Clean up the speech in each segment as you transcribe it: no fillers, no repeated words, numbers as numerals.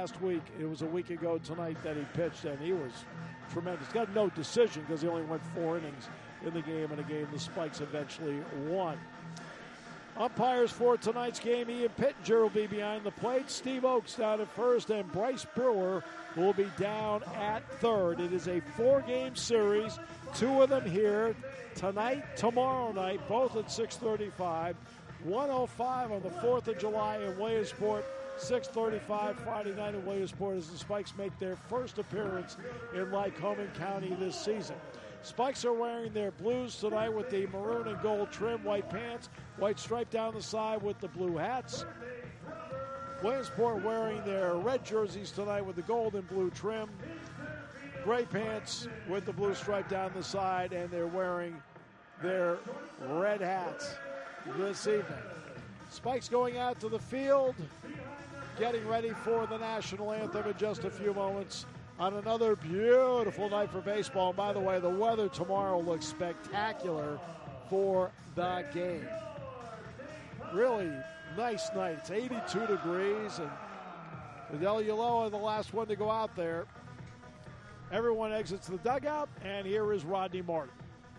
last week. It was a week ago tonight that he pitched, and he was tremendous. Got no decision because he only went 4 innings in the game, and a game the Spikes eventually won. Umpires for tonight's game, Ian Pittenger will be behind the plate. Steve Oakes down at first, and Bryce Brewer will be down at third. It is a 4-game series, 2 of them here tonight, tomorrow night, both at 6:35. 1:05 on the 4th of July in Williamsport. 6:35 Friday night in Williamsport as the Spikes make their first appearance in Lycoming County this season. Spikes are wearing their blues tonight with the maroon and gold trim, white pants, white stripe down the side with the blue hats. Williamsport wearing their red jerseys tonight with the gold and blue trim, gray pants with the blue stripe down the side, and they're wearing their red hats this evening. Spikes going out to the field, getting ready for the national anthem in just a few moments on another beautiful night for baseball. And by the way, the weather tomorrow looks spectacular for the game. Really nice night. It's 82 degrees, and Fidel Ulloa, the last one to go out there. Everyone exits the dugout, and here is Rodney Martin.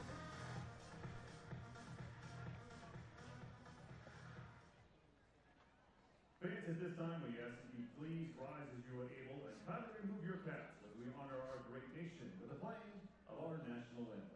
Fans, at this time, we ask that you please rise as you are able and kindly remove your caps as we honor our great nation with the playing of our national anthem.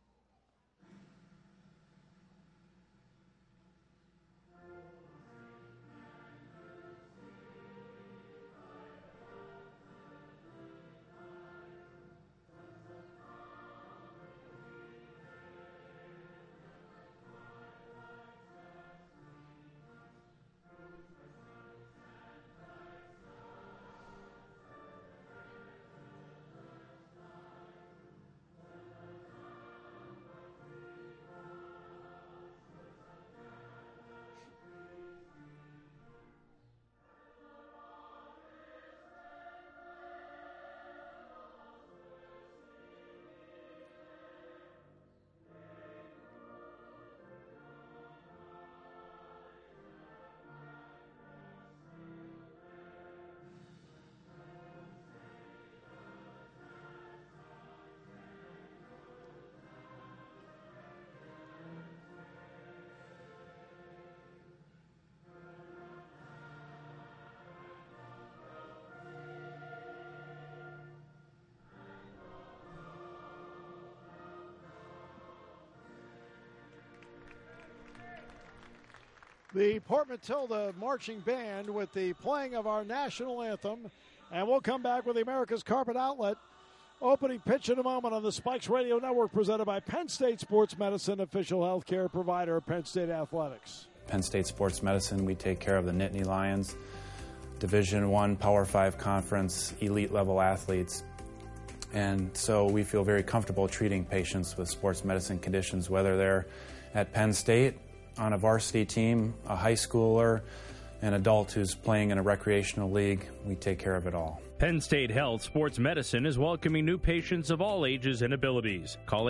The Port Matilda Marching Band with the playing of our national anthem. And we'll come back with the America's Carpet Outlet. Opening pitch in a moment on the Spikes Radio Network, presented by Penn State Sports Medicine, official healthcare provider of Penn State Athletics. Penn State Sports Medicine, we take care of the Nittany Lions, Division I, Power 5 conference, elite level athletes. And so we feel very comfortable treating patients with sports medicine conditions, whether they're at Penn State, on a varsity team, a high schooler, an adult who's playing in a recreational league. We take care of it all. Penn State Health Sports Medicine is welcoming new patients of all ages and abilities. Call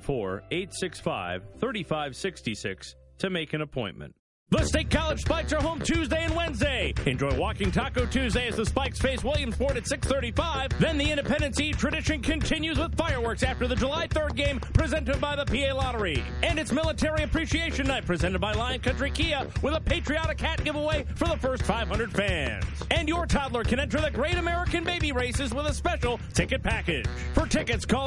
814-865-3566 to make an appointment. The State College Spikes are home Tuesday and Wednesday. Enjoy Walking Taco Tuesday as the Spikes face Williamsport at 6:35. Then the Independence Eve tradition continues with fireworks after the July 3rd game presented by the PA Lottery. And it's Military Appreciation Night presented by Lion Country Kia with a patriotic hat giveaway for the first 500 fans. And your toddler can enter the Great American Baby Races with a special ticket package. For tickets, call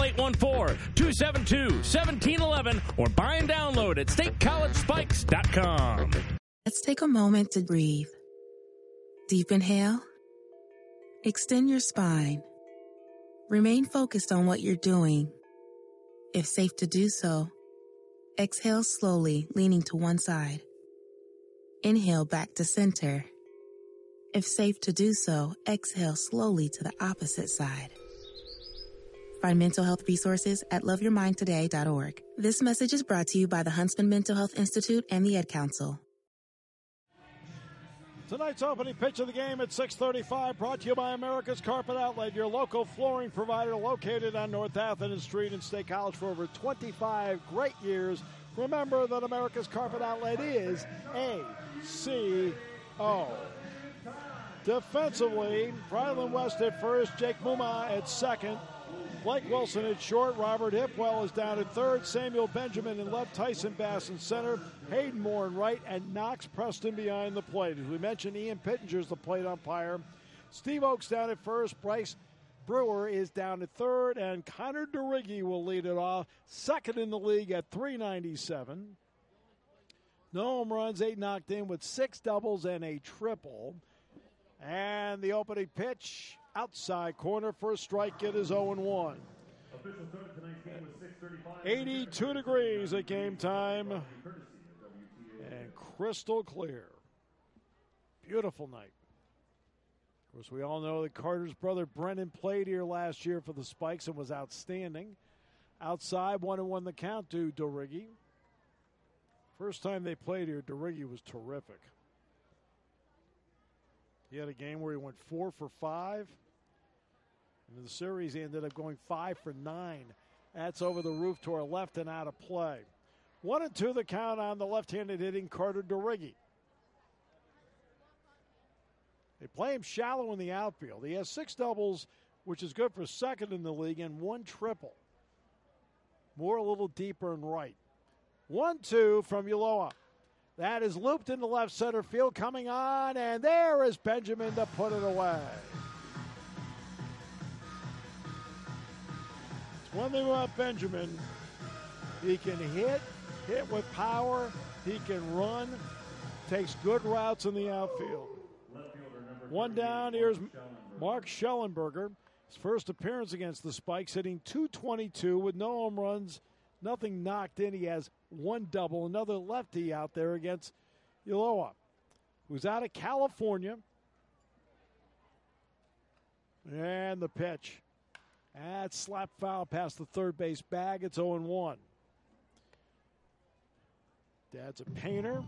814-272-1711 or buy and download at statecollegespikes.com. Let's take a moment to breathe. Deep inhale. Extend your spine. Remain focused on what you're doing. If safe to do so, exhale slowly, leaning to one side. Inhale back to center. If safe to do so, exhale slowly to the opposite side. Find mental health resources at loveyourmindtoday.org. This message is brought to you by the Huntsman Mental Health Institute and the Ed Council. Tonight's opening pitch of the game at 6:35, brought to you by America's Carpet Outlet, your local flooring provider located on North Athens Street in State College for over 25 great years. Remember that America's Carpet Outlet is ACO. Defensively, Brylan West at first, Jake Muma at second, Blake Wilson at short, Robert Hipwell is down at third, Samuel Benjamin in left, Tyson Bass in center, Hayden Moore in right, and Knox Preston behind the plate. As we mentioned, Ian Pittenger's the plate umpire. Steve Oakes down at first, Bryce Brewer is down at third, and Connor DeRiggi will lead it off, second in the league at .397. No home runs, 8 knocked in with 6 doubles and a triple. And the opening pitch, outside corner for a strike. It is 0-1. 82 degrees at game time. And crystal clear. Beautiful night. Of course, we all know that Carter's brother Brennan played here last year for the Spikes and was outstanding. Outside, 1-1 the count to DeRiggi. First time they played here, DeRiggi was terrific. He had a game where he went 4 for 5. And in the series, he ended up going 5 for 9. That's over the roof to our left and out of play. 1-2 the count on the left-handed hitting Carter DeRiggi. They play him shallow in the outfield. He has 6 doubles, which is good for second in the league, and 1 triple. More a little deeper and right. 1-2 from Ulloa. That is looped into left center field, coming on, and there is Benjamin to put it away. It's one thing about Benjamin. He can hit with power, he can run, takes good routes in the outfield. One down, here's Mark Schellenberger. His first appearance against the Spikes, hitting .222 with no home runs, nothing knocked in. He has 1 double, another lefty out there against Ulloa, who's out of California. And the pitch. That's slap foul past the third base bag. It's 0-1. Dad's a painter.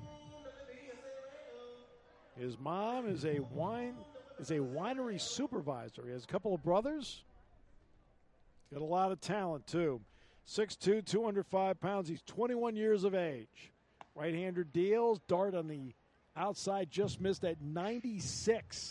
His mom is a winery supervisor. He has a couple of brothers. He's got a lot of talent, too. 6'2", 205 pounds. He's 21 years of age. Right-hander deals. Dart on the outside just missed at 96.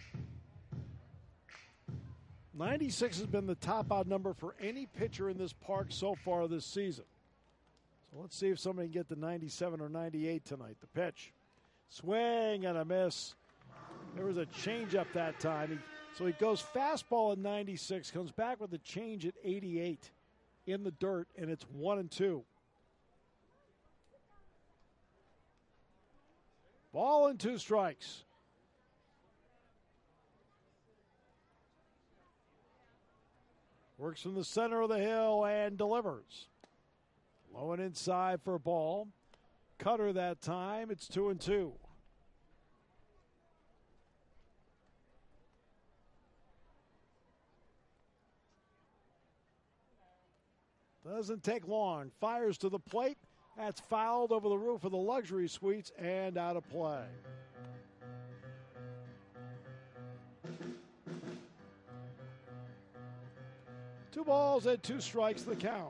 96 has been the top odd number for any pitcher in this park so far this season. So let's see if somebody can get to 97 or 98 tonight. The pitch. Swing and a miss. There was a changeup that time. So he goes fastball at 96, comes back with a change at 88. In the dirt, and it's 1-2. Ball and 2 strikes. Works from the center of the hill and delivers. Low and inside for a ball. Cutter that time. It's 2-2. Doesn't take long. Fires to the plate. That's fouled over the roof of the luxury suites and out of play. Two balls and 2 strikes the count.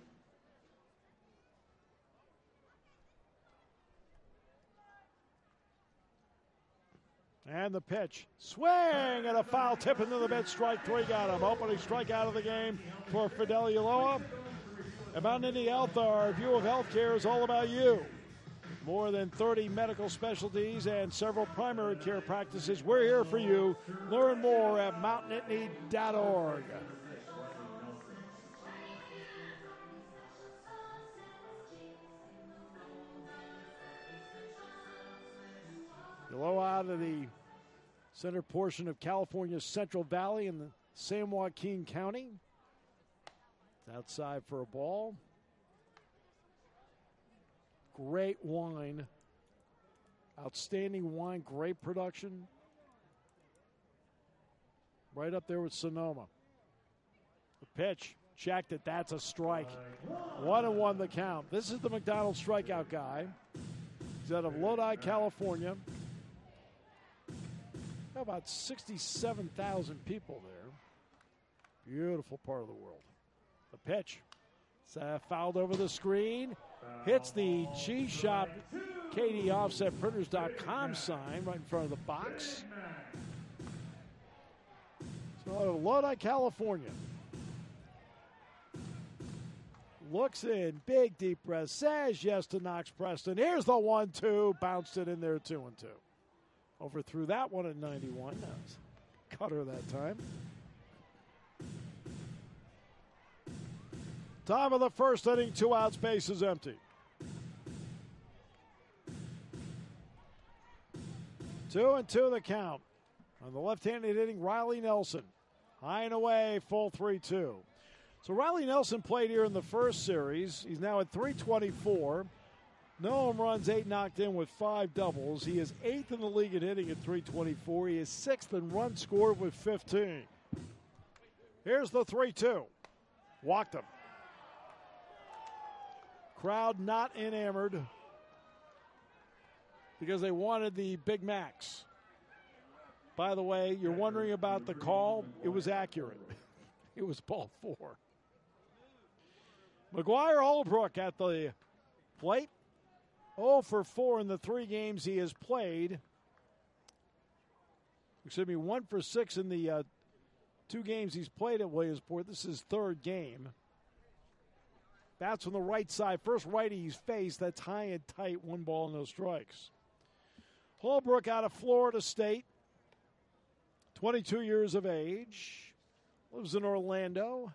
And the pitch. Swing and a foul tip into the mid. Strike 3 got him. Opening strikeout of the game for Fidel Ulloa. At Mountain Indy Health, our view of healthcare is all about you. More than 30 medical specialties and several primary care practices. We're here for you. Learn more at mountainitney.org. Ulloa out of the center portion of California's Central Valley in the San Joaquin County. It's outside for a ball. Great wine. Outstanding wine, great production. Right up there with Sonoma. The pitch, checked it, that's a strike. 1-1 the count. This is the McDonald's strikeout guy. He's out of Lodi, California. About 67,000 people there. Beautiful part of the world. The pitch. It's fouled over the screen. Hits the Cheese Shop Katie Offset Printers.com sign right in front of the box. out of Lodi, California. Looks in, big deep breath, says yes to Knox Preston. Here's the 1-2, bounced it in there, 2-2. Overthrew that one at 91. That was Cutter that time. Top of the first inning, 2 outs, base is empty. 2-2 the count. On the left-handed hitting, Riley Nelson. High and away, full 3-2. So Riley Nelson played here in the first series. He's now at 324. No home runs, 8 knocked in with 5 doubles. He is 8th in the league in hitting at 324. He is 6th in runs scored with 15. Here's the 3-2. Walked him. Crowd not enamored because they wanted the Big Macs. By the way, you're wondering about the call. It was accurate. It was ball 4. McGuire Holbrook at the plate. 0 for 4 in the 3 games he has played. Excuse me, 1 for 6 in the 2 games he's played at Williamsport. This is his 3rd game. That's from the right side. First righty he's faced. That's high and tight. 1 ball, no strikes. Holbrook out of Florida State. 22 years of age. Lives in Orlando.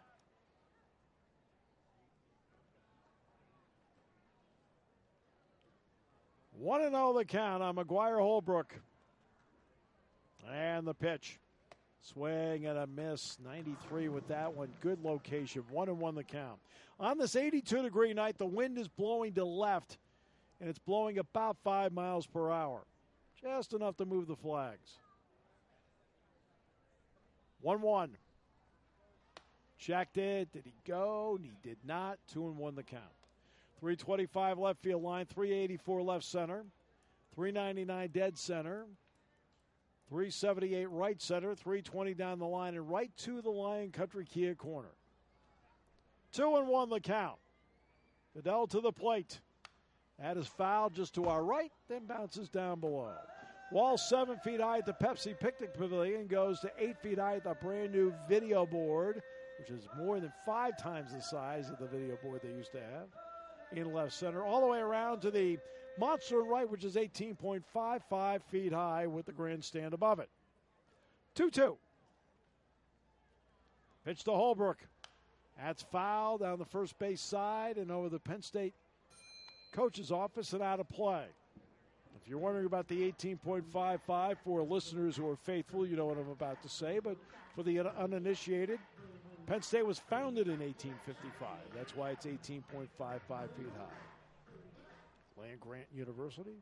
One and 0 the count on McGuire Holbrook. And the pitch. Swing and a miss. 93 with that one. Good location. 1-1 the count. On this 82-degree night, the wind is blowing to left, and it's blowing about 5 miles per hour. Just enough to move the flags. 1-1. Checked it. Did he go? He did not. 2-1 the count. 325 left field line, 384 left center, 399 dead center, 378 right center, 320 down the line, and right to the Lion Country Kia corner. 2-1 the count. Goodell to the plate. That is fouled just to our right, then bounces down below. Wall 7 feet high at the Pepsi Picnic Pavilion, goes to 8 feet high at the brand new video board, which is more than 5 times the size of the video board they used to have. In left center, all the way around to the monster in right, which is 18.55 feet high with the grandstand above it. 2-2. Pitch to Holbrook. That's foul down the first base side and over the Penn State coach's office and out of play. If you're wondering about the 18.55, for listeners who are faithful, you know what I'm about to say, but for the uninitiated, Penn State was founded in 1855. That's why it's 18.55 feet high. Land-Grant University.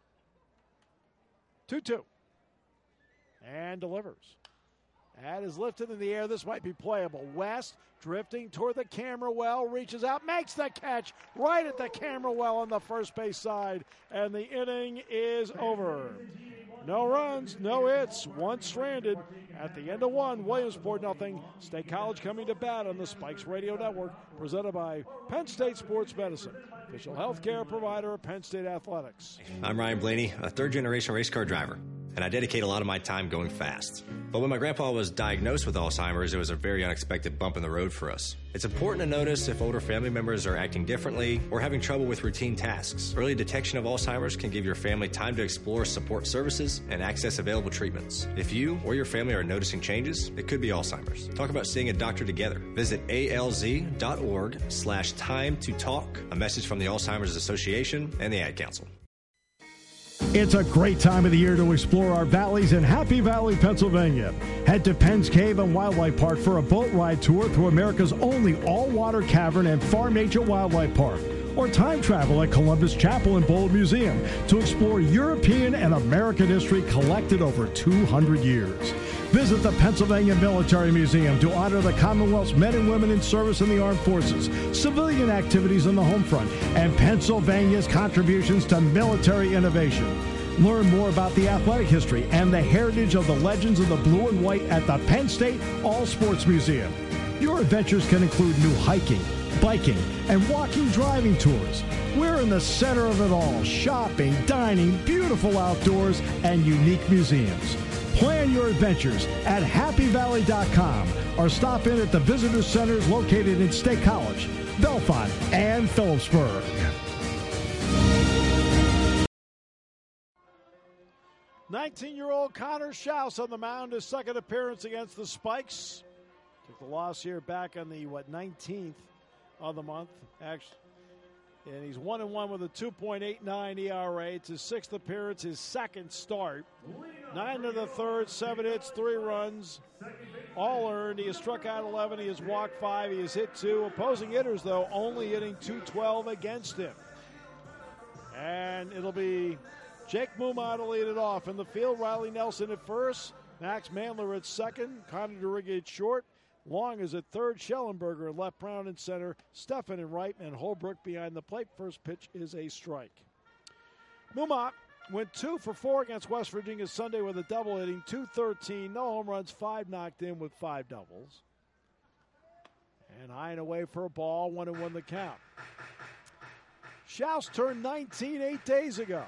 2-2. And delivers. That is lifted in the air. This might be playable. West drifting toward the camera well. Reaches out. Makes the catch right at the camera well on the first base side. And the inning is over. No runs, no hits, 1 stranded. At the end of 1, Williamsport nothing. State College coming to bat on the Spikes Radio Network, presented by Penn State Sports Medicine, official health care provider of Penn State Athletics. I'm Ryan Blaney, a 3rd-generation race car driver, and I dedicate a lot of my time going fast. But when my grandpa was diagnosed with Alzheimer's, it was a very unexpected bump in the road for us. It's important to notice if older family members are acting differently or having trouble with routine tasks. Early detection of Alzheimer's can give your family time to explore support services and access available treatments. If you or your family are noticing changes, it could be Alzheimer's. Talk about seeing a doctor together. Visit alz.org/time to talk. A message from the Alzheimer's Association and the Ad Council. It's a great time of the year to explore our valleys in Happy Valley, Pennsylvania. Head to Penn's Cave and Wildlife Park for a boat ride tour through America's only all-water cavern and Farm Nature Wildlife Park. Or time travel at Columbus Chapel and Bold Museum to explore European and American history collected over 200 years. Visit the Pennsylvania Military Museum to honor the Commonwealth's men and women in service in the armed forces, civilian activities on the home front, and Pennsylvania's contributions to military innovation. Learn more about the athletic history and the heritage of the legends of the blue and white at the Penn State All Sports Museum. Your adventures can include new hiking, biking, and walking driving tours. We're in the center of it all: shopping, dining, beautiful outdoors, and unique museums. Plan your adventures at happyvalley.com or stop in at the visitor centers located in State College, Bellefonte, and Phillipsburg. 19-year-old Connor Schaus on the mound, his second appearance against the Spikes. Took the loss here back on the, 19th of the month, actually. And he's 1-1 with a 2.89 ERA. It's his sixth appearance, his second start. 9 to the third, 7 hits, 3 runs, all earned. He has struck out 11. He has walked 5. He has hit 2. Opposing hitters, though, only hitting .212 against him. And it'll be Jake Mumma to lead it off. In the field, Riley Nelson at first, Max Mandler at second, Connor DeRigga at short. Long is at third, Schellenberger at left, Brown in center, Steffen in right, and Holbrook behind the plate. First pitch is a strike. Mumma went 2 for 4 against West Virginia Sunday with a double, hitting .213, no home runs, 5 knocked in with 5 doubles. And high and away for a ball, 1-1 the count. Schaus turned 19 8 days ago.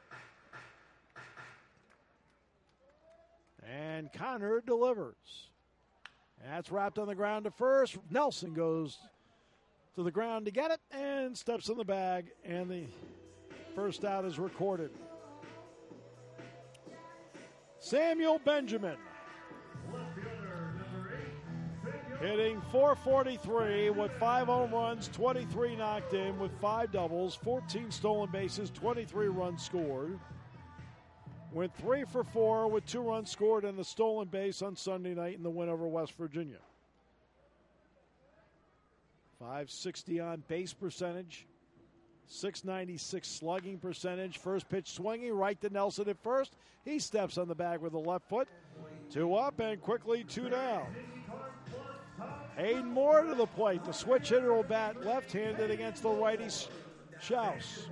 And Connor delivers. That's wrapped on the ground to first. Nelson goes to the ground to get it and steps in the bag, and the first out is recorded. Samuel Benjamin hitting .443 with 5 home runs, 23 knocked in with 5 doubles, 14 stolen bases, 23 runs scored. Went 3 for 4 with 2 runs scored and a stolen base on Sunday night in the win over West Virginia. .560 on base percentage, .696 slugging percentage. First pitch swinging right to Nelson at first. He steps on the bag with the left foot. 2 up and quickly 2 down. Hayden Moore to the plate. The switch hitter will bat left-handed against the righty Schaus.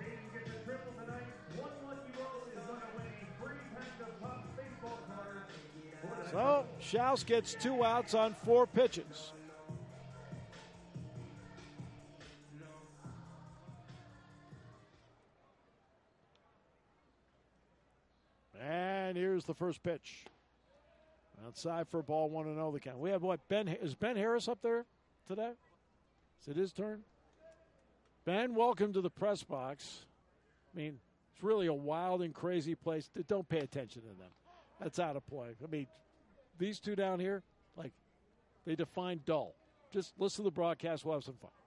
So, Schaus gets 2 outs on 4 pitches. And here's the first pitch. Outside for a ball, 1-0 the count. We have is Ben Harris up there today? Is it his turn? Ben, welcome to the press box. I mean, it's really a wild and crazy place. Don't pay attention to them. That's out of play. I mean, these two down here, they define dull. Just listen to the broadcast. We'll have some fun.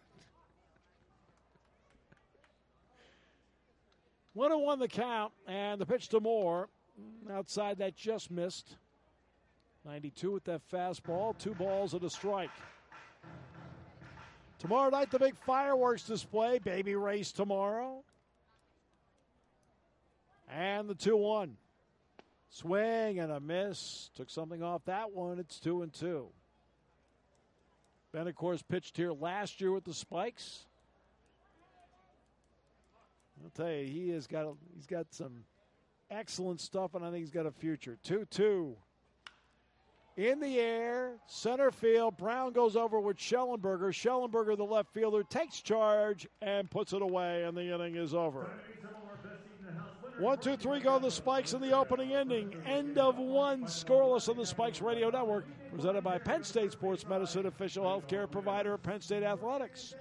1-1 the count, and the pitch to Moore. Outside, that just missed. 92 with that fastball. 2 balls and a strike. Tomorrow night, the big fireworks display. Baby race tomorrow. And the 2-1. Swing and a miss. Took something off that one. It's 2-2. Ben, of course, pitched here last year with the Spikes. I'll tell you, he's got some excellent stuff, and I think he's got a future. 2-2. In the air, center field. Brown goes over with Schellenberger. Schellenberger, the left fielder, takes charge and puts it away, and the inning is over. 1-2-3 go the Spikes in the opening inning. End of 1 scoreless on the Spikes Radio Network. Presented by Penn State Sports Medicine, official healthcare provider of Penn State Athletics.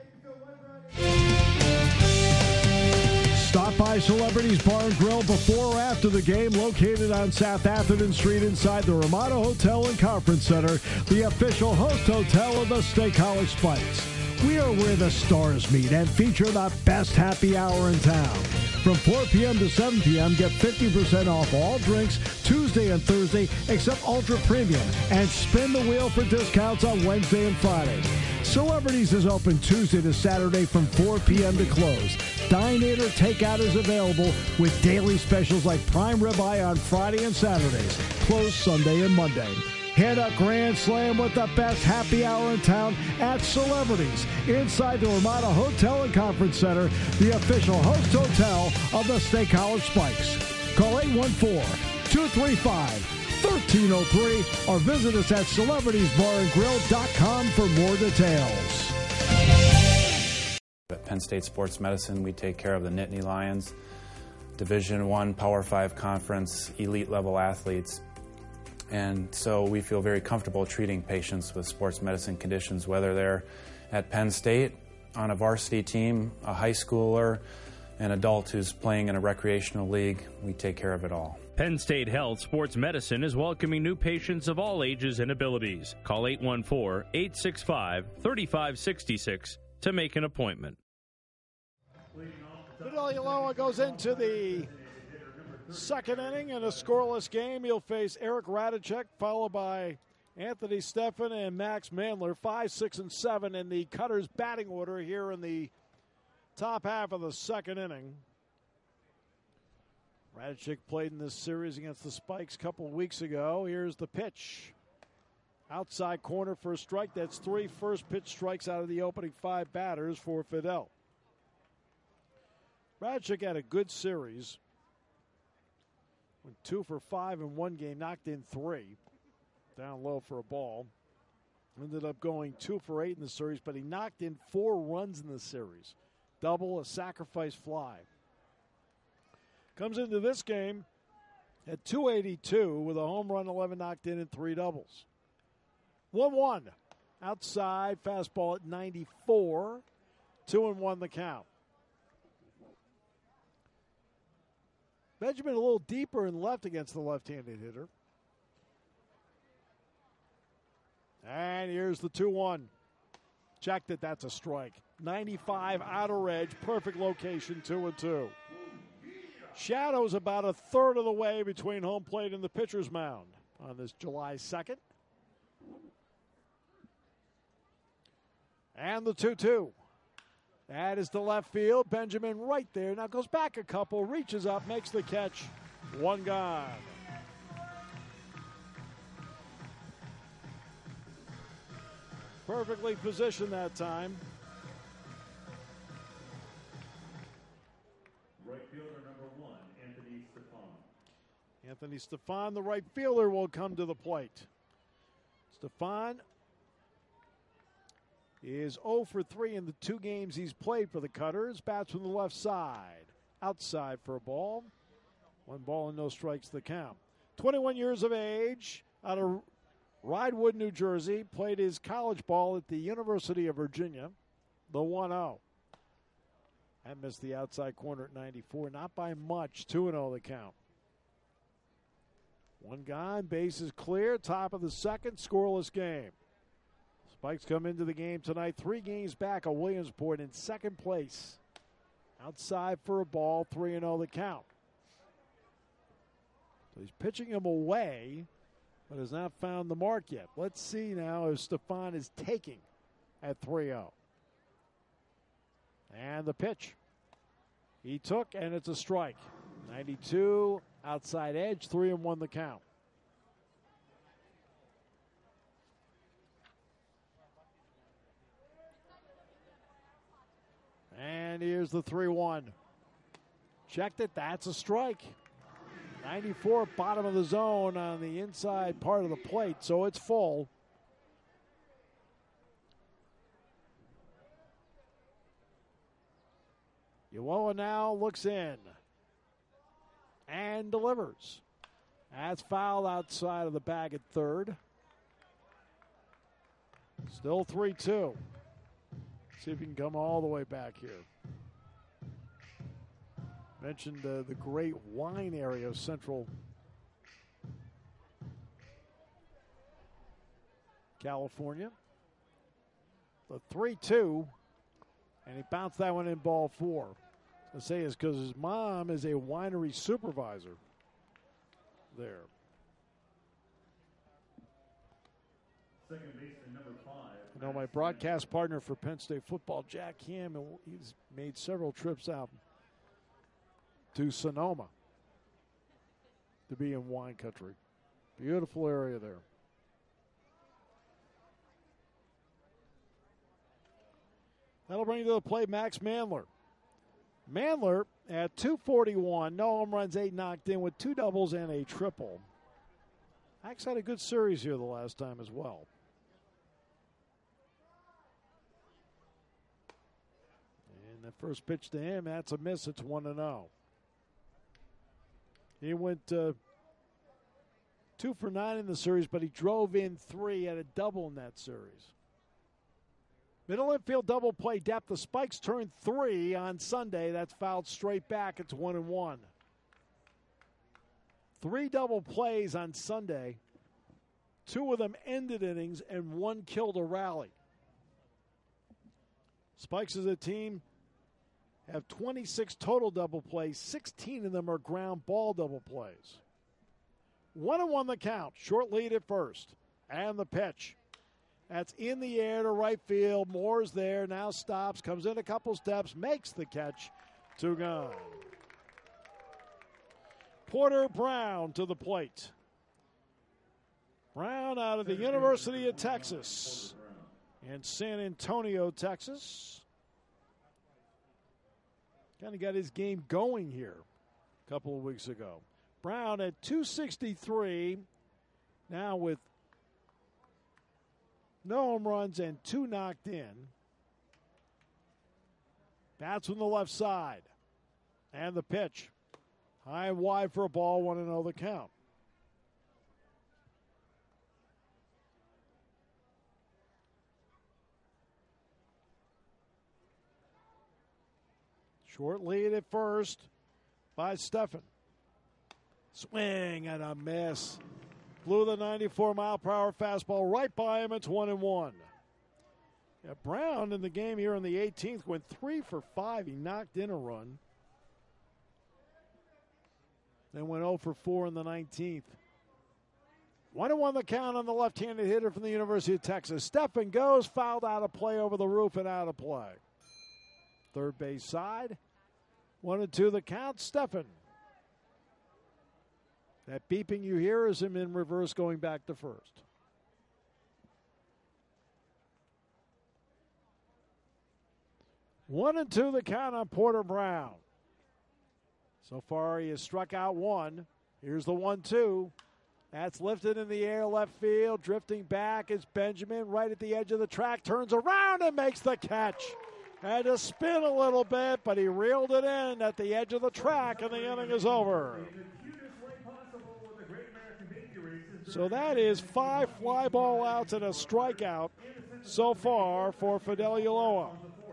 Stop by Celebrities Bar and Grill before or after the game, located on South Atherton Street inside the Ramada Hotel and Conference Center, the official host hotel of the State College Spikes. We are where the stars meet and feature the best happy hour in town. From 4 p.m. to 7 p.m., get 50% off all drinks Tuesday and Thursday except Ultra Premium, and spin the wheel for discounts on Wednesday and Friday. Celebrities is open Tuesday to Saturday from 4 p.m. to close. Dine in or takeout is available with daily specials like prime ribeye on Friday and Saturdays, closed Sunday and Monday. Hit a grand slam with the best happy hour in town at Celebrities inside the Ramada Hotel and Conference Center, the official host hotel of the State College Spikes. Call 814-235-1303 or visit us at celebritiesbarandgrill.com for more details. At Penn State Sports Medicine, we take care of the Nittany Lions, Division I Power 5 Conference elite level athletes. And so we feel very comfortable treating patients with sports medicine conditions, whether they're at Penn State on a varsity team, a high schooler, an adult who's playing in a recreational league. We take care of it all. Penn State Health Sports Medicine is welcoming new patients of all ages and abilities. Call 814-865-3566 to make an appointment. Fidelia Loa goes into the second inning in a scoreless game. He'll face Eric Radicek, followed by Anthony Stephan and Max Mandler. 5, 6, and 7 in the Cutters batting order here in the top half of the second inning. Radicek played in this series against the Spikes a couple of weeks ago. Here's the pitch. Outside corner for a strike. That's 3 first pitch strikes out of the opening 5 batters for Fidel. Radicek had a good series. Went 2 for 5 in one game, knocked in 3. Down low for a ball. Ended up going 2 for 8 in the series, but he knocked in 4 runs in the series. Double, a sacrifice fly. Comes into this game at 282 with a home run, 11 knocked in, and 3 doubles. 1-1. Outside, fastball at 94. 2-1 the count. Benjamin a little deeper and left against the left-handed hitter. And here's the 2-1. Checked it, that's a strike. 95 outer edge, perfect location, 2-2. Shadows about a third of the way between home plate and the pitcher's mound on this July 2nd. And the 2-2. That is to left field. Benjamin right there. Now goes back a couple, reaches up, makes the catch. 1 gone. Perfectly positioned that time. Right fielder number 1, Anthony Stephan. Anthony Stephan, the right fielder, will come to the plate. Stephan is 0 for 3 in the 2 games he's played for the Cutters. Bats from the left side. Outside for a ball. 1 ball and no strikes the count. 21 years of age, out of Ridewood, New Jersey. Played his college ball at the University of Virginia. The 1-0. And missed the outside corner at 94. Not by much. 2-0 the count. 1 gone. Base is clear. Top of the second. Scoreless game. Spikes come into the game tonight 3 games back of Williamsport in second place. Outside for a ball, 3-0 the count. So he's pitching him away, but has not found the mark yet. Let's see now if Stephan is taking at 3-0. And the pitch. He took, and it's a strike. 92, outside edge, 3-1 the count. And here's the 3-1. Checked it. That's a strike. 94, bottom of the zone on the inside part of the plate, so it's full. Uoa now looks in and delivers. That's fouled outside of the bag at third. Still 3-2. See if he can come all the way back here. Mentioned the great wine area of Central California. The 3-2, and he bounced that one in ball 4. I say is because his mom is a winery supervisor there. Second baseman number 5. You know, my broadcast partner for Penn State football, Jack Ham, he's made several trips out to Sonoma to be in wine country. Beautiful area there. That'll bring you to the plate Max Mandler. Mandler at 241, no home runs, 8 knocked in with 2 doubles and a triple. Max had a good series here the last time as well. And the first pitch to him, that's a miss. It's 1-0. He went 2 2 for 9 in the series, but he drove in 3 at a double in that series. Middle infield double play depth. The Spikes turned 3 on Sunday. That's fouled straight back. It's 1-1. 3 double plays on Sunday. 2 of them ended innings, and 1 killed a rally. Spikes as a team have 26 total double plays. 16 of them are ground ball double plays. 1-1 the count. Short lead at first. And the pitch. That's in the air to right field. Moore's there. Now stops. Comes in a couple steps. Makes the catch. 2 gone. Porter Brown to the plate. Brown out of the University of Texas in San Antonio, Texas. Kind of got his game going here a couple of weeks ago. Brown at 263, now with no home runs and 2 knocked in. Bats from the left side. And the pitch. High and wide for a ball, 1-0 the count. Short lead at first by Stephan. Swing and a miss. Blew the 94-mile-per-hour fastball right by him. It's 1-1. Yeah, Brown in the game here in the 18th went 3 for 5. He knocked in a run. Then went 0 for 4 in the 19th. 1-1 the count on the left-handed hitter from the University of Texas. Stephan goes, fouled out of play over the roof and out of play. Third base side. 1-2 the count. Stephan. That beeping you hear is him in reverse going back to first. One and two the count on Porter Brown. So far he has struck out 1. Here's the 1-2. That's lifted in the air, left field. Drifting back is Benjamin right at the edge of the track. Turns around and makes the catch. Had to spin a little bit, but he reeled it in at the edge of the track, and the inning is over. So that is 5 fly ball outs and a strikeout so far for Fidel Ulloa.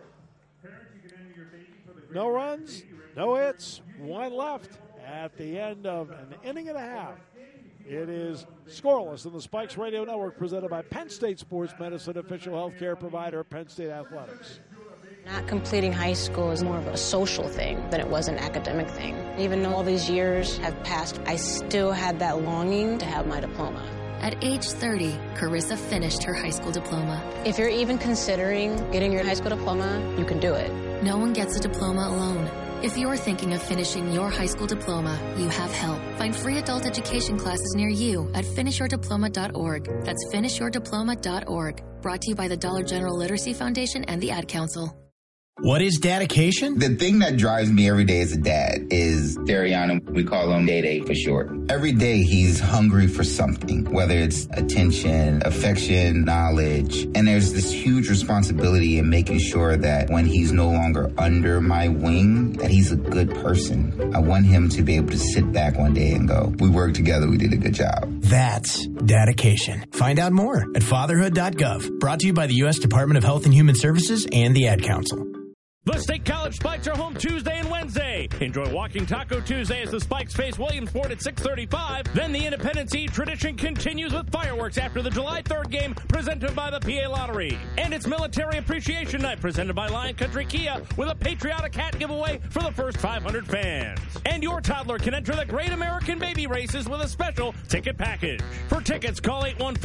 No runs, no hits, 1 left at the end of an inning and a half. It is scoreless in the Spikes Radio Network, presented by Penn State Sports Medicine, official healthcare provider of Penn State Athletics. Not completing high school is more of a social thing than it was an academic thing. Even though all these years have passed, I still had that longing to have my diploma. At age 30, Carissa finished her high school diploma. If you're even considering getting your high school diploma, you can do it. No one gets a diploma alone. If you're thinking of finishing your high school diploma, you have help. Find free adult education classes near you at finishyourdiploma.org. That's finishyourdiploma.org. Brought to you by the Dollar General Literacy Foundation and the Ad Council. What is dedication? The thing that drives me every day as a dad is Dariana. We call him Day Day for short. Every day he's hungry for something, whether it's attention, affection, knowledge. And there's this huge responsibility in making sure that when he's no longer under my wing, that he's a good person. I want him to be able to sit back one day and go, we worked together, we did a good job. That's dedication. Find out more at fatherhood.gov. Brought to you by the U.S. Department of Health and Human Services and the Ad Council. The State College Spikes are home Tuesday and Wednesday. Enjoy Walking Taco Tuesday as the Spikes face Williamsport at 6:35. Then the Independence Eve tradition continues with fireworks after the July 3rd game presented by the PA Lottery. And it's Military Appreciation Night presented by Lion Country Kia with a patriotic hat giveaway for the first 500 fans. And your toddler can enter the Great American Baby Races with a special ticket package. For tickets, call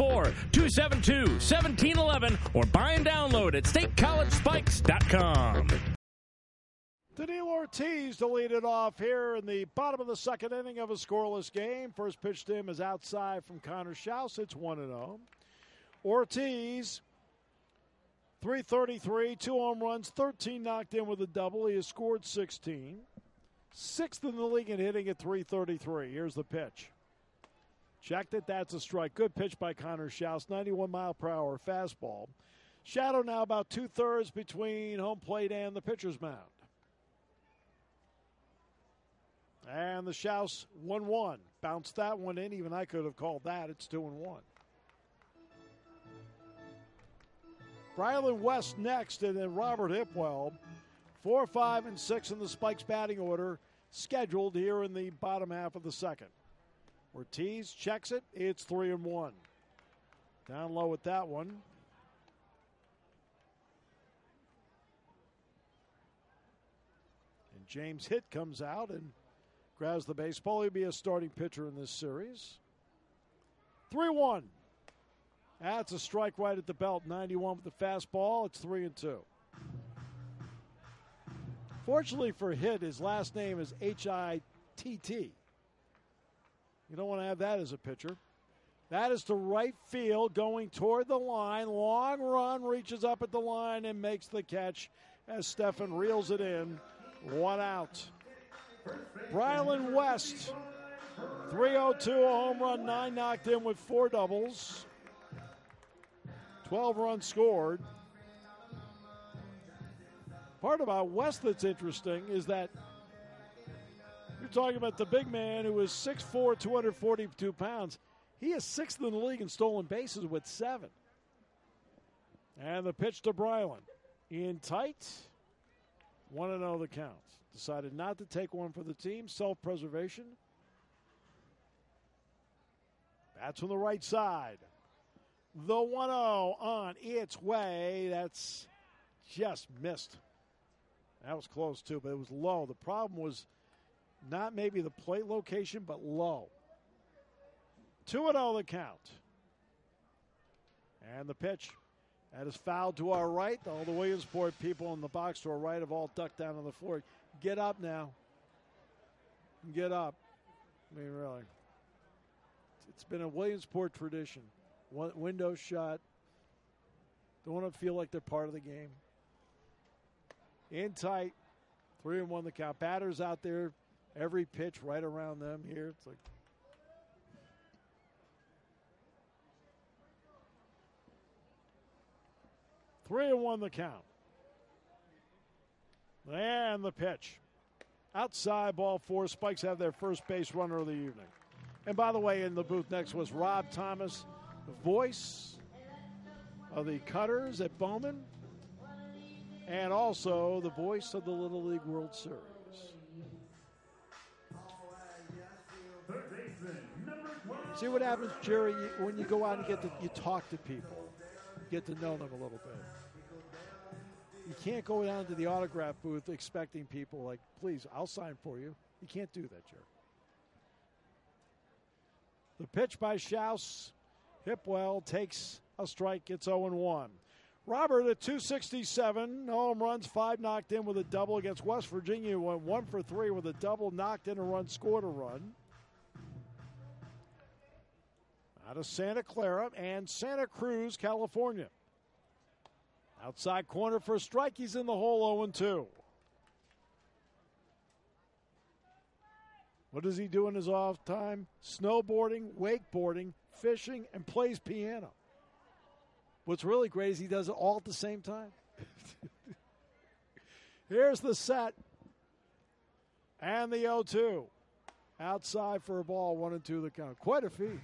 814-272-1711 or buy and download at statecollegespikes.com. Daniil Ortiz to lead it off here in the bottom of the second inning of a scoreless game. First pitch to him is outside from Connor Schaus. It's 1-0. Ortiz, .333, 2 home runs, 13 knocked in with a double. He has scored 16. 6th in the league in hitting at .333. Here's the pitch. Checked it. That's a strike. Good pitch by Connor Schaus. 91-mile-per-hour fastball. Shadow now about 2/3 between home plate and the pitcher's mound. And the Schaus 1-1. bounced that one in. Even I could have called that. It's 2-1. Brylan West next, and then Robert Hipwell. 4, 5, and 6 in the Spikes batting order, scheduled here in the bottom half of the second. Ortiz checks it. It's 3-1. Down low with that one. And James Hitt comes out and grabs the baseball. He'll be a starting pitcher in this series. 3-1. That's a strike right at the belt. 91 with the fastball. It's 3-2. Fortunately for Hitt, his last name is H-I-T-T. You don't want to have that as a pitcher. That is to right field, going toward the line. Long run, reaches up at the line and makes the catch as Stephan reels it in. 1 out. Brylan West, 302, a home run, 9 knocked in with 4 doubles. 12 runs scored. Part about West that's interesting is that you're talking about the big man who is 6'4", 242 pounds. He is 6th in the league in stolen bases with 7. And the pitch to Brylan. In tight. 1-0 the count. Decided not to take one for the team. Self-preservation. Bats from the right side. The 1-0 on its way. That's just missed. That was close too, but it was low. The problem was not maybe the plate location, but low. 2-0 the count. And the pitch. That is fouled to our right. All the Williamsport people in the box to our right have all ducked down on the floor. Get up now. Get up. I mean, really. It's been a Williamsport tradition. Window shot. Don't want to feel like they're part of the game. In tight. 3-1 the count. Batters out there. Every pitch right around them here. It's like. Three and 1 the count. And the pitch. Outside, ball 4. Spikes have their first base runner of the evening. And by the way, in the booth next was Rob Thomas, the voice of the Cutters at Bowman, and also the voice of the Little League World Series. See what happens, Jerry, when you go out and you talk to people, get to know them a little bit. You can't go down to the autograph booth expecting people like, please, I'll sign for you. You can't do that, Jerry. The pitch by Schaus. Hipwell takes a strike. It's 0-1. Robert at 267. No home runs, 5 knocked in with a double against West Virginia. Went 1 for 3 with a double, knocked in a run, scored a run. Out of Santa Clara and Santa Cruz, California. Outside corner for a strike. He's in the hole, 0-2. What does he do in his off time? Snowboarding, wakeboarding, fishing, and plays piano. What's really great is he does it all at the same time. Here's the set. And the 0-2. Outside for a ball, 1-2 the count. Quite a feat.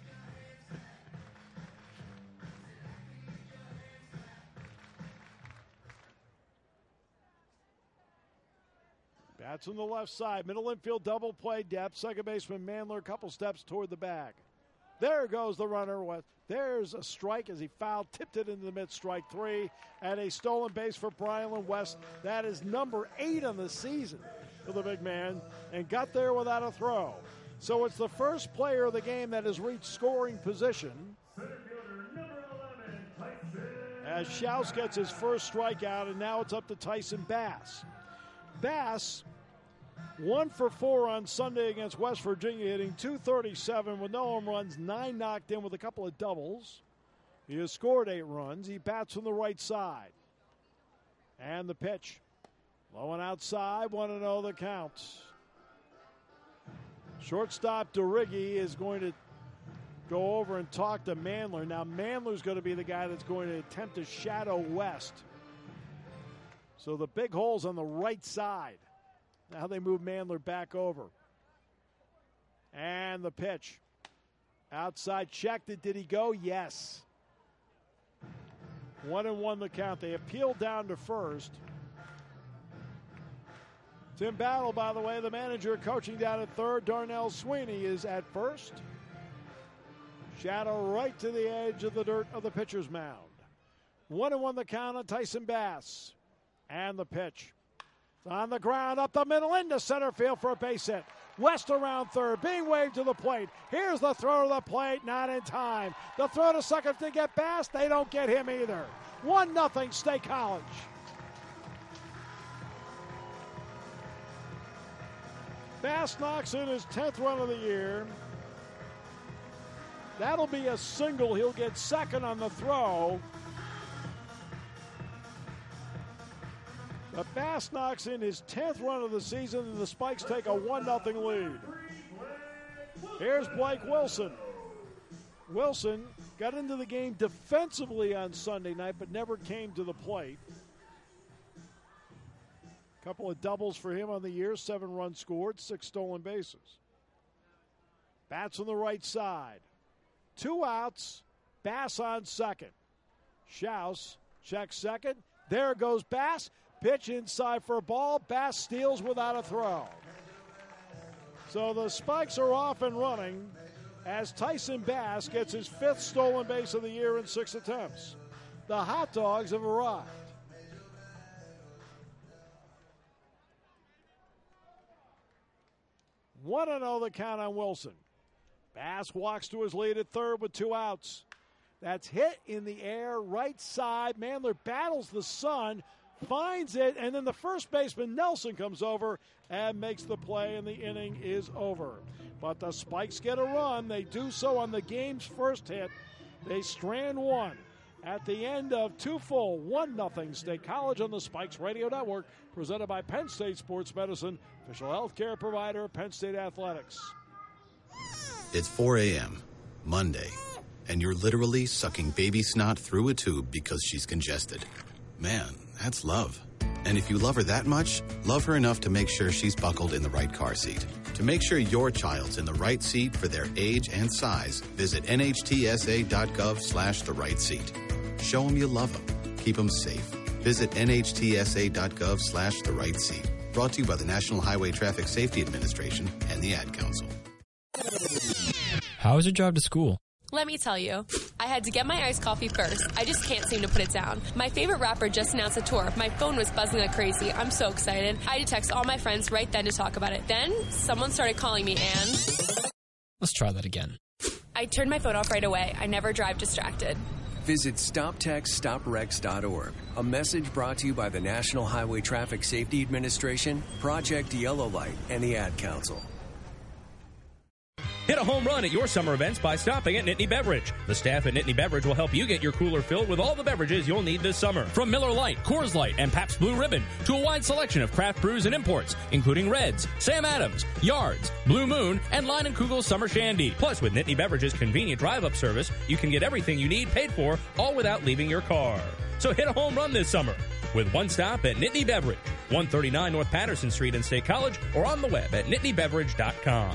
Bats on the left side. Middle infield double play depth. Second baseman Mandler a couple steps toward the bag. There goes the runner. There's a strike as he fouled, tipped it into the mid, strike 3. And a stolen base for Brylan West. That is number 8 on the season for the big man. And got there without a throw. So it's the first player of the game that has reached scoring position. As Schaus gets his first strikeout, and now it's up to Tyson Bass. Bass, 1 for 4 on Sunday against West Virginia, hitting .237 with no home runs, 9 knocked in with a couple of doubles. He has scored 8 runs. He bats from the right side. And the pitch. Low and outside, 1-0 the count. Shortstop DeRiggi is going to go over and talk to Mandler. Now Mandler's going to be the guy that's going to attempt to shadow West. So the big hole's on the right side. Now they move Mandler back over. And the pitch. Outside checked it. Did he go? Yes. 1-1 the count. They appealed down to first. Tim Battle, by the way, the manager, coaching down at third. Darnell Sweeney is at first. Shadow right to the edge of the dirt of the pitcher's mound. 1-1 the count on Tyson Bass. And the pitch. It's on the ground, up the middle, into center field for a base hit. West around third, being waved to the plate. Here's the throw to the plate, not in time. The throw to second to get Bass, they don't get him either. 1-0 State College. Bass knocks in his 10th run of the year. That'll be a single. He'll get second on the throw. But Bass knocks in his 10th run of the season, and the Spikes take a 1-0 lead. Here's Blake Wilson. Wilson got into the game defensively on Sunday night, but never came to the plate. Couple of doubles for him on the year, 7 runs scored, 6 stolen bases. Bats on the right side. 2 outs, Bass on second. Schaus checks second. There goes Bass. Pitch inside for a ball. Bass steals without a throw. So the Spikes are off and running as Tyson Bass gets his 5th stolen base of the year in 6 attempts. The hot dogs have arrived. One and 0 the count on Wilson. Bass walks to his lead at third with 2 outs. That's hit in the air, right side. Mandler battles the sun, finds it, and then the first baseman, Nelson, comes over and makes the play, and the inning is over. But the Spikes get a run. They do so on the game's first hit. They strand one at the end of 2 full, 1-0 State College on the Spikes Radio Network, presented by Penn State Sports Medicine, official health care provider of Penn State Athletics. It's 4 a.m., Monday, and you're literally sucking baby snot through a tube because she's congested. Man, that's love. And if you love her that much, love her enough to make sure she's buckled in the right car seat. To make sure your child's in the right seat for their age and size, visit nhtsa.gov/the right seat. Show them you love them. Keep them safe. Visit nhtsa.gov/the right seat. Brought to you by the National Highway Traffic Safety Administration and the Ad Council. How was your drive to school? Let me tell you, I had to get my iced coffee first. I just can't seem to put it down. My favorite rapper just announced a tour. My phone was buzzing like crazy. I'm so excited. I had to text all my friends right then to talk about it. Then, someone started calling me and... Let's try that again. I turned my phone off right away. I never drive distracted. Visit StopTextStopWrecks.org. A message brought to you by the National Highway Traffic Safety Administration, Project Yellow Light, and the Ad Council. Hit a home run at your summer events by stopping at Nittany Beverage. The staff at Nittany Beverage will help you get your cooler filled with all the beverages you'll need this summer. From Miller Lite, Coors Light, and Pabst Blue Ribbon to a wide selection of craft brews and imports, including Reds, Sam Adams, Yards, Blue Moon, and Line & Kugel's Summer Shandy. Plus, with Nittany Beverage's convenient drive-up service, you can get everything you need paid for, all without leaving your car. So hit a home run this summer with one stop at Nittany Beverage, 139 North Patterson Street in State College, or on the web at nittanybeverage.com.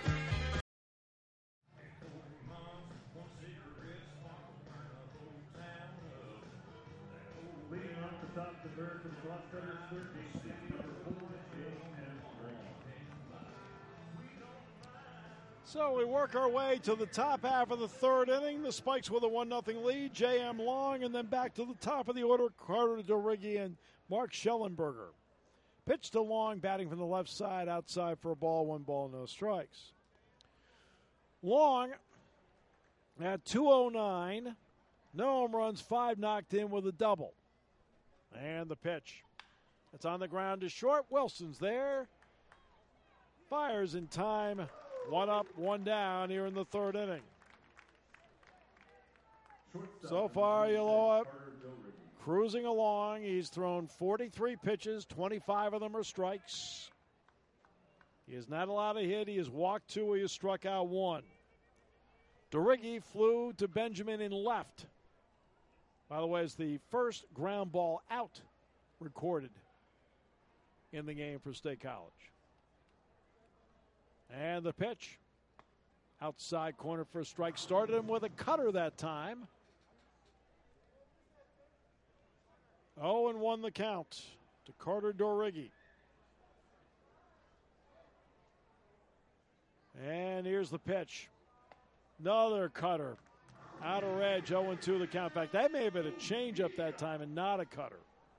So we work our way to the top half of the third inning. The Spikes with a 1-0 lead. J.M. Long, and then back to the top of the order, Carter DeRiggi and Mark Schellenberger. Pitch to Long, batting from the left side, outside for a ball, 1 ball, no strikes. Long at 209, no home runs, 5 knocked in with a double. And the pitch. It's on the ground to short. Wilson's there. Fires in time. 1 up, 1 down here in the third inning. So far, Ulloa cruising along. He's thrown 43 pitches, 25 of them are strikes. He is not allowed a hit. He has walked 2. He has struck out 1. DeRiggi flew to Benjamin in left. By the way, it's the first ground ball out recorded in the game for State College. And the pitch. Outside corner for a strike. Started him with a cutter that time. 0-1 the count to Carter Dorighi. And here's the pitch. Another cutter. Outer edge, 0-2 the count. In fact, that may have been a changeup that time and not a cutter.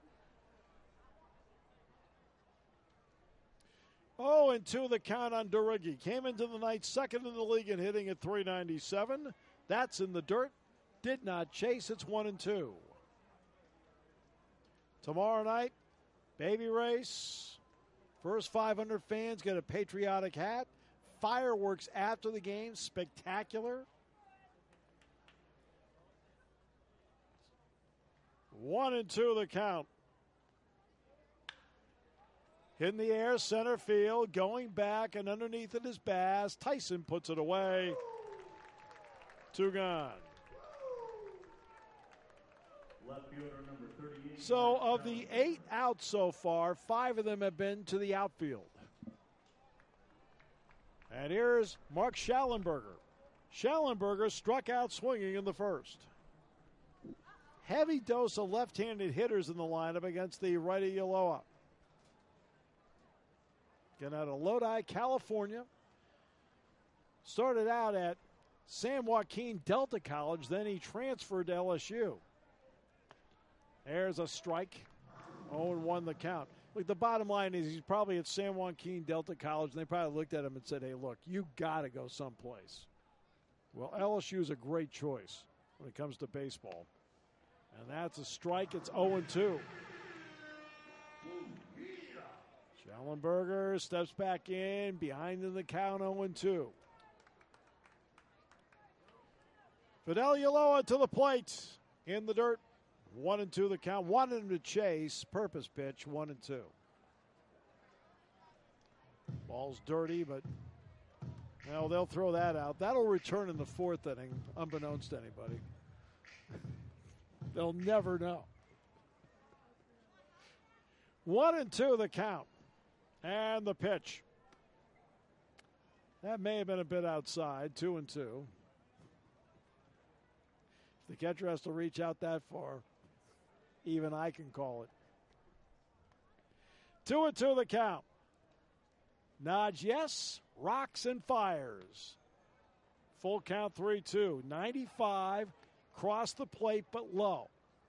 0-2 the count on Dorighi. Came into the night second in the league in hitting at .397. That's in the dirt. Did not chase. It's 1-2. Tomorrow night, baby race. First 500 fans get a patriotic hat. Fireworks after the game. Spectacular. 1-2 the count. Hit in the air, center field, going back, and underneath it is Bass. Tyson puts it away. 2 gone. Left fielder number 38. So of the 8 outs so far, 5 of them have been to the outfield. And here's Mark Schallenberger. Schallenberger struck out swinging in the first. Heavy dose of left-handed hitters in the lineup against the righty Ulloa. Getting out of Lodi, California. Started out at San Joaquin Delta College, then he transferred to LSU. There's a strike. 0-1 the count. Look, the bottom line is he's probably at San Joaquin Delta College, and they probably looked at him and said, hey, look, you got to go someplace. Well, LSU is a great choice when it comes to baseball. And that's a strike. It's 0-2. Schallenberger steps back in, behind in the count, 0-2. Fidel Ulloa to the plate, in the dirt, 1-2 the count. Wanted him to chase, purpose pitch, 1-2. Ball's dirty, but well, they'll throw that out. That'll return in the 4th inning, unbeknownst to anybody. They'll never know. 1-2 the count. And the pitch. That may have been a bit outside, 2-2. If the catcher has to reach out that far, even I can call it. 2-2 the count. Nods yes, rocks and fires. Full count 3-2. 95, crossed the plate but low.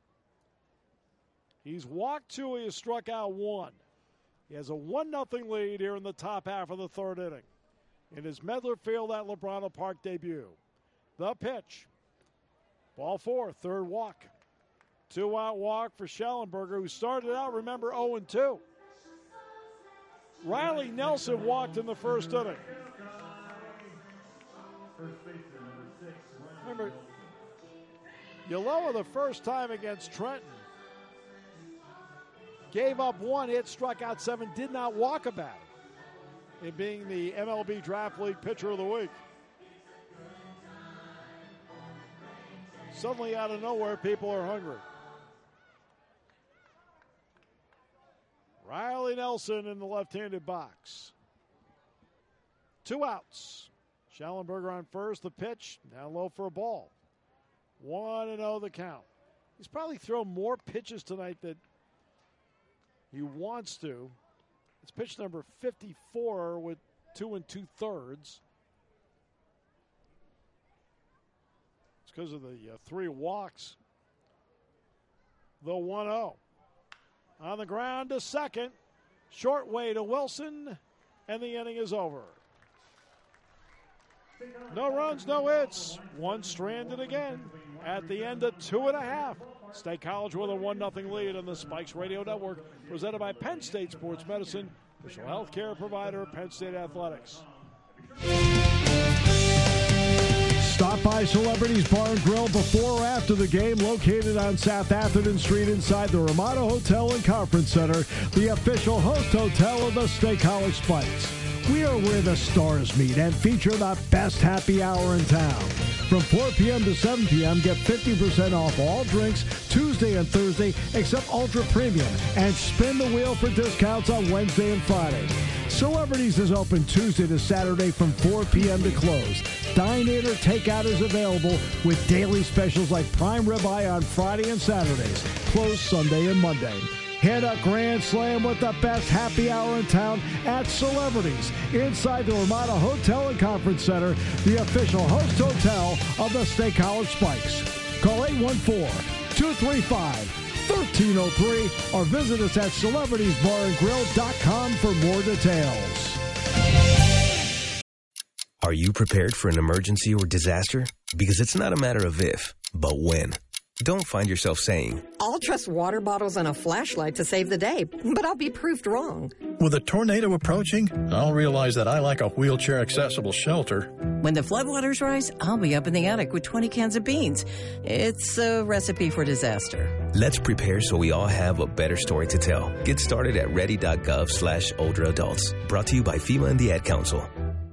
He's walked 2, he has struck out 1. He has a 1-0 lead here in the top half of the 3rd inning. In his Medler Field at LeBron Park debut. The pitch. Ball 4, 3rd walk. 2-out walk for Schallenberger, who started out, remember, 0-2. Riley Nelson walked in the 1st inning. Remember, Ulloa the first time against Trenton. Gave up 1 hit, struck out 7, did not walk a batter in being the MLB Draft League Pitcher of the Week. Suddenly out of nowhere, people are hungry. Riley Nelson in the left-handed box. 2 outs. Schallenberger on first, the pitch, down low for a ball. 1-0 the count. He's probably thrown more pitches tonight than he wants to. It's pitch number 54 with 2 2/3. It's because of the 3 walks. The 1-0. On the ground to second. Short way to Wilson. And the inning is over. No runs, no hits. 1 stranded again at the end of 2.5. State College with a 1-0 lead on the Spikes Radio Network, presented by Penn State Sports Medicine, official health care provider of Penn State Athletics. Stop by Celebrities Bar and Grill before or after the game, located on South Atherton Street inside the Ramada Hotel and Conference Center, the official host hotel of the State College Spikes. We are where the stars meet and feature the best happy hour in town. From 4 p.m. to 7 p.m., get 50% off all drinks 2 Tuesday and Thursday, except Ultra Premium, and spin the wheel for discounts on Wednesday and Friday. Celebrities is open Tuesday to Saturday from 4 p.m. to close. Dine-in or takeout is available with daily specials like prime ribeye on Friday and Saturdays, closed Sunday and Monday. Hit a grand slam with the best happy hour in town at Celebrities inside the Ramada Hotel and Conference Center, the official host hotel of the State College Spikes. Call 814-235-1303 or visit us at celebritiesbarandgrill.com for more details. Are you prepared for an emergency or disaster? Because it's not a matter of if, but when. Don't find yourself saying, I'll trust water bottles and a flashlight to save the day, but I'll be proved wrong. With a tornado approaching, I'll realize that I like a wheelchair-accessible shelter. When the floodwaters rise, I'll be up in the attic with 20 cans of beans. It's a recipe for disaster. Let's prepare so we all have a better story to tell. Get started at ready.gov/older adults. Brought to you by FEMA and the Ad Council.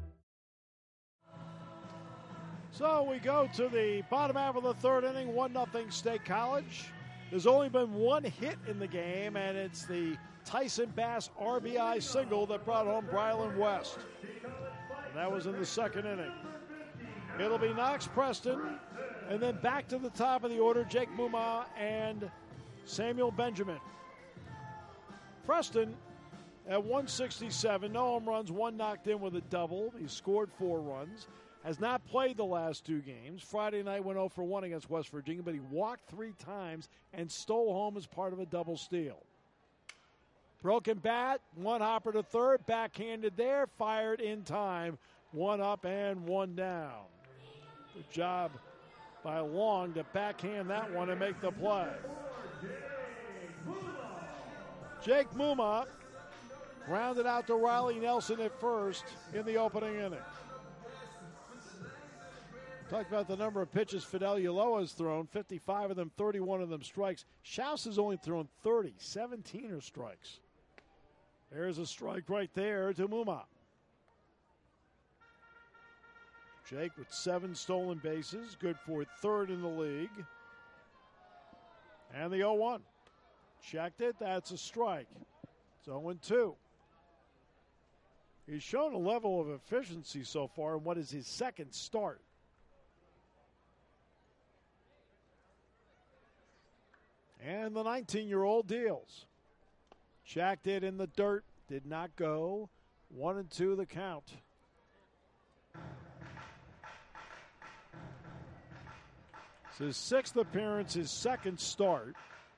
So we go to the bottom half of the third inning, 1-0 State College. There's only been one hit in the game, and it's the Tyson Bass RBI single that brought home Brylan West. And that was in the second inning. It'll be Knox Preston, and then back to the top of the order, Jake Muma and Samuel Benjamin. Preston at 167, no home runs, one knocked in with a double. He scored 4 runs. Has not played the last 2 games. Friday night went 0 for 1 against West Virginia, but he walked 3 times and stole home as part of a double steal. Broken bat, one hopper to third, backhanded there, fired in time. 1 up and 1 down. Good job by Long to backhand that one and make the play. Jake Muma grounded out to Riley Nelson at first in the opening inning. Talked about the number of pitches Fidel Ulloa has thrown, 55 of them, 31 of them strikes. Schaus has only thrown 30, 17 are strikes. There's a strike right there to Muma. Jake with 7 stolen bases, good for 3rd in the league. And the 0-1. Checked it, that's a strike. It's 0-2. He's shown a level of efficiency so far in what is his second start. And the 19-year-old deals. Jacked it in the dirt. Did not go. 1-2 the count. It's his 6th appearance, his second start.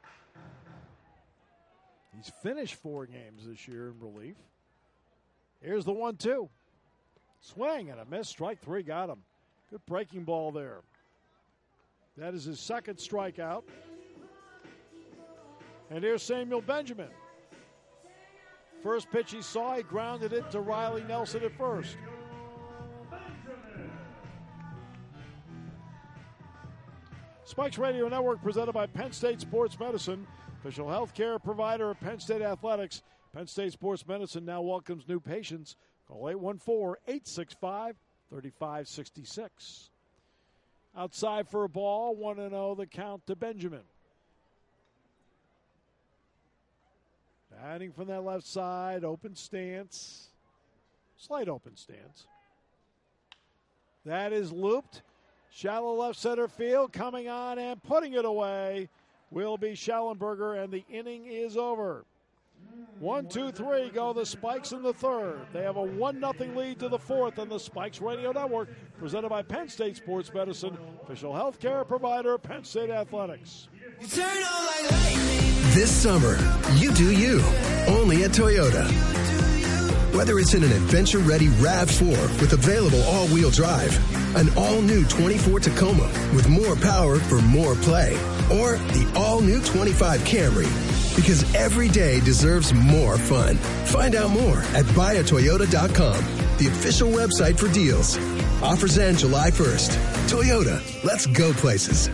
He's finished 4 games this year in relief. Here's the 1-2. Swing and a miss. Strike 3 got him. Good breaking ball there. That is his second strikeout. And here's Samuel Benjamin. First pitch he saw, he grounded it to Riley Nelson at first. Spikes Radio Network presented by Penn State Sports Medicine, official health care provider of Penn State Athletics. Penn State Sports Medicine now welcomes new patients. Call 814-865-3566. Outside for a ball, 1-0 the count to Benjamin. Batting from that left side, open stance. Slight open stance. That is looped. Shallow left center field, coming on and putting it away will be Schallenberger, and the inning is over. 1-2-3 go the Spikes in the third. They have a 1-0 lead to the fourth on the Spikes Radio Network, presented by Penn State Sports Medicine, official health care provider of Penn State Athletics. This summer, you do you, only at Toyota. Whether it's in an adventure-ready RAV4 with available all-wheel drive, an all-new 24 Tacoma with more power for more play, or the all-new 25 Camry, because every day deserves more fun. Find out more at buyatoyota.com, the official website for deals. Offers end July 1st. Toyota, let's go places.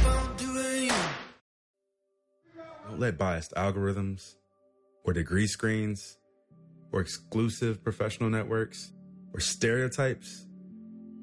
Don't let biased algorithms or degree screens or exclusive professional networks or stereotypes.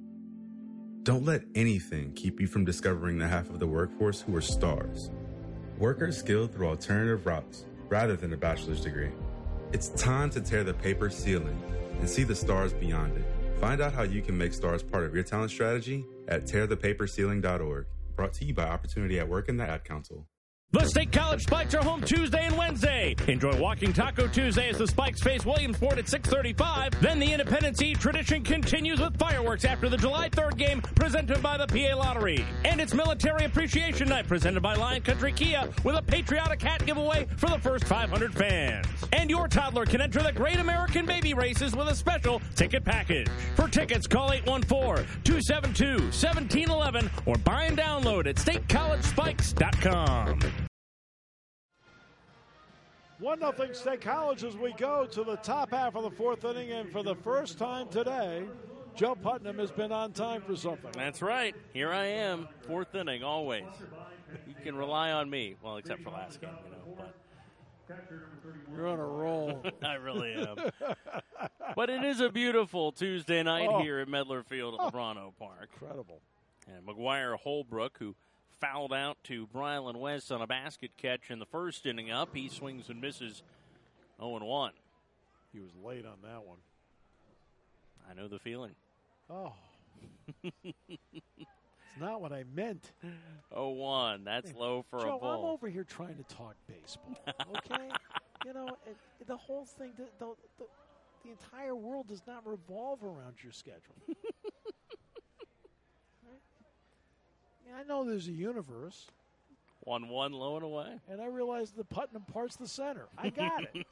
Don't let anything keep you from discovering the half of the workforce who are stars. Workers skilled through alternative routes rather than a bachelor's degree. It's time to tear the paper ceiling and see the stars beyond it. Find out how you can make stars part of your talent strategy at tearthepaperceiling.org. Brought to you by Opportunity at Work and the Ad Council. The State College Spikes are home Tuesday and Wednesday. Enjoy Walking Taco Tuesday as the Spikes face Williamsport at 6:35. Then the Independence Eve tradition continues with fireworks after the July 3rd game presented by the PA Lottery. And it's Military Appreciation Night presented by Lion Country Kia with a patriotic hat giveaway for the first 500 fans. And your toddler can enter the Great American Baby Races with a special ticket package. For tickets, call 814-272-1711 or buy and download at statecollegespikes.com. 1-0 State College as we go to the top half of the fourth inning, and for the first time today, Joe Putnam has been on time for something. That's right. Here I am, fourth inning, always. You can rely on me. Well, except for last game, But you're on a roll. I really am. But it is a beautiful Tuesday night here at Medler Field at Lebrano Park. Incredible. And McGuire Holbrook, who fouled out to Brylan West on a basket catch in the first inning up. He swings and misses 0-1. He was late on that one. I know the feeling. Oh. It's not what I meant. 0-1. That's low for Joe, a ball. I'm over here trying to talk baseball, okay? The whole thing, the entire world does not revolve around your schedule. I know there's a universe. 1-1, low and away. And I realize the Putnam part's the center. I got it.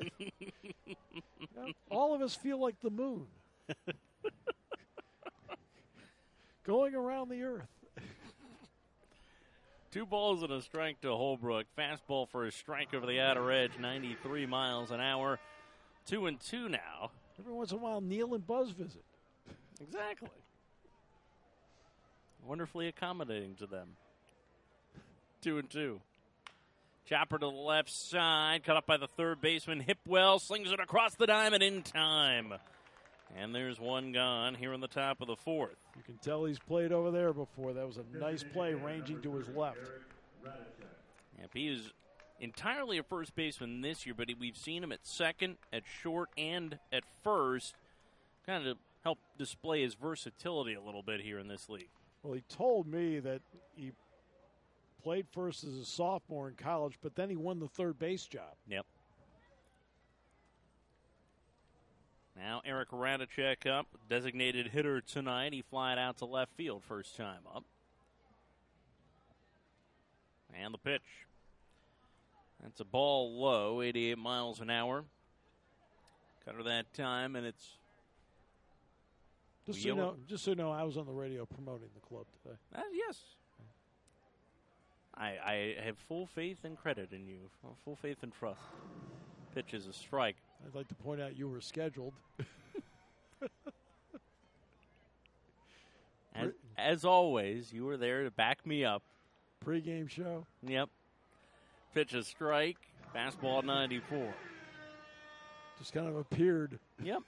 All of us feel like the moon. Going around the earth. 2 balls and a strike to Holbrook. Fastball for a strike over the outer edge, 93 miles an hour. 2-2 now. Every once in a while, Neil and Buzz visit. Exactly. Wonderfully accommodating to them. 2-2. Chopper to the left side, cut up by the third baseman. Hipwell slings it across the diamond in time. And there's one gone here in the top of the fourth. You can tell he's played over there before. That was a nice play ranging to his left. Yep, he is entirely a first baseman this year, but we've seen him at second, at short, and at first. Kind of help display his versatility a little bit here in this league. Well, he told me that he played first as a sophomore in college, but then he won the third base job. Yep. Now Eric Radicek up, designated hitter tonight. He flied out to left field first time up. And the pitch. That's a ball low, 88 miles an hour. Cutter that time, and it's Just so you know, I was on the radio promoting the club today. Yes. I have full faith and credit in you, full faith and trust. Pitch is a strike. I'd like to point out you were scheduled. As always, you were there to back me up. Pre-game show? Yep. Pitch a strike, fastball 94. Just kind of appeared. Yep.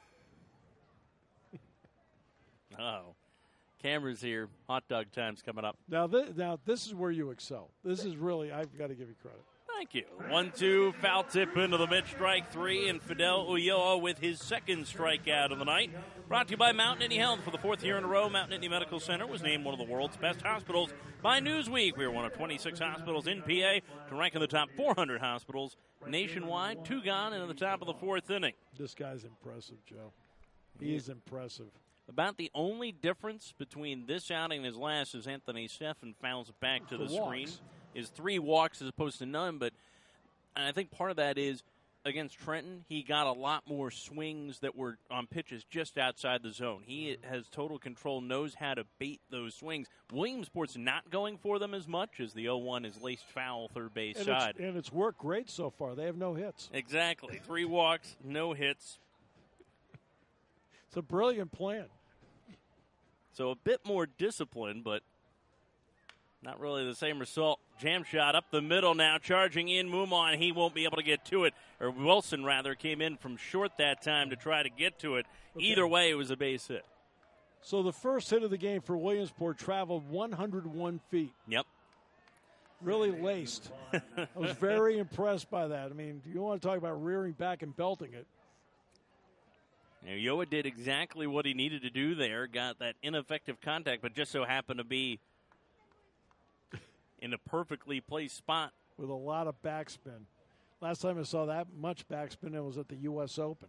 Uh-oh. Cameras here. Hot dog time's coming up. Now this is where you excel. This is really, I've got to give you credit. Thank you. 1-2, foul tip into the mid, strike 3, and Fidel Ulloa with his second strikeout of the night. Brought to you by Mount Nittany Health. For the fourth year in a row, Mount Nittany Medical Center was named one of the world's best hospitals by Newsweek. We are one of 26 hospitals in PA to rank in the top 400 hospitals nationwide. 2 gone into the top of the fourth inning. This guy's impressive, Joe. He is impressive. About the only difference between this outing and his last is Anthony Steffen fouls it back to the screen. Is 3 walks as opposed to none, but I think part of that is against Trenton, he got a lot more swings that were on pitches just outside the zone. He has total control, knows how to bait those swings. Williamsport's not going for them as much as the 0-1 is laced foul third base side. And it's worked great so far. They have no hits. Exactly. 3 walks, no hits. It's a brilliant plan. So a bit more discipline, but not really the same result. Jam shot up the middle now, charging in Mumon. He won't be able to get to it. Or Wilson, rather, came in from short that time to try to get to it. Okay. Either way, it was a base hit. So the first hit of the game for Williamsport traveled 101 feet. Yep. really laced. I was very impressed by that. I mean, you want to talk about rearing back and belting it. Now, Yoa did exactly what he needed to do there, got that ineffective contact, but just so happened to be in a perfectly placed spot. With a lot of backspin. Last time I saw that much backspin, it was at the U.S. Open.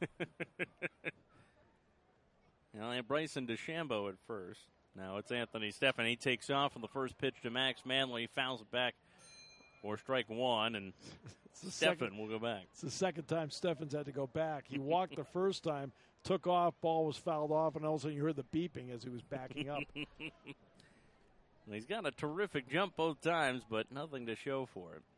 And Bryson DeChambeau at first. Now it's Anthony Stephan. He takes off on the first pitch to Max Manley. He fouls it back for strike one, and Stephan will go back. It's the second time Stephan's had to go back. He walked the first time, took off, ball was fouled off, and all of a sudden you heard the beeping as he was backing up. He's got a terrific jump both times, but nothing to show for it.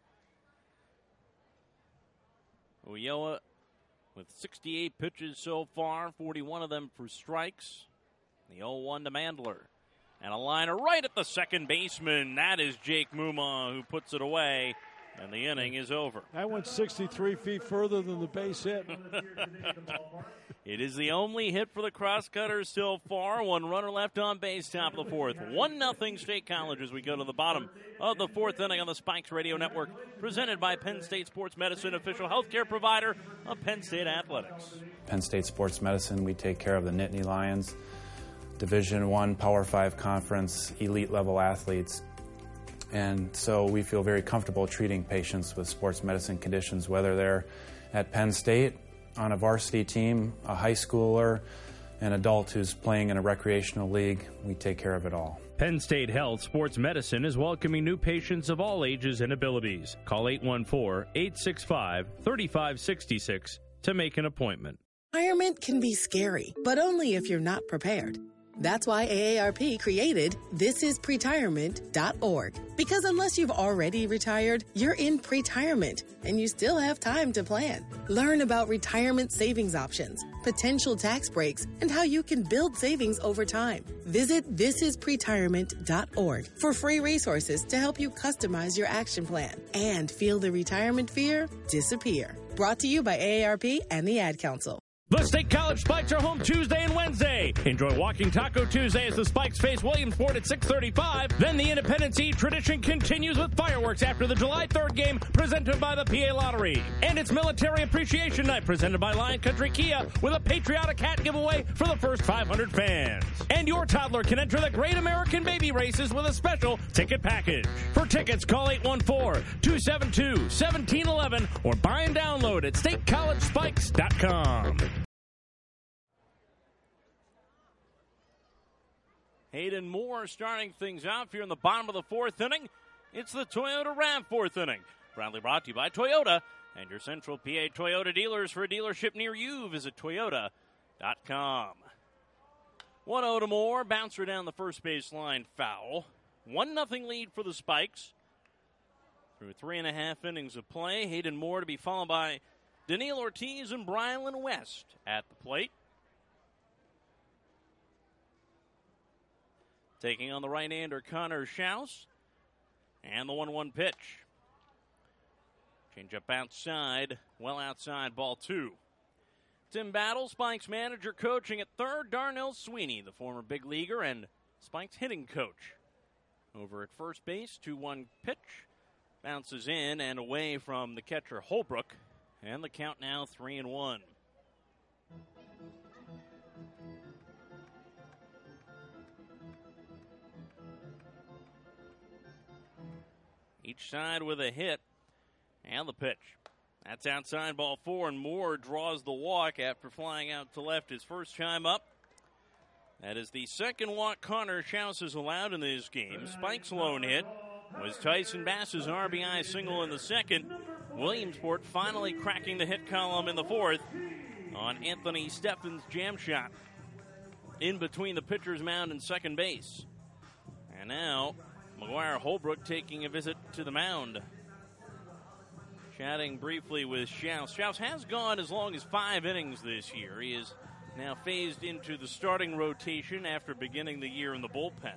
Ulloa with 68 pitches so far, 41 of them for strikes. The 0-1 to Mandler. And a liner right at the second baseman. That is Jake Muma who puts it away, and the inning is over. That went 63 feet further than the base hit. It is the only hit for the Crosscutters so far. One runner left on base, top of the fourth. 1-0 State College as we go to the bottom of the fourth inning on the Spikes Radio Network, presented by Penn State Sports Medicine, official healthcare provider of Penn State Athletics. Penn State Sports Medicine, we take care of the Nittany Lions, Division I Power 5 Conference, elite level athletes. And so we feel very comfortable treating patients with sports medicine conditions, whether they're at Penn State, on a varsity team, a high schooler, an adult who's playing in a recreational league. We take care of it all. Penn State Health Sports Medicine is welcoming new patients of all ages and abilities. Call 814-865-3566 to make an appointment. Retirement can be scary, but only if you're not prepared. That's why AARP created thisispretirement.org. Because unless you've already retired, you're in pretirement, and you still have time to plan. Learn about retirement savings options, potential tax breaks, and how you can build savings over time. Visit thisispretirement.org for free resources to help you customize your action plan and feel the retirement fear disappear. Brought to you by AARP and the Ad Council. The State College Spikes are home Tuesday and Wednesday. Enjoy Walking Taco Tuesday as the Spikes face Williamsport at 6:35. Then the Independence Eve tradition continues with fireworks after the July 3rd game presented by the PA Lottery. And it's Military Appreciation Night presented by Lion Country Kia with a patriotic hat giveaway for the first 500 fans. And your toddler can enter the Great American Baby Races with a special ticket package. For tickets, call 814-272-1711 or buy and download at statecollegespikes.com. Hayden Moore starting things off here in the bottom of the fourth inning. It's the Toyota RAV fourth inning. Proudly brought to you by Toyota and your Central PA Toyota dealers. For a dealership near you, visit Toyota.com. 1-0 to Moore. Bouncer down the first base line, foul. 1-0 lead for the Spikes. Through 3.5 innings of play, Hayden Moore to be followed by Daniil Ortiz and Brylan West at the plate. Taking on the right-hander Connor Schaus. And the 1-1 pitch. Change up outside, well outside, ball 2. Tim Battle, Spikes manager, coaching at third. Darnell Sweeney, the former big leaguer and Spikes hitting coach. Over at first base, 2-1 pitch. Bounces in and away from the catcher Holbrook. And the count now 3-1. Each side with a hit. And the pitch. That's outside, ball 4, and Moore draws the walk after flying out to left his first time up. That is the second walk Connor Schaus has allowed in this game. Spike's lone hit was Tyson Bass's RBI single in the second. Williamsport finally cracking the hit column in the fourth on Anthony Stephan's jam shot in between the pitcher's mound and second base. And now McGuire Holbrook taking a visit to the mound. Chatting briefly with Schaus. Schaus has gone as long as 5 innings this year. He is now phased into the starting rotation after beginning the year in the bullpen.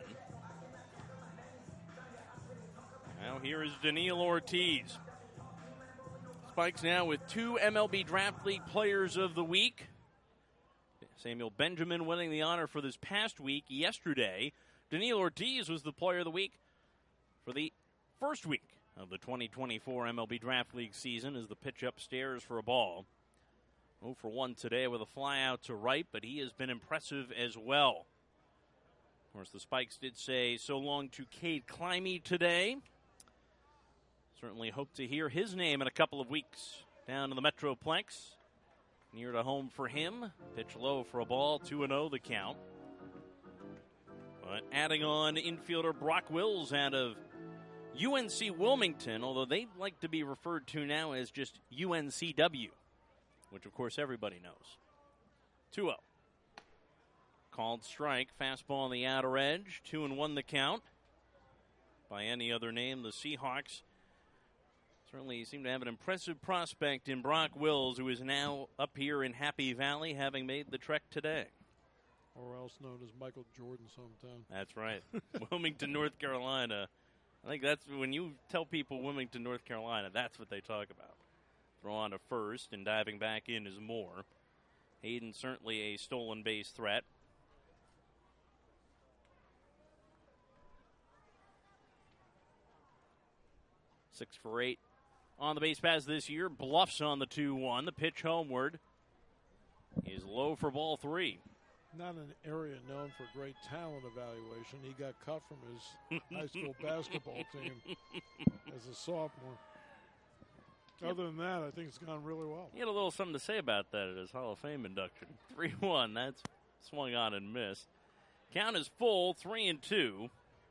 Now here is Daniil Ortiz. Spikes now with 2 MLB Draft League Players of the Week. Samuel Benjamin winning the honor for this past week. Yesterday, Daniil Ortiz was the Player of the Week for the first week of the 2024 MLB Draft League season as the pitch upstairs for a ball. 0 for 1 today with a fly out to right, but he has been impressive as well. Of course, the Spikes did say so long to Cade Climby today. Certainly hope to hear his name in a couple of weeks down in the Metroplex. Near to home for him. Pitch low for a ball, 2-0 the count. But adding on infielder Brock Wills out of UNC Wilmington, although they like to be referred to now as just UNCW, which of course everybody knows. 2-0. Called strike, fastball on the outer edge, 2-1 the count. By any other name, the Seahawks certainly seem to have an impressive prospect in Brock Wills, who is now up here in Happy Valley, having made the trek today. Or else known as Michael Jordan's hometown. That's right. Wilmington, North Carolina. I think that's when you tell people Wilmington, North Carolina, that's what they talk about. Throw on to first, and diving back in is Moore. Hayden certainly a stolen base threat. Six for 8 on the base pass this year. Bluffs on the 2-1. The pitch homeward is low for ball 3. Not an area known for great talent evaluation. He got cut from his high school basketball team as a sophomore. Other than that, I think it's gone really well. He had a little something to say about that at his Hall of Fame induction. 3-1. That's swung on and missed. Count is full, 3-2.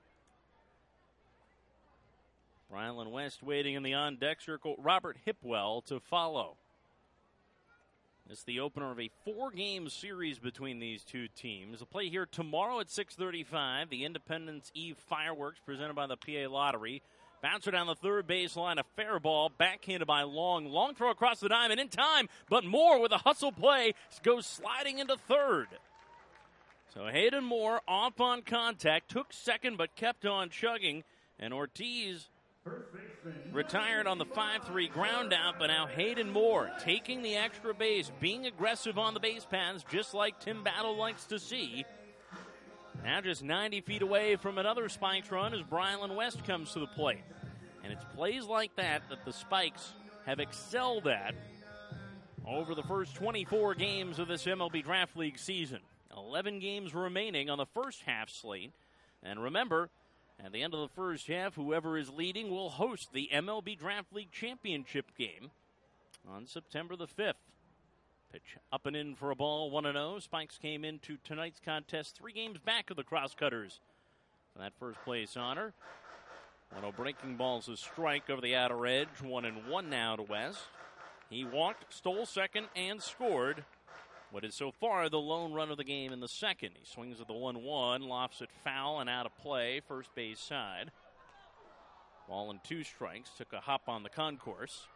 Brylan West waiting in the on-deck circle. Robert Hipwell to follow. It's the opener of a 4-game series between these two teams. The play here tomorrow at 6:35. The Independence Eve fireworks presented by the PA Lottery. Bouncer down the third baseline, a fair ball, backhanded by Long. Long throw across the diamond in time, but Moore with a hustle play goes sliding into third. So Hayden Moore off on contact, took second but kept on chugging, and Ortiz retired on the 5-3 ground out, but now Hayden Moore taking the extra base, being aggressive on the base paths, just like Tim Battle likes to see. Now just 90 feet away from another Spikes run as Brylan West comes to the plate. And it's plays like that the Spikes have excelled at over the first 24 games of this MLB Draft League season. 11 games remaining on the first half slate. And remember, at the end of the first half, whoever is leading will host the MLB Draft League Championship game on September the 5th. Pitch up and in for a ball, 1-0. Spikes came into tonight's contest 3 games back of the Crosscutters for that first place honor. 1-0 breaking balls a strike over the outer edge. 1-1 now to West. He walked, stole second, and scored what is so far the lone run of the game in the second. He swings at the 1-1, lofts it foul and out of play, first base side. Ball and 2 strikes, took a hop on the concourse.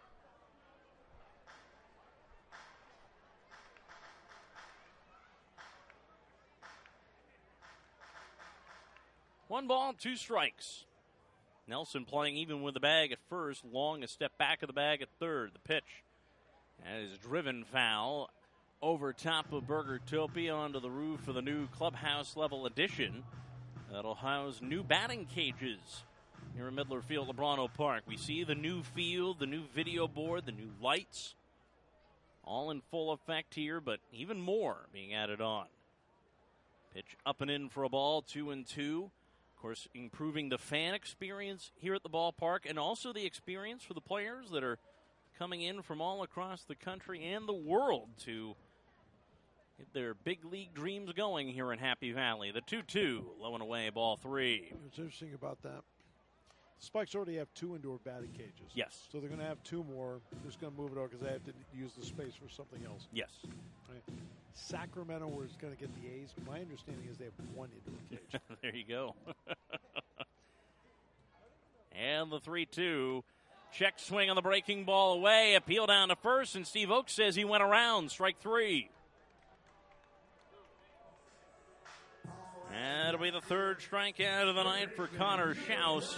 One ball, 2 strikes. Nelson playing even with the bag at first. Long a step back of the bag at third. The pitch. That is driven foul over top of Burger Topi onto the roof of the new clubhouse level addition. That'll house new batting cages here in Midler Field, Lebrano Park. We see the new field, the new video board, the new lights. All in full effect here, but even more being added on. Pitch up and in for a ball, 2-2. Of course, improving the fan experience here at the ballpark and also the experience for the players that are coming in from all across the country and the world to get their big league dreams going here in Happy Valley. The 2-2, low and away, ball 3. What's interesting about that, the Spikes already have 2 indoor batting cages. Yes. So they're going to have 2 more. They're just going to move it over because they have to use the space for something else. Yes. Right. Sacramento was going to get the A's. My understanding is they have 1 indoor cage. There you go. And the 3-2. Check swing on the breaking ball away. Appeal down to first, and Steve Oakes says he went around. Strike 3. That'll be the 3rd strikeout of the night for Connor Schaus.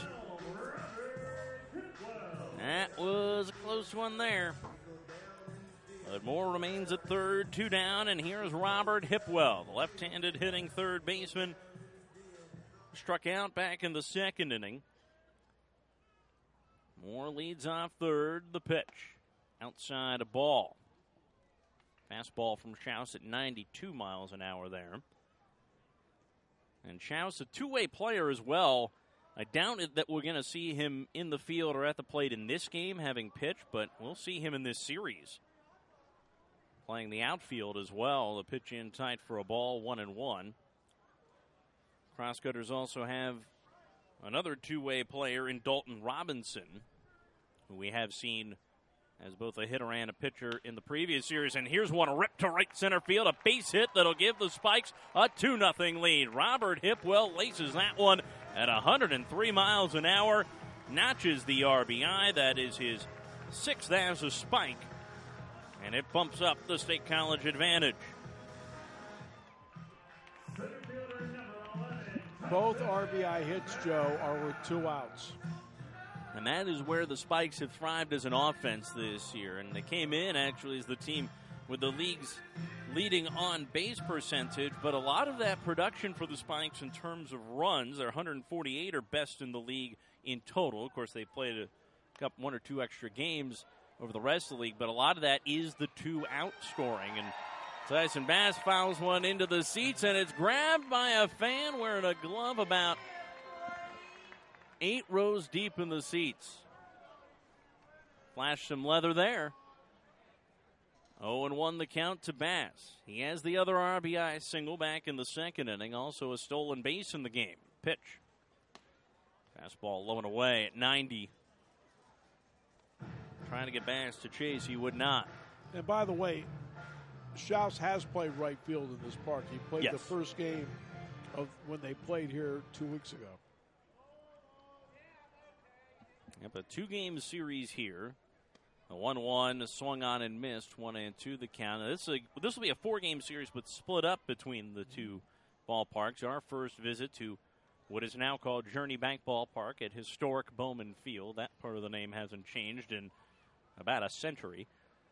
That was a close one there. But Moore remains at third, 2 down, and here's Robert Hipwell, the left-handed hitting third baseman. Struck out back in the 2nd inning. Moore leads off third. The pitch. Outside a ball. Fastball from Schaus at 92 miles an hour there. And Schaus, a two-way player as well. I doubt that we're going to see him in the field or at the plate in this game having pitched, but we'll see him in this series. Playing the outfield as well. The pitch in tight for a ball, 1-1. Crosscutters also have another two-way player in Dalton Robinson, who we have seen as both a hitter and a pitcher in the previous series. And here's one ripped to right center field, a base hit that'll give the Spikes a 2-0 lead. Robert Hipwell laces that one at 103 miles an hour, notches the RBI. That is his 6th as a Spike, and it bumps up the State College advantage. Both RBI hits, Joe, are with 2 outs. And that is where the Spikes have thrived as an offense this year. And they came in, actually, as the team with the league's leading on-base percentage. But a lot of that production for the Spikes in terms of runs, their 148 are best in the league in total. Of course, they played one or two extra games over the rest of the league. But a lot of that is the 2-out scoring. And Tyson Bass fouls one into the seats, and it's grabbed by a fan wearing a glove about 8 rows deep in the seats. Flashed some leather there. 0-1 the count to Bass. He has the other RBI single back in the second inning. Also a stolen base in the game. Pitch. Fastball low and away at 90. Trying to get Bass to chase. He would not. And by the way, Schaus has played right field in this park. He played the first game of when they played here 2 weeks ago. Yep, a 2-game series here. A 1-1 swung on and missed, 1-2 the count. This will be a 4-game series, but split up between the two ballparks. Our first visit to what is now called Journey Bank Ballpark at historic Bowman Field. That part of the name hasn't changed in about a century.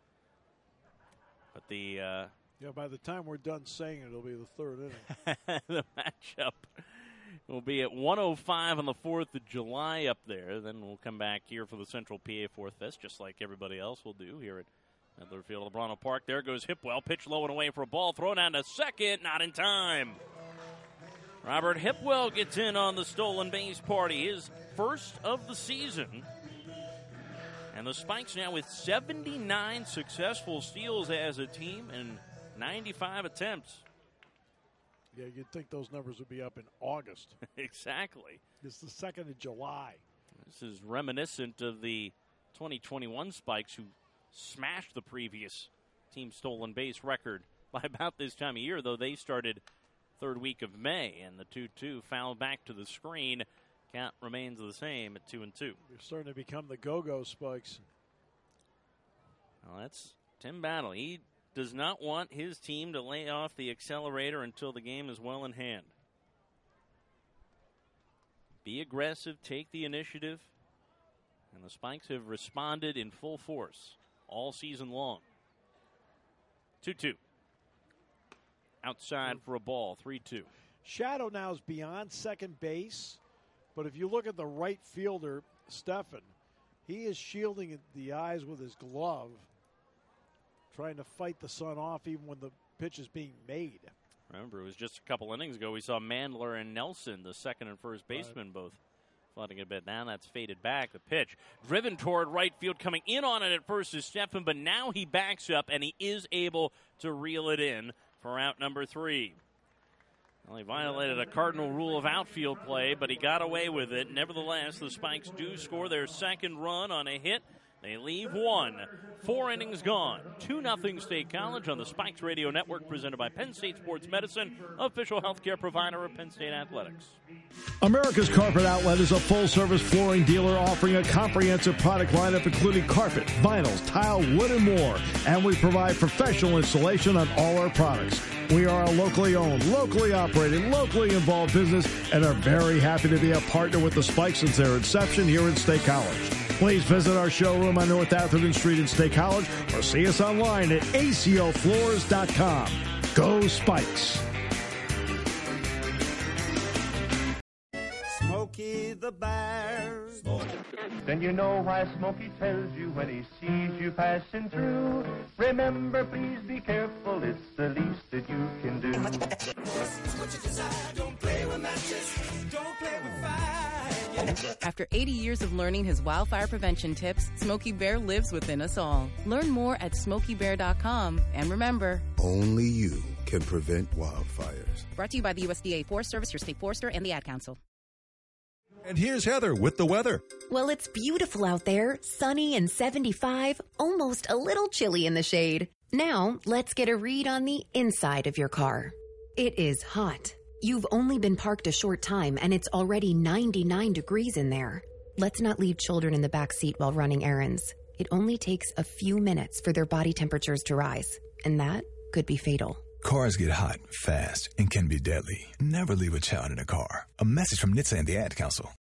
But by the time we're done saying it, it'll be the 3rd inning. The matchup will be at 1:05 on the 4th of July up there. Then we'll come back here for the Central PA Fourth Fest, just like everybody else will do here at Midler Field of Lebrano Park. There goes Hipwell. Pitch low and away for a ball. Thrown down to second. Not in time. Robert Hipwell gets in on the stolen base party. His first of the season. And the Spikes now with 79 successful steals as a team and 95 attempts. Yeah, you'd think those numbers would be up in August. Exactly. It's the 2nd of July. This is reminiscent of the 2021 Spikes, who smashed the previous team stolen base record by about this time of year, though they started 3rd week of May, and the 2-2 fouled back to the screen. Count remains the same at 2-2. You're starting to become the go-go Spikes. Well, that's Tim Battle. He does not want his team to lay off the accelerator until the game is well in hand. Be aggressive, take the initiative, and the Spikes have responded in full force all season long. 2-2. Outside for a ball, 3-2. Shadow now is beyond second base, but if you look at the right fielder, Stephan, he is shielding the eyes with his glove, trying to fight the sun off even when the pitch is being made. Remember, it was just a couple innings ago we saw Mandler and Nelson, the second and first baseman, both flooding a bit. Now that's faded back. The pitch driven toward right field. Coming in on it at first is Stephan, but now he backs up and he is able to reel it in for out number 3. Well, he violated a cardinal rule of outfield play, but he got away with it. Nevertheless, the Spikes do score their second run on a hit. They leave 1. 4 innings gone. 2-0 State College on the Spikes Radio Network, presented by Penn State Sports Medicine, official healthcare provider of Penn State Athletics. America's Carpet Outlet is a full-service flooring dealer offering a comprehensive product lineup including carpet, vinyls, tile, wood, and more. And we provide professional installation on all our products. We are a locally owned, locally operated, locally involved business and are very happy to be a partner with the Spikes since their inception here at State College. Please visit our showroom on North Atherton Street in State College or see us online at acofloors.com. Go Spikes! Smokey the Bear. then you know why Smokey tells you when he sees you passing through. Remember, please be careful, it's the least that you can do. Don't play with matches, don't play with fire. After 80 years of learning his wildfire prevention tips, Smokey Bear lives within us all. Learn more at SmokeyBear.com. And remember, only you can prevent wildfires. Brought to you by the USDA Forest Service, your state forester, and the Ad Council. And here's Heather with the weather. Well, it's beautiful out there, sunny and 75, almost a little chilly in the shade. Now, let's get a read on the inside of your car. It is hot. You've only been parked a short time, and it's already 99 degrees in there. Let's not leave children in the back seat while running errands. It only takes a few minutes for their body temperatures to rise, and that could be fatal. Cars get hot, fast, and can be deadly. Never leave a child in a car. A message from NHTSA and the Ad Council.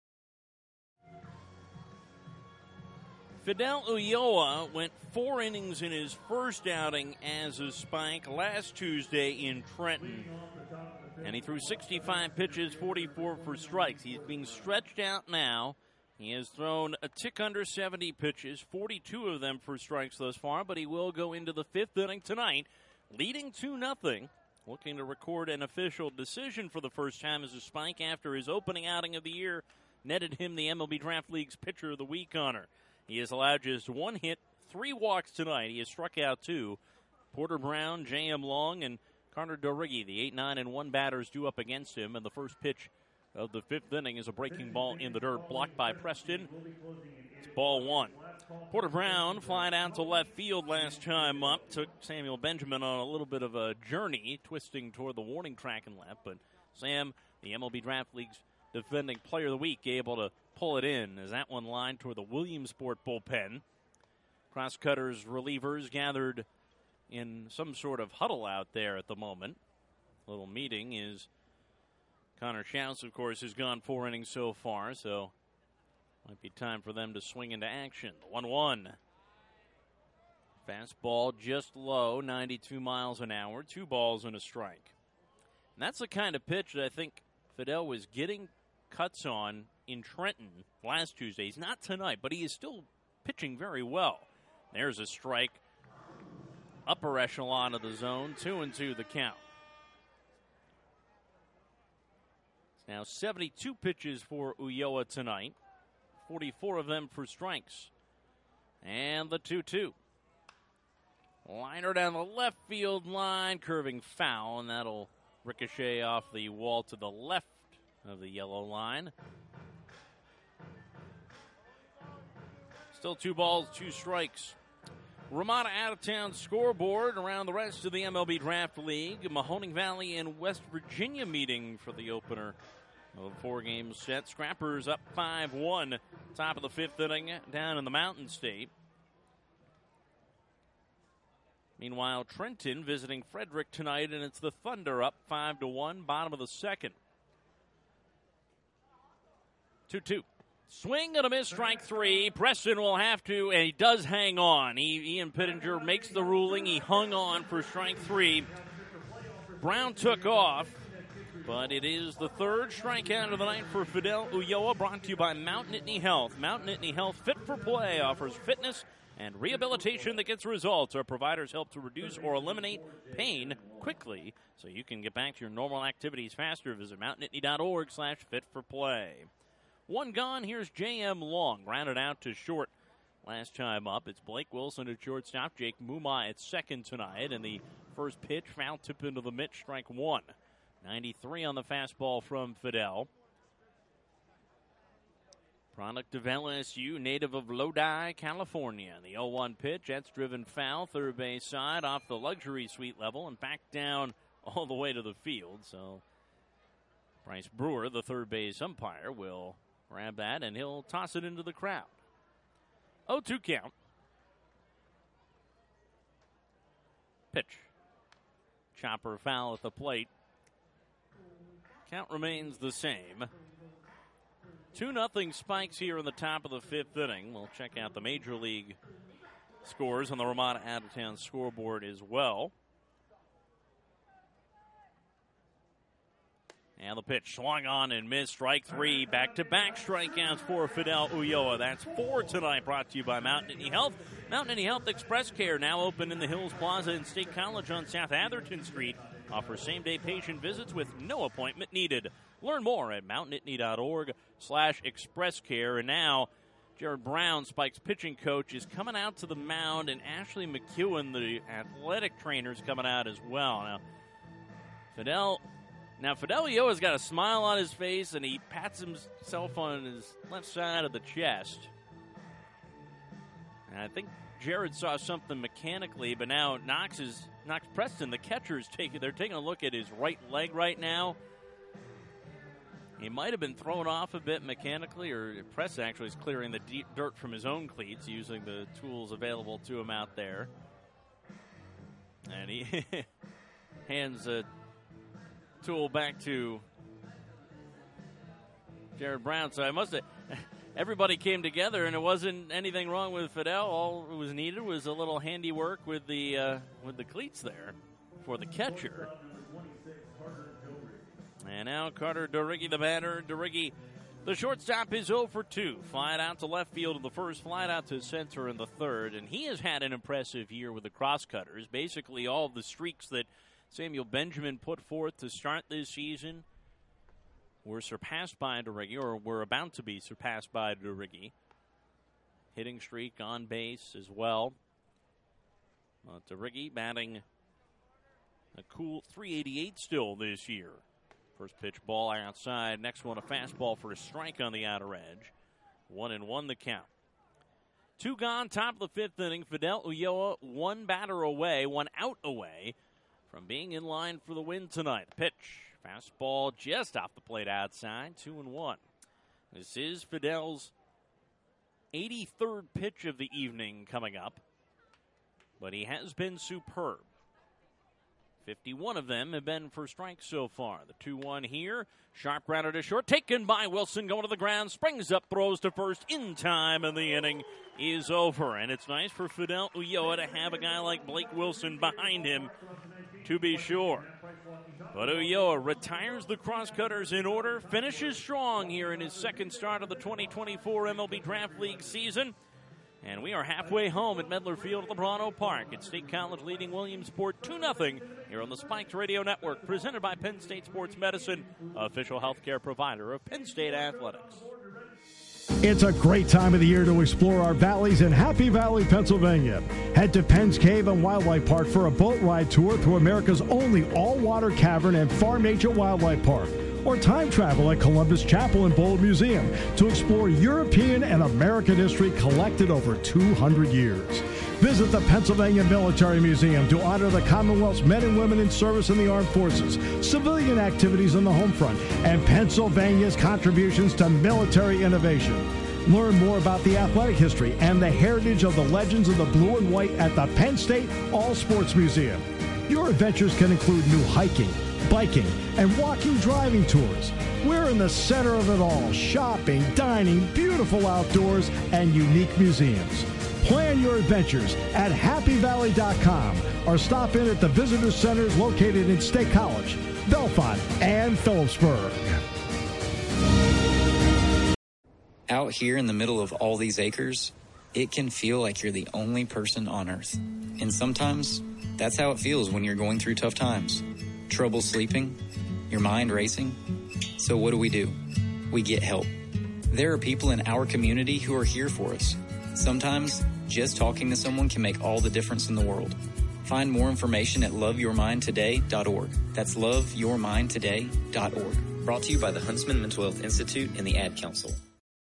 Fidel Ulloa went 4 innings in his first outing as a Spike last Tuesday in Trenton. And he threw 65 pitches, 44 for strikes. He's being stretched out now. He has thrown a tick under 70 pitches, 42 of them for strikes thus far, but he will go into the 5th inning tonight, leading 2-0, looking to record an official decision for the first time as a Spike after his opening outing of the year netted him the MLB Draft League's Pitcher of the Week honor. He has allowed just 1 hit, 3 walks tonight. He has struck out 2. Porter Brown, J.M. Long, and Carter Dorighi, the 8, 9, and 1 batters due up against him. And the first pitch of the 5th inning is a breaking ball in the dirt, blocked by Preston. It's ball 1. Porter Brown flying out to left field last time up. Took Samuel Benjamin on a little bit of a journey, twisting toward the warning track and left. But Sam, the MLB Draft League's defending Player of the Week, able to pull it in as that one lined toward the Williamsport bullpen. Crosscutters, relievers gathered in some sort of huddle out there at the moment. Little meeting is Connor Schaus, of course, has gone 4 innings so far, so might be time for them to swing into action. 1-1. Fastball just low, 92 miles an hour, 2 balls and a strike. And that's the kind of pitch that I think Fidel was getting cuts on in Trenton last Tuesday. He's not tonight, but he is still pitching very well. There's a strike. Upper echelon of the zone, 2-2 the count. It's now 72 pitches for Ulloa tonight, 44 of them for strikes. And the 2-2. Liner down the left field line, curving foul, and that'll ricochet off the wall to the left of the yellow line. Still 2 balls, 2 strikes. Ramada out-of-town scoreboard around the rest of the MLB Draft League. Mahoning Valley and West Virginia meeting for the opener of a 4-game set. Scrappers up 5-1, top of the 5th inning down in the Mountain State. Meanwhile, Trenton visiting Frederick tonight, and it's the Thunder up 5-1, bottom of the 2nd. 2-2. Swing and a miss, strike 3. Preston will have to, and he does hang on. Ian Pittenger makes the ruling. He hung on for strike 3. Brown took off, but it is the 3rd strikeout of the night for Fidel Ulloa, brought to you by Mount Nittany Health. Mount Nittany Health Fit for Play offers fitness and rehabilitation that gets results. Our providers help to reduce or eliminate pain quickly so you can get back to your normal activities faster. Visit mountnittany.org/fitforplay. 1 gone. Here's J.M. Long. Grounded out to short last time up. It's Blake Wilson at shortstop. Jake Mumai at second tonight. And the first pitch, foul tip into the mitt, strike 1. 93 on the fastball from Fidel. Product of LSU, native of Lodi, California. The 0-1 pitch, that's driven foul, third base side, off the luxury suite level, and back down all the way to the field. So Bryce Brewer, the third base umpire, will grab that, and he'll toss it into the crowd. 0-2 count. Pitch. Chopper foul at the plate. Count remains the same. 2-0 Spikes here in the top of the 5th inning. We'll check out the Major League scores on the Ramada out-of-town scoreboard as well. And the pitch swung on and missed. Strike three. Back-to-back strikeouts for Fidel Ulloa. That's 4 tonight, brought to you by Mount Nittany Health. Mount Nittany Health Express Care, now open in the Hills Plaza in State College on South Atherton Street. Offers same-day patient visits with no appointment needed. Learn more at mountnittany.org/expresscare. And now, Jared Brown, Spike's pitching coach, is coming out to the mound, and Ashley McEwen, the athletic trainer, is coming out as well. Fidel Ulloa's got a smile on his face, and he pats himself on his left side of the chest. And I think Jared saw something mechanically, but now Knox Preston, the catcher, they're taking a look at his right leg right now. He might have been thrown off a bit mechanically, or Preston actually is clearing the dirt from his own cleats using the tools available to him out there. And he hands a tool back to Jared Brown. So everybody came together, and it wasn't anything wrong with Fidel. All it was needed was a little handiwork with the cleats there for the catcher. And now Carter DeRiggi, the batter. DeRiggi, the shortstop, is 0 for 2. Flied out to left field in the first, flied out to center in the third. And he has had an impressive year with the crosscutters. Basically, all of the streaks that Samuel Benjamin put forth to start this season were surpassed by DeRiggi, or were about to be surpassed by DeRiggi. Hitting streak on base as well. DeRiggi batting a cool .388 still this year. First pitch ball outside. Next one a fastball for a strike on the outer edge. 1-1 the count. 2 gone, top of the 5th inning. Fidel Ulloa, one batter away, one out away from being in line for the win tonight. Pitch, fastball just off the plate outside. 2-1. This is Fidel's 83rd pitch of the evening coming up, but he has been superb. 51 of them have been for strikes so far. The 2-1 here. Sharp grounder to short. Taken by Wilson. Going to the ground. Springs up. Throws to first in time. And the inning is over. And it's nice for Fidel Ulloa to have a guy like Blake Wilson behind him, to be sure. But Ulloa retires the crosscutters in order. Finishes strong here in his second start of the 2024 MLB Draft League season. And we are halfway home at Medler Field at Lebrano Park. It's State College leading Williamsport 2-0 here on the Spiked Radio Network, presented by Penn State Sports Medicine, official healthcare provider of Penn State Athletics. It's a great time of the year to explore our valleys in Happy Valley, Pennsylvania. Head to Penn's Cave and Wildlife Park for a boat ride tour through America's only all-water cavern and Farm Nature Wildlife Park. Or time travel at Columbus Chapel and Bold Museum to explore European and American history collected over 200 years. Visit the Pennsylvania Military Museum to honor the Commonwealth's men and women in service in the armed forces, civilian activities on the home front, and Pennsylvania's contributions to military innovation. Learn more about the athletic history and the heritage of the legends of the blue and white at the Penn State All Sports Museum. Your adventures can include new hiking, biking, and walking driving tours. We're in the center of it all: shopping, dining, beautiful outdoors, and unique museums. Plan your adventures at happyvalley.com or stop in at the visitor centers located in State College, Bellefonte, and Phillipsburg. Out here in the middle of all these acres, it can feel like you're the only person on Earth. And sometimes that's how it feels when you're going through tough times. Trouble sleeping, your mind racing. So what do? We get help. There are people in our community who are here for us. Sometimes just talking to someone can make all the difference in the world. Find more information at loveyourmindtoday.org. That's loveyourmindtoday.org. Brought to you by the Huntsman Mental Health Institute and the Ad Council.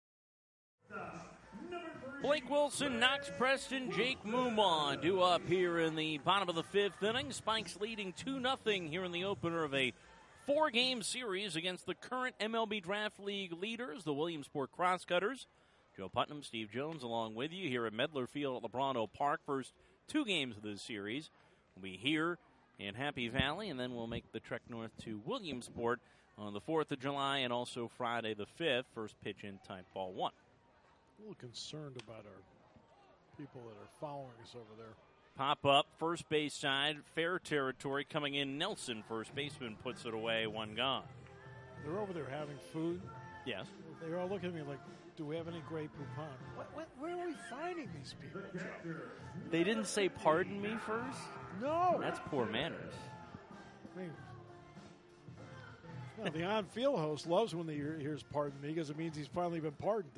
Blake Wilson, Knox Preston, Jake Mumon due up here in the bottom of the 5th inning. Spikes leading 2-0 here in the opener of a 4-game series against the current MLB Draft League leaders, the Williamsport Crosscutters. Joe Putnam, Steve Jones along with you here at Medler Field at Lebrano Park. First 2 games of this series will be here in Happy Valley, and then we'll make the trek north to Williamsport on the 4th of July and also Friday the 5th. First pitch in type ball 1. A little concerned about our people that are following us over there. Pop up, first base side, fair territory coming in. Nelson, first baseman, puts it away, 1 gone. They're over there having food. Yes. They're all looking at me like, do we have any Grey Poupon? Where are we finding these people, Joe? They didn't say pardon me first? No. That's poor manners. I mean, well, the on-field host loves when he hears pardon me because it means he's finally been pardoned.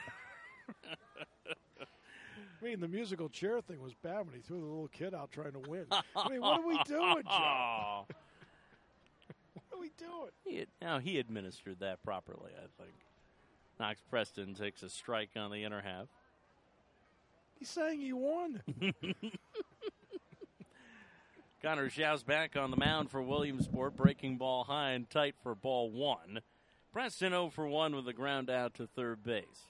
I mean, the musical chair thing was bad when he threw the little kid out trying to win. I mean, what are we doing, Joe? What are we doing? He administered that properly, I think. Knox Preston takes a strike on the inner half. He's saying he won. Connor Xiao's back on the mound for Williamsport, breaking ball high and tight for ball 1. Preston 0 for 1 with a ground out to third base.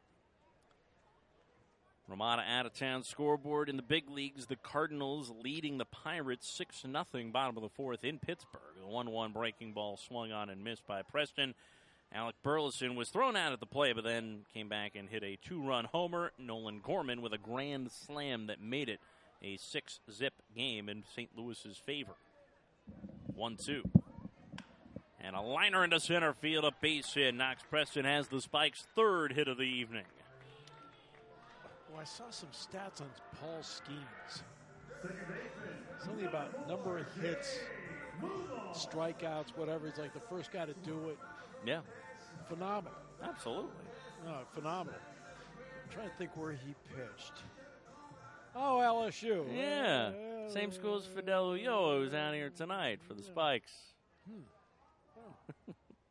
Ramada out of town scoreboard in the big leagues. The Cardinals leading the Pirates 6-0 bottom of the fourth in Pittsburgh. The 1-1 breaking ball swung on and missed by Preston. Alec Burleson was thrown out at the play, but then came back and hit a 2-run homer. Nolan Gorman with a grand slam that made it a 6-zip game in St. Louis's favor. 1-2. And a liner into center field, a base hit. Knox Preston has the Spikes' third hit of the evening. Well, I saw some stats on Paul Skeens. Something about number of hits, strikeouts, whatever. He's like the first guy to do it. Yeah. Phenomenal. Absolutely. No, phenomenal. I'm trying to think where he pitched. Oh, LSU. Yeah. Same school as Fidel Ulloa, who's out here tonight for the Spikes. Oh.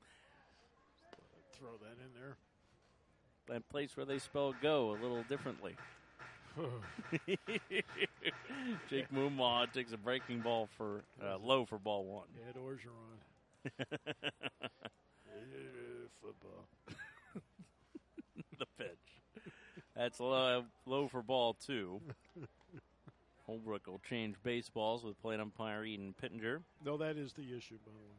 Throw that in there. That place where they spell go a little differently. Jake Moomaw takes a breaking ball for low for ball 1. Ed Orgeron. Football. The pitch. That's low for ball 2. Holbrook will change baseballs with plate umpire Eden Pittenger. No, that is the issue, by the way.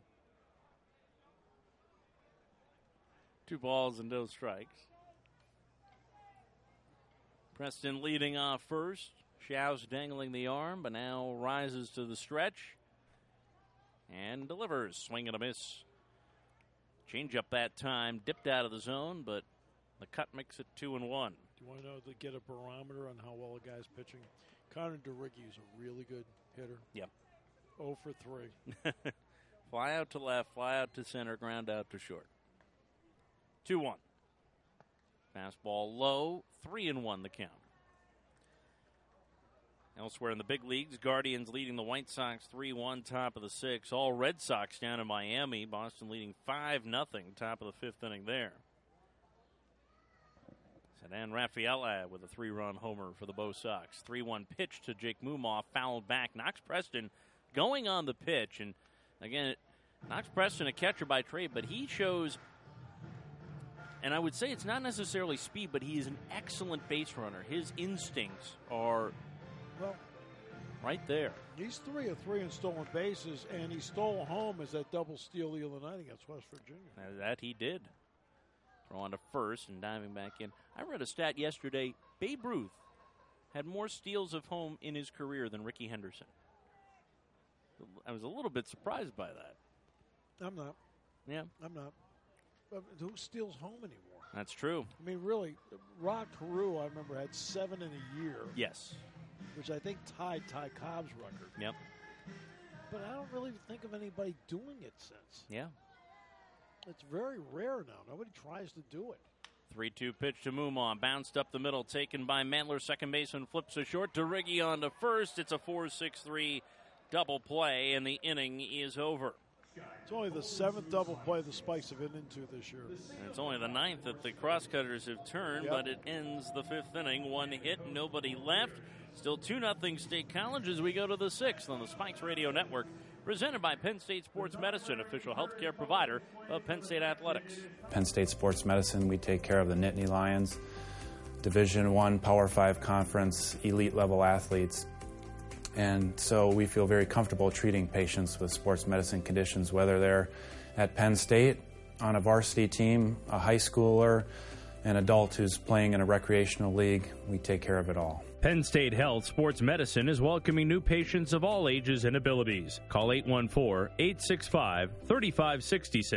2 balls and no strikes. Preston leading off first. Xiao's dangling the arm, but now rises to the stretch and delivers. Swing and a miss. Change up that time. Dipped out of the zone, but the cut makes it 2-1. Do you want to know to get a barometer on how well a guy's pitching? Connor DeRicke is a really good hitter. Yep. 0 for 3. Fly out to left, fly out to center, ground out to short. 2-1. Fastball low, 3-1 the count. Elsewhere in the big leagues, Guardians leading the White Sox 3-1, top of the 6th. All Red Sox down in Miami. Boston leading 5-0, top of the 5th inning there. Sedan Rafaela with a 3-run homer for the Bo Sox. 3-1 pitch to Jake Moomaw, fouled back. Knox Preston going on the pitch. And again, Knox Preston, a catcher by trade, but he shows, and I would say it's not necessarily speed, but he is an excellent base runner. His instincts are right there. He's 3 of 3 in stolen bases, and he stole home as that double steal the other night against West Virginia. That he did. Throw on to first and diving back in. I read a stat yesterday. Babe Ruth had more steals of home in his career than Rickey Henderson. I was a little bit surprised by that. I'm not. Yeah. I'm not. But who steals home anymore? That's true. I mean, really, Rod Carew, I remember, had 7 in a year. Yes. Which I think tied Ty Cobb's record. Yep. But I don't really think of anybody doing it since. Yeah. It's very rare now. Nobody tries to do it. 3-2 pitch to Moomaw. Bounced up the middle, taken by Mantler. Second baseman flips a short to Riggy on to first. It's a 4-6-3 double play, and the inning is over. It's only the 7th double play the Spikes have been into this year. And it's only the 9th that the Crosscutters have turned, but it ends the 5th inning. 1 hit, nobody left. Still 2-0 State College as we go to the 6th on the Spikes Radio Network. Presented by Penn State Sports Medicine, official healthcare provider of Penn State Athletics. Penn State Sports Medicine, we take care of the Nittany Lions, Division I, Power 5 conference, elite level athletes. And so we feel very comfortable treating patients with sports medicine conditions, whether they're at Penn State, on a varsity team, a high schooler, an adult who's playing in a recreational league. We take care of it all. Penn State Health Sports Medicine is welcoming new patients of all ages and abilities. Call 814-865-3566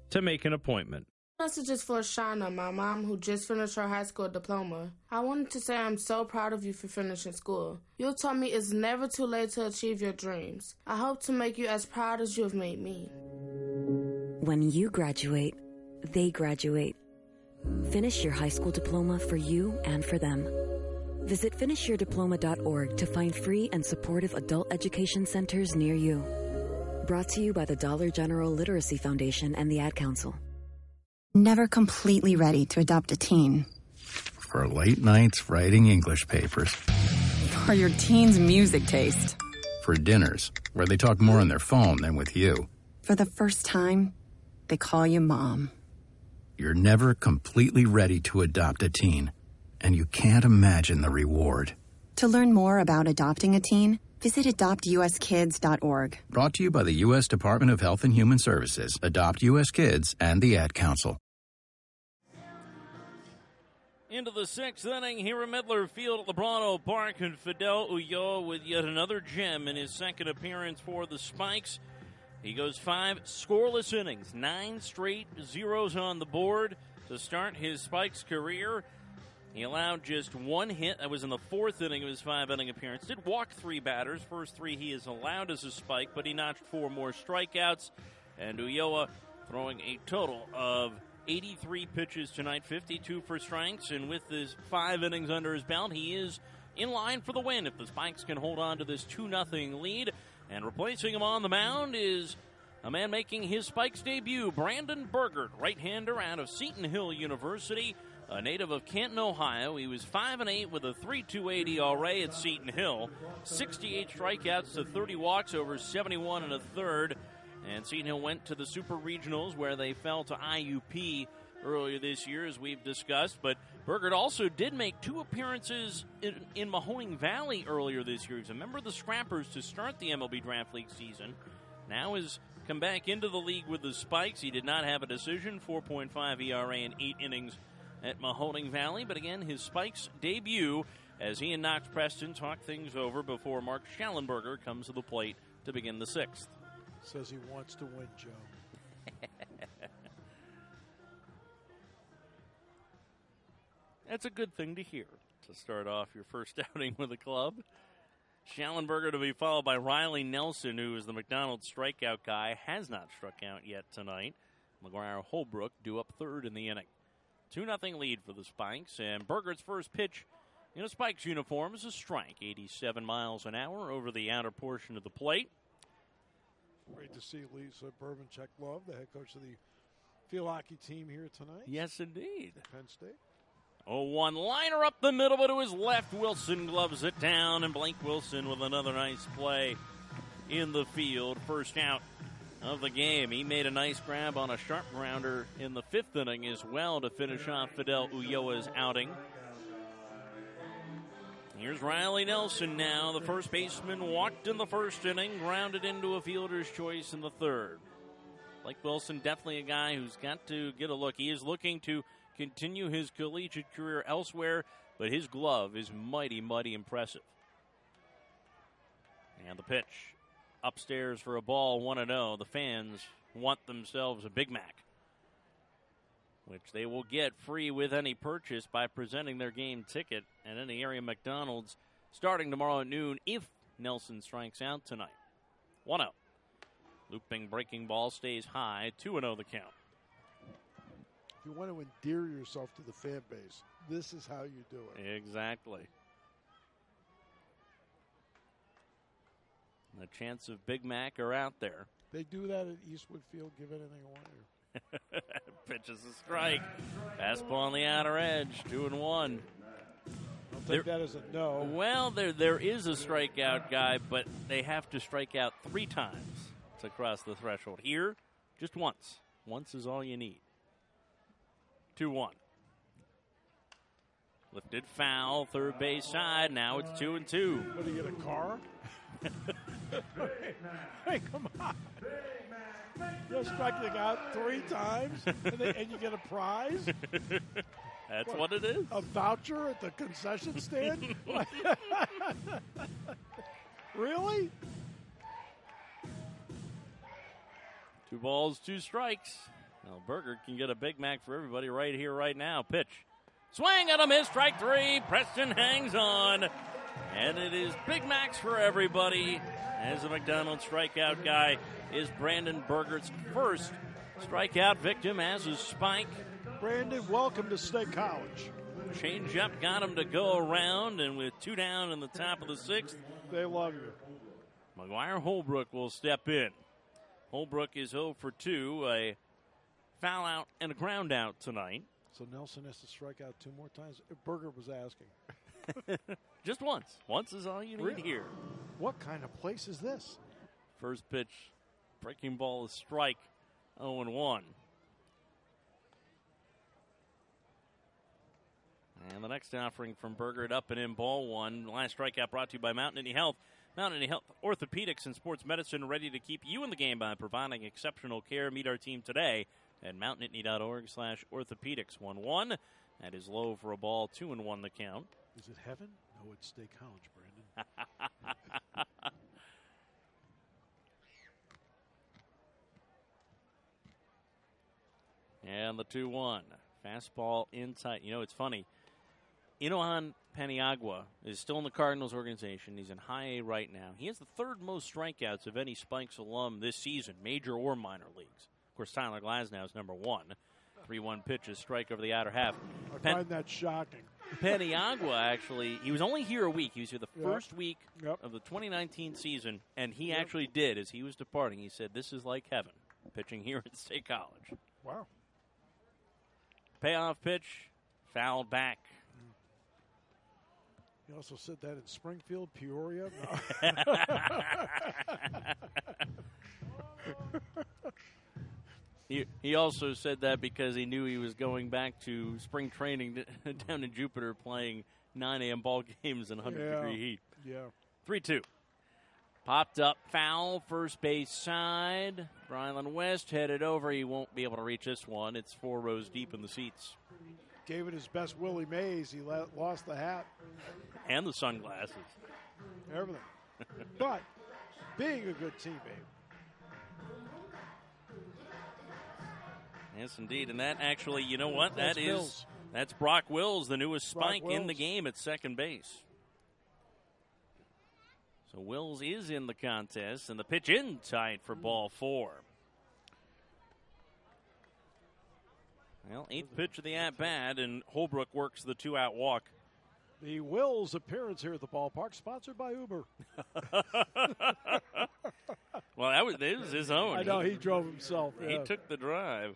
to make an appointment. Message is for Shauna, my mom, who just finished her high school diploma. I wanted to say I'm so proud of you for finishing school. You taught me it's never too late to achieve your dreams. I hope to make you as proud as you have made me. When you graduate, they graduate. Finish your high school diploma for you and for them. Visit finishyourdiploma.org to find free and supportive adult education centers near you. Brought to you by the Dollar General Literacy Foundation and the Ad Council. Never completely ready to adopt a teen. For late nights writing English papers. For your teen's music taste. For dinners, where they talk more on their phone than with you. For the first time, they call you Mom. You're never completely ready to adopt a teen, and you can't imagine the reward. To learn more about adopting a teen, visit adoptuskids.org. Brought to you by the U.S. Department of Health and Human Services, Adopt U.S. Kids, and the Ad Council. Into the sixth inning here at Midler Field at Lebrano Park, and Fidel Ulloa with yet another gem in his second appearance for the Spikes. He goes 5 scoreless innings, 9 straight zeros on the board to start his Spikes career. He allowed just 1 hit. That was in the 4th inning of his 5-inning appearance. Did walk 3 batters. First 3 he is allowed as a Spike, but he notched 4 more strikeouts. And Ulloa throwing a total of 83 pitches tonight, 52 for strikes. And with his 5 innings under his belt, he is in line for the win if the Spikes can hold on to this 2-0 lead. And replacing him on the mound is a man making his Spikes debut, Brandon Burgert, right-hander out of Seton Hill University. A native of Canton, Ohio. He was 5-8 with a 3.28 ERA at Seton Hill. 68 strikeouts to 30 walks over 71 1/3. And Seton Hill went to the Super Regionals where they fell to IUP earlier this year, as we've discussed. But Burgert also did make 2 appearances in Mahoning Valley earlier this year. He was a member of the Scrappers to start the MLB Draft League season. Now has come back into the league with the Spikes. He did not have a decision, 4.5 ERA in 8 innings at Mahoning Valley. But again, his Spikes debut as he and Knox Preston talk things over before Mark Schallenberger comes to the plate to begin the 6th. Says he wants to win, Joe. That's a good thing to hear to start off your first outing with the club. Schallenberger to be followed by Riley Nelson, who is the McDonald's strikeout guy, has not struck out yet tonight. McGuire Holbrook due up 3rd in the inning. 2-0 lead for the Spikes, and Burgert's first pitch in a Spikes uniform is a strike, 87 miles an hour over the outer portion of the plate. Great to see Lisa Bourbon-Check-Love, the head coach of the field hockey team here tonight. Yes, indeed. Penn State. 0-1 liner up the middle, but to his left, Wilson gloves it down, and Blake Wilson with another nice play in the field. First out of the game. He made a nice grab on a sharp grounder in the 5th inning as well to finish off Fidel Ulloa's outing. Here's Riley Nelson now. The first baseman walked in the 1st inning, grounded into a fielder's choice in the 3rd. Blake Wilson, definitely a guy who's got to get a look. He is looking to continue his collegiate career elsewhere, but his glove is mighty, mighty impressive. And the pitch. Upstairs for a ball, 1-0. The fans want themselves a Big Mac, which they will get free with any purchase by presenting their game ticket at any area McDonald's starting tomorrow at noon if Nelson strikes out tonight. 1-0. Looping breaking ball stays high. 2-0 the count. If you want to endear yourself to the fan base, this is how you do it. Exactly. The chance of Big Mac are out there. They do that at Eastwood Field. Give anything I want you. Pitches a strike. Fastball on the outer edge. 2-1. I'll take that as a no. Well, there is a strikeout guy, but they have to strike out 3 times to cross the threshold. Here, just once. Once is all you need. 2-1. Lifted foul, third base side. Now it's 2-2. What, do you get a car? Hey, come on. You're striking out 3 times and you get a prize? That's what it is. A voucher at the concession stand? Really? 2 balls, 2 strikes. Well, Berger can get a Big Mac for everybody right here, right now. Pitch. Swing and a miss, strike 3. Preston hangs on. And it is Big Macs for everybody. As the McDonald's strikeout guy is Brandon Berger's first strikeout victim as is Spike. Brandon, welcome to State College. Change up got him to go around, and with 2 down in the top of the 6th, they love you. McGuire Holbrook will step in. Holbrook is 0 for 2, a foul out and a ground out tonight. So Nelson has to strike out 2 more times? Berger was asking. Just once. Once is all you need here. What kind of place is this? First pitch, breaking ball is strike, 0-1. And the next offering from Berger at up and in, ball 1. Last strikeout brought to you by Mountain Indy Health. Mountain Indy Health Orthopedics and Sports Medicine, ready to keep you in the game by providing exceptional care. Meet our team today at mountainitney.org/orthopedics. 1-1. That is low for a ball, 2-1 the count. Is it heaven? No, it's State College, Brandon. And the 2-1. Fastball in tight. You know, it's funny. Inohan Paniagua is still in the Cardinals organization. He's in high A right now. He has the 3rd most strikeouts of any Spikes alum this season, major or minor leagues. Of course, Tyler Glasnow is number 1. 3-1 pitches, strike over the outer half. I find that shocking. Paniagua, actually, he was only here a week. He was here the first week of the 2019 season, and he actually did, as he was departing, he said, this is like heaven, pitching here at State College. Wow. Payoff pitch, fouled back. He also said that in Springfield, Peoria. He also said that because he knew he was going back to spring training down in Jupiter playing 9 a.m. ball games in 100-degree heat. Yeah. 3-2. Popped up, foul, first base side. Brylan West headed over. He won't be able to reach this one. It's 4 rows deep in the seats. Gave it his best Willie Mays. He lost the hat. And the sunglasses. Everything. But being a good teammate. Yes, indeed. And that actually, you know what? That's Brock Wills, the newest Spike in the game at second base. So Wills is in the contest, and the pitch in tight for ball 4. Well, 8th pitch of the at-bat, and Holbrook works the 2-out walk. The Wills appearance here at the ballpark, sponsored by Uber. Well, this was his own. I know, he drove himself. He took the drive.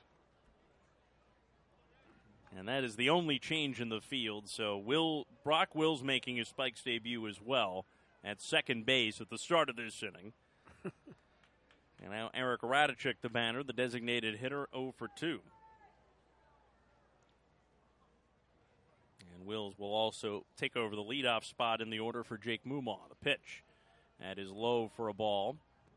And that is the only change in the field. So Brock Wills making his Spikes debut as well at second base at the start of this inning. And now Eric Radicek, the batter, the designated hitter, 0 for 2. And Wills will also take over the leadoff spot in the order for Jake Mumaw. The pitch. That is low for a ball.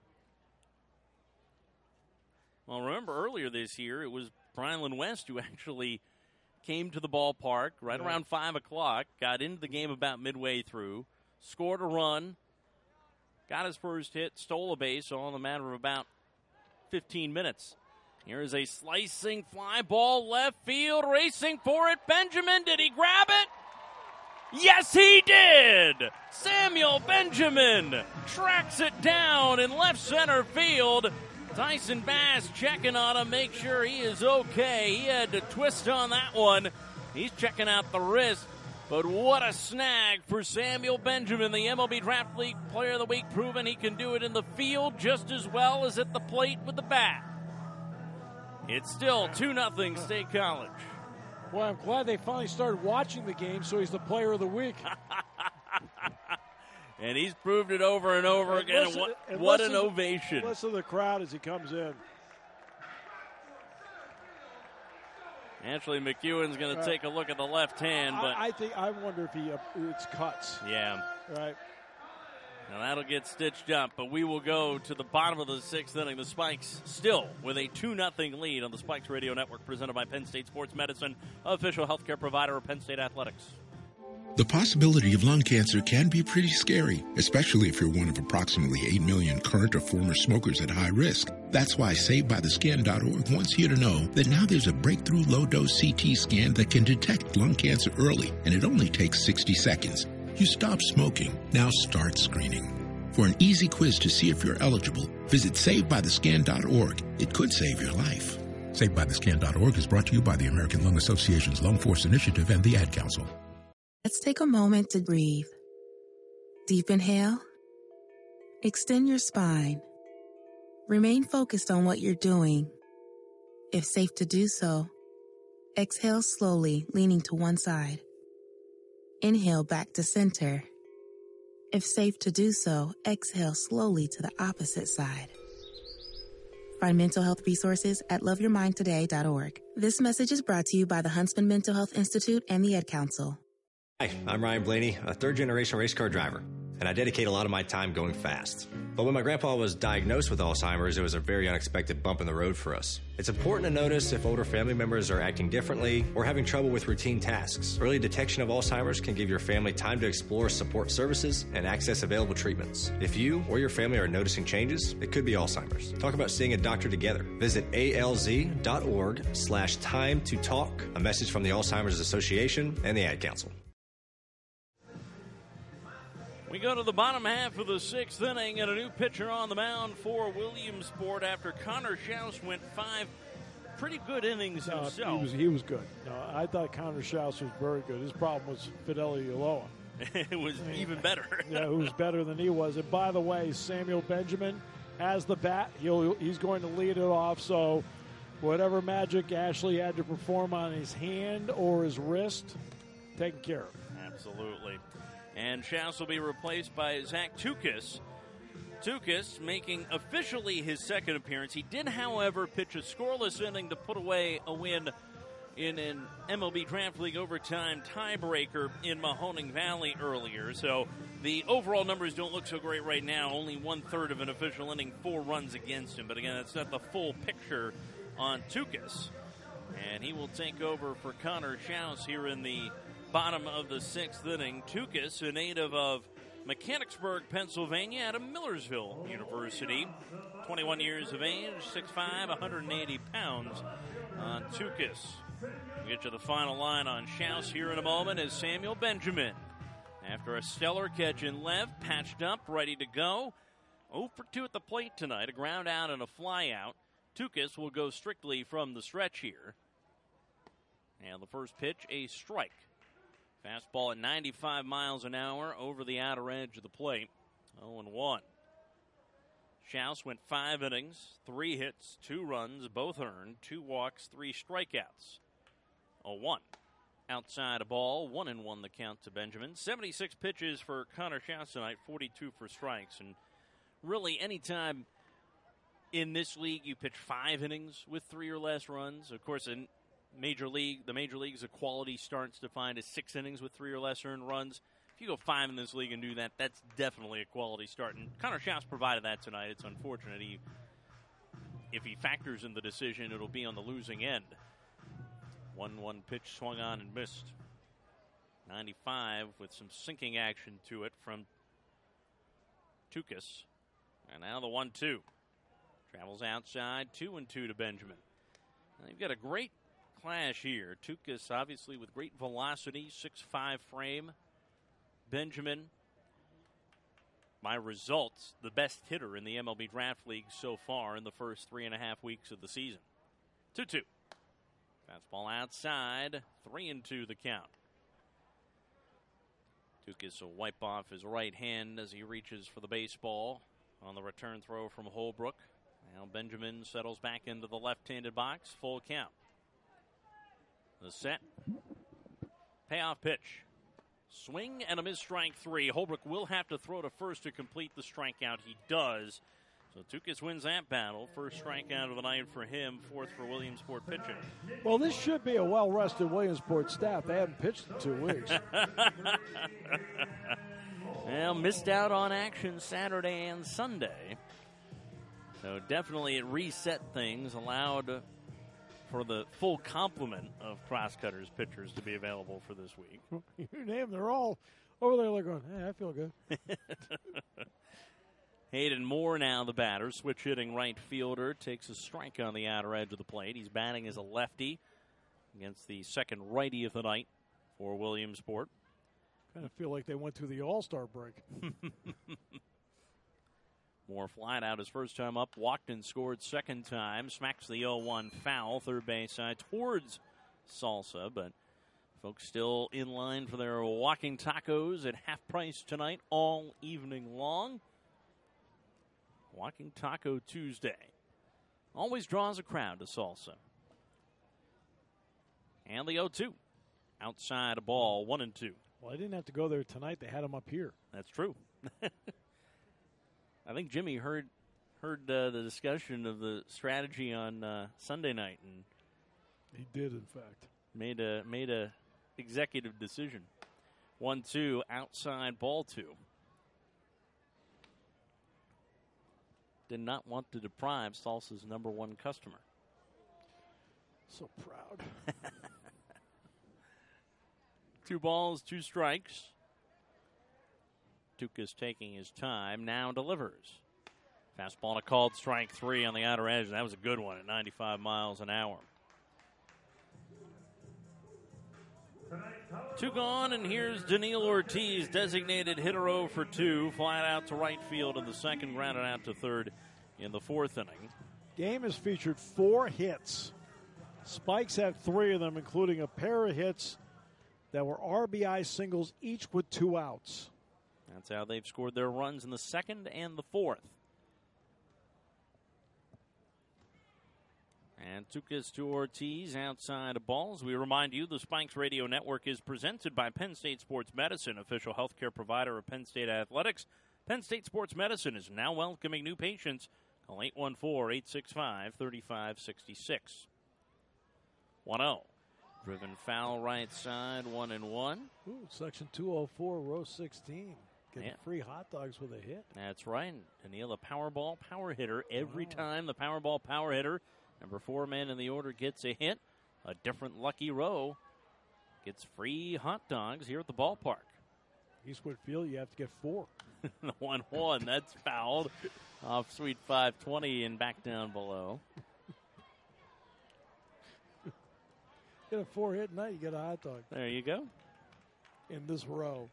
Well, remember earlier this year, it was Brylan West who actually came to the ballpark right around 5 o'clock, got into the game about midway through, scored a run, got his first hit, stole a base all in a matter of about 15 minutes. Here is a slicing fly ball left field, racing for it. Benjamin, did he grab it? Yes, he did! Samuel Benjamin tracks it down in left center field. Tyson Bass checking on him, make sure he is okay. He had to twist on that one. He's checking out the wrist. But what a snag for Samuel Benjamin, the MLB Draft League Player of the Week, proving he can do it in the field just as well as at the plate with the bat. It's still 2-0 State College. Well, I'm glad they finally started watching the game, so he's the Player of the Week. And he's proved it over and over again. What an ovation. Listen to the crowd as he comes in. Ashley McEwen's going to take a look at the left hand, but I wonder if it's cuts. Yeah. Right. Now that'll get stitched up, but we will go to the bottom of the 6th inning. The Spikes still with a 2-0 lead on the Spikes Radio Network, presented by Penn State Sports Medicine, official healthcare provider of Penn State Athletics. The possibility of lung cancer can be pretty scary, especially if you're one of approximately 8 million current or former smokers at high risk. That's why SaveByTheScan.org wants you to know that now there's a breakthrough low-dose CT scan that can detect lung cancer early, and it only takes 60 seconds. You stop smoking. Now start screening. For an easy quiz to see if you're eligible, visit SaveByTheScan.org. It could save your life. SaveByTheScan.org is brought to you by the American Lung Association's Lung Force Initiative and the Ad Council. Let's take a moment to breathe. Deep inhale. Extend your spine. Remain focused on what you're doing. If safe to do so, exhale slowly, leaning to one side. Inhale back to center. If safe to do so, exhale slowly to the opposite side. Find mental health resources at loveyourmindtoday.org. This message is brought to you by the Huntsman Mental Health Institute and the Ad Council. Hi, I'm Ryan Blaney, a third-generation race car driver, and I dedicate a lot of my time going fast. But when my grandpa was diagnosed with Alzheimer's, it was a very unexpected bump in the road for us. It's important to notice if older family members are acting differently or having trouble with routine tasks. Early detection of Alzheimer's can give your family time to explore support services and access available treatments. If you or your family are noticing changes, it could be Alzheimer's. Talk about seeing a doctor together. Visit alz.org/time to talk. A message from the Alzheimer's Association and the Ad Council. We go to the bottom half of the sixth inning and a new pitcher on the mound for Williamsport after Connor Schaus went 5 pretty good innings himself. He was good. No, I thought Connor Schaus was very good. His problem was Fidelity Ulloa. It was even better. Yeah, who was better than he was. And by the way, Samuel Benjamin has the bat. He's going to lead it off. So whatever magic Ashley had to perform on his hand or his wrist, taken care of. Absolutely. And Schaus will be replaced by Zach Tukis. Tukis making officially his second appearance. He did, however, pitch a scoreless inning to put away a win in an MLB Draft League overtime tiebreaker in Mahoning Valley earlier. So the overall numbers don't look so great right now. Only 1/3 of an official inning, 4 runs against him. But again, that's not the full picture on Tukis. And he will take over for Connor Schaus here in the bottom of the sixth inning. Tukis, a native of Mechanicsburg, Pennsylvania, out of Millersville University. 21 years of age, 6'5", 180 pounds on Tukis. We'll get to the final line on Schaus here in a moment as Samuel Benjamin, after a stellar catch in left, patched up, ready to go. 0 for 2 at the plate tonight, a ground out and a fly out. Tukis will go strictly from the stretch here. And the first pitch, a strike. Fastball at 95 miles an hour over the outer edge of the plate. 0-1. Schaus went 5 innings, 3 hits, 2 runs, both earned, 2 walks, 3 strikeouts. 0-1. Outside a ball, 1-1 the count to Benjamin. 76 pitches for Connor Schaus tonight, 42 for strikes. And really, anytime in this league you pitch 5 innings with 3 or less runs, of course, in the major league's a quality starts defined as 6 innings with 3 or less earned runs. If you go 5 in this league and do that, that's definitely a quality start. And Connor Schaus provided that tonight. It's unfortunate. If he factors in the decision, it'll be on the losing end. 1-1 pitch swung on and missed. 95 with some sinking action to it from Tukis. And now the 1-2. Travels outside, 2-2 to Benjamin. Now you've got a great clash here. Tukis obviously with great velocity, 6'5" frame. Benjamin, by results, the best hitter in the MLB Draft League so far in the first 3.5 weeks of the season. 2-2. Fastball outside, 3-2 the count. Tukis will wipe off his right hand as he reaches for the baseball on the return throw from Holbrook. Now Benjamin settles back into the left-handed box, full count. The set. Payoff pitch. Swing and a miss, strike 3. Holbrook will have to throw to first to complete the strikeout. He does. So Tukis wins that battle. First strikeout of the night for him. 4th for Williamsport pitching. Well, this should be a well-rested Williamsport staff. They haven't pitched in 2 weeks. Well, missed out on action Saturday and Sunday. So definitely it reset things, allowed for the full complement of Crosscutters pitchers to be available for this week. You name, they're all over there like going, hey, I feel good. Hayden Moore now the batter, switch hitting right fielder, takes a strike on the outer edge of the plate. He's batting as a lefty against the second righty of the night for Williamsport. Kind of feel like they went through the All-Star break. Moore flied out his first time up, walked and scored second time, smacks the 0-1 foul, third base side towards Salsa, but folks still in line for their walking tacos at half price tonight all evening long. Walking Taco Tuesday always draws a crowd to Salsa. And the 0-2. Outside a ball, 1-2. Well, I didn't have to go there tonight. They had them up here. That's true. I think Jimmy heard the discussion of the strategy on Sunday night, and he did, in fact, made a executive decision. 1-2, outside ball 2. Did not want to deprive Salsa's number one customer. So proud. 2 balls, 2 strikes. Tukas taking his time, now delivers. Fastball and a called strike 3 on the outer edge. That was a good one at 95 miles an hour. 2 gone, and here's Daniil Ortiz, designated hitter 0 for 2, flying out to right field in the second, grounded out to third in the fourth inning. Game has featured 4 hits. Spikes had 3 of them, including a pair of hits that were RBI singles, each with 2 outs. That's how they've scored their runs in the second and the fourth. And Tukas to Ortiz outside of balls. We remind you the Spikes Radio Network is presented by Penn State Sports Medicine, official healthcare provider of Penn State Athletics. Penn State Sports Medicine is now welcoming new patients. Call 814-865-3566. 1-0. Driven foul right side, 1-1. Ooh, section 204, row 16. Getting free hot dogs with a hit. That's right. Daniil, a Powerball power hitter. Every time the Powerball power hitter, number 4 man in the order, gets a hit, a different lucky row gets free hot dogs here at the ballpark. Eastwood Field, you have to get 4. The 1-1, that's fouled off Suite 520 and back down below. Get a 4-hit night, you get a hot dog. There you go. In this row.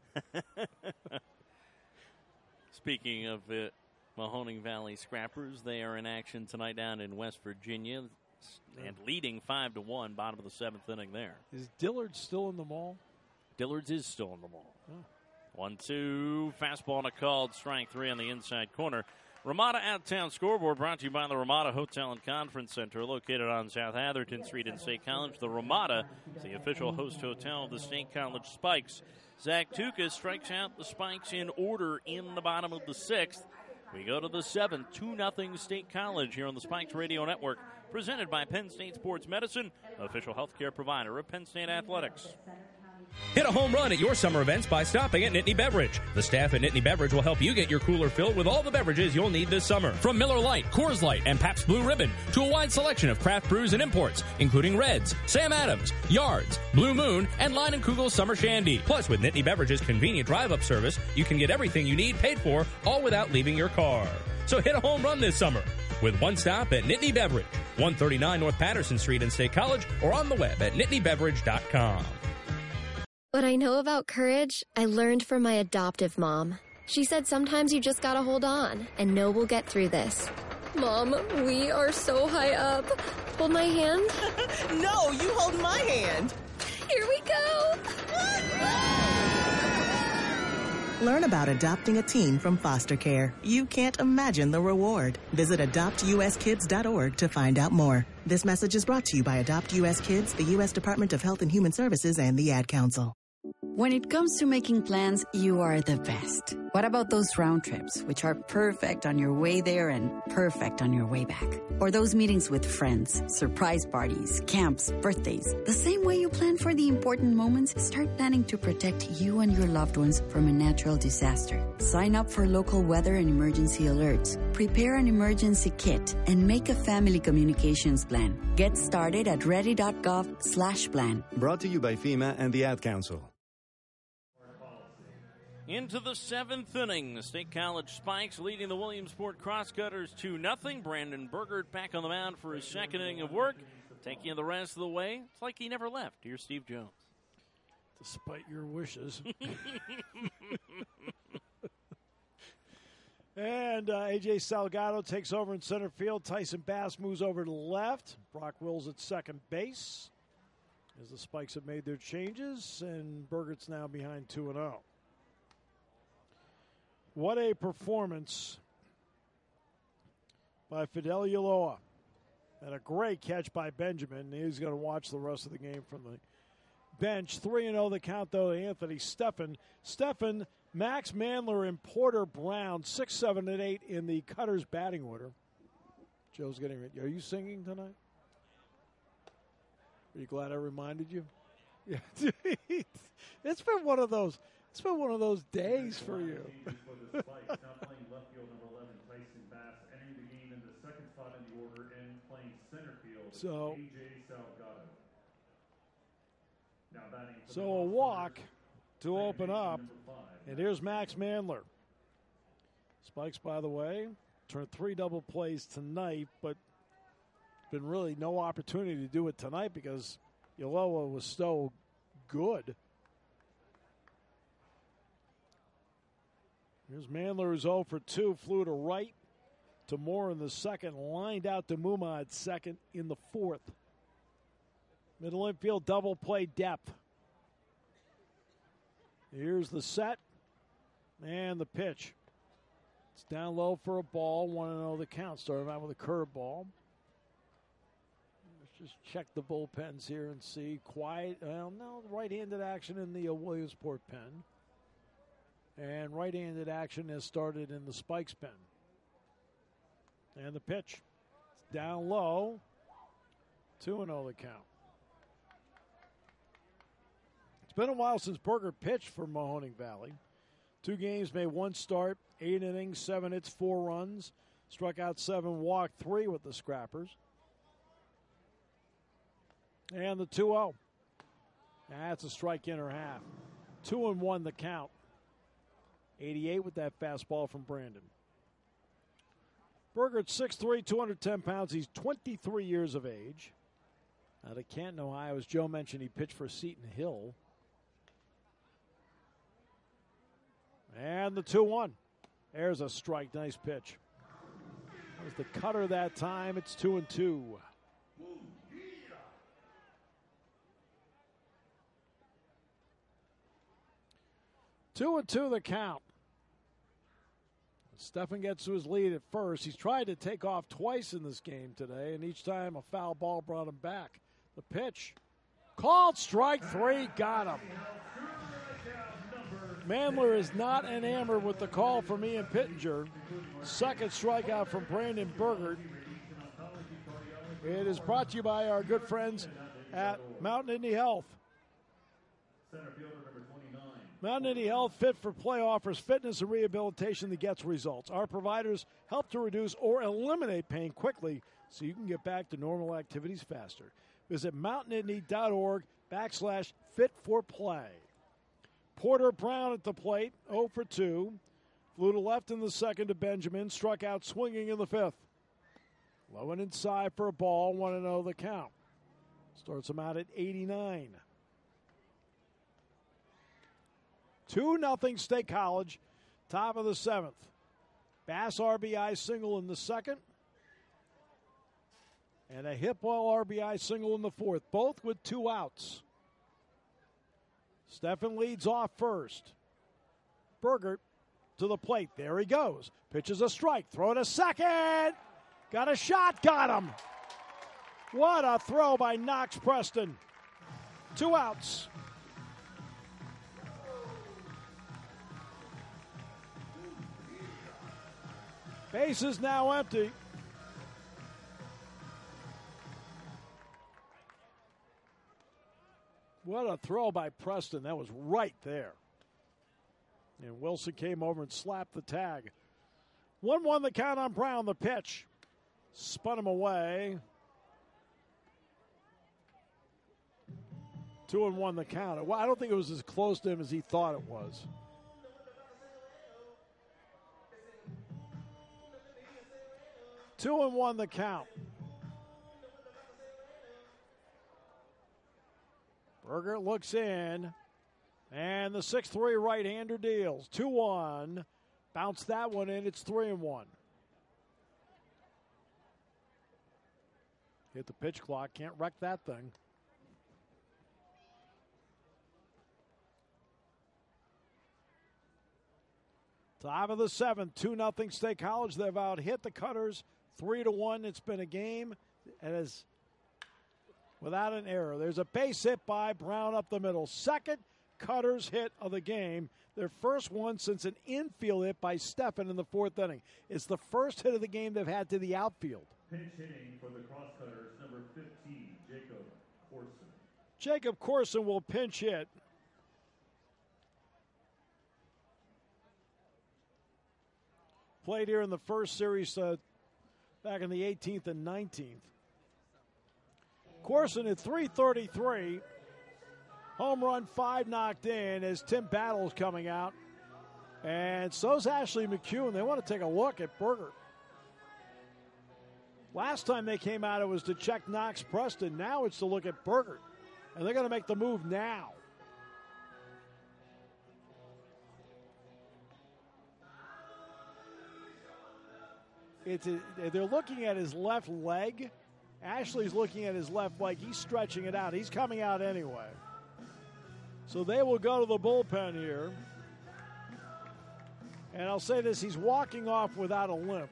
Speaking of Mahoning Valley Scrappers, they are in action tonight down in West Virginia and leading 5-1, bottom of the 7th inning there. Is Dillard still in the mall? Dillard's is still in the mall. Oh. 1-2, fastball and a called strike 3 on the inside corner. Ramada Out-of-Town Scoreboard brought to you by the Ramada Hotel and Conference Center, located on South Atherton Street in State College. The Ramada is the official host hotel of the State College Spikes. Zach Tukas strikes out the Spikes in order in the bottom of the 6th. We go to the 7th, 2-0 State College here on the Spikes Radio Network, presented by Penn State Sports Medicine, official healthcare provider of Penn State Athletics. Hit a home run at your summer events by stopping at Nittany Beverage. The staff at Nittany Beverage will help you get your cooler filled with all the beverages you'll need this summer. From Miller Lite, Coors Light, and Pabst Blue Ribbon to a wide selection of craft brews and imports, including Reds, Sam Adams, Yards, Blue Moon, and Line & Kugel Summer Shandy. Plus, with Nittany Beverage's convenient drive-up service, you can get everything you need paid for, all without leaving your car. So hit a home run this summer with one stop at Nittany Beverage, 139 North Patterson Street in State College, or on the web at nittanybeverage.com. What I know about courage, I learned from my adoptive mom. She said sometimes you just gotta hold on and know we'll get through this. Mom, we are so high up. Hold my hand. No, you hold my hand. Here we go. Learn about adopting a teen from foster care. You can't imagine the reward. Visit adoptuskids.org to find out more. This message is brought to you by Adopt U.S. Kids, the U.S. Department of Health and Human Services, and the Ad Council. When it comes to making plans, you are the best. What about those round trips, which are perfect on your way there and perfect on your way back? Or those meetings with friends, surprise parties, camps, birthdays. The same way you plan for the important moments, start planning to protect you and your loved ones from a natural disaster. Sign up for local weather and emergency alerts. Prepare an emergency kit and make a family communications plan. Get started at ready.gov/plan. Brought to you by FEMA and the Ad Council. Into the 7th inning, the State College Spikes leading the Williamsport Crosscutters 2-0. Brandon Burgert back on the mound for his second inning of work. Taking you the rest of the way. It's like he never left. Here's Steve Jones. Despite your wishes. And A.J. Salgado takes over in center field. Tyson Bass moves over to the left. Brock Wills at second base as the Spikes have made their changes, and Burgert's now behind 2-0. What a performance by Fidel Ulloa. And a great catch by Benjamin. He's going to watch the rest of the game from the bench. 3-0 the count, though, to Anthony Steffen, Max Mandler, and Porter Brown, 6, 7, and 8 in the Cutters batting order. Joe's getting ready. Are you singing tonight? Are you glad I reminded you? Yeah. It's been one of those days for you. So a walk to open up, and here's Max Mandler. Spikes, by the way, turned 3 double plays tonight, but been really no opportunity to do it tonight because Ulloa was so good. Here's Mandler, who's 0 for 2, flew to right to Moore in the second, lined out to Muma at second in the fourth. Middle infield double play depth. Here's the set and the pitch. It's down low for a ball, 1-0 the count. Starting out with a curveball. Let's just check the bullpens here and see. Quiet, right-handed action in the Williamsport pen. And right-handed action has started in the Spikes pen. And the pitch. It's down low. 2-0 the count. It's been a while since Burgert pitched for Mahoning Valley. 2 games, made 1 start, 8 innings, 7 hits, 4 runs. Struck out 7, walked 3 with the Scrappers. And the 2-0. That's a strike in or half. 2-1 the count. 88 with that fastball from Brandon. Burgert, 6'3", 210 pounds. He's 23 years of age. Out of Canton, Ohio. As Joe mentioned, he pitched for Seton Hill. And the 2-1. There's a strike. Nice pitch. That was the cutter that time. It's 2-2. 2-2 the count. Steffen gets to his lead at first. He's tried to take off twice in this game today, and each time a foul ball brought him back. The pitch. Called strike 3. Got him. Mandler is not enamored with the call from Ian Pittenger. Second strikeout from Brandon Burgert. It is brought to you by our good friends at Mountain Indy Health. Mountain Indy Health Fit for Play offers fitness and rehabilitation that gets results. Our providers help to reduce or eliminate pain quickly so you can get back to normal activities faster. Visit mountainindy.org/fit for play. Porter Brown at the plate, 0 for 2. Flew to left in the second to Benjamin, struck out swinging in the fifth. Low and inside for a ball, 1-0 the count. Starts him out at 89. 2-0 State College, top of the 7th. Bass RBI single in the second. And a hit ball RBI single in the fourth, both with 2 outs. Steffen leads off first. Burgert to the plate. There he goes. Pitches a strike. Throw to second. Got a shot. Got him. What a throw by Knox Preston. 2 outs. Base is now empty. What a throw by Preston. That was right there. And Wilson came over and slapped the tag. 1-1 the count on Brown. The pitch. Spun him away. 2-1 the count. Well, I don't think it was as close to him as he thought it was. Two and one the count. Berger looks in, and the 6-3 right-hander deals. 2-1. Bounce that one in. It's 3-1. Hit the pitch clock. Can't wreck that thing. Top of the seventh, 2-0 State College. They've out hit the Cutters 3-1. It's been a game that is without an error. There's a base hit by Brown up the middle. Second Cutters hit of the game. Their first one since an infield hit by Steffen in the fourth inning. It's the first hit of the game they've had to the outfield. Pinch hitting for the Crosscutters, number 15, Jacob Corson. Jacob Corson will pinch hit. Played here in the first series back in the 18th and 19th. Corson at .333. Home run, 5 knocked in as Tim Battle's coming out. And so's Ashley McCune. They want to take a look at Berger. Last time they came out, it was to check Knox Preston. Now it's to look at Berger. And they're going to make the move now. They're looking at his left leg. Ashley's looking at his left leg. He's stretching it out. He's coming out anyway. So they will go to the bullpen here. And I'll say this, he's walking off without a limp,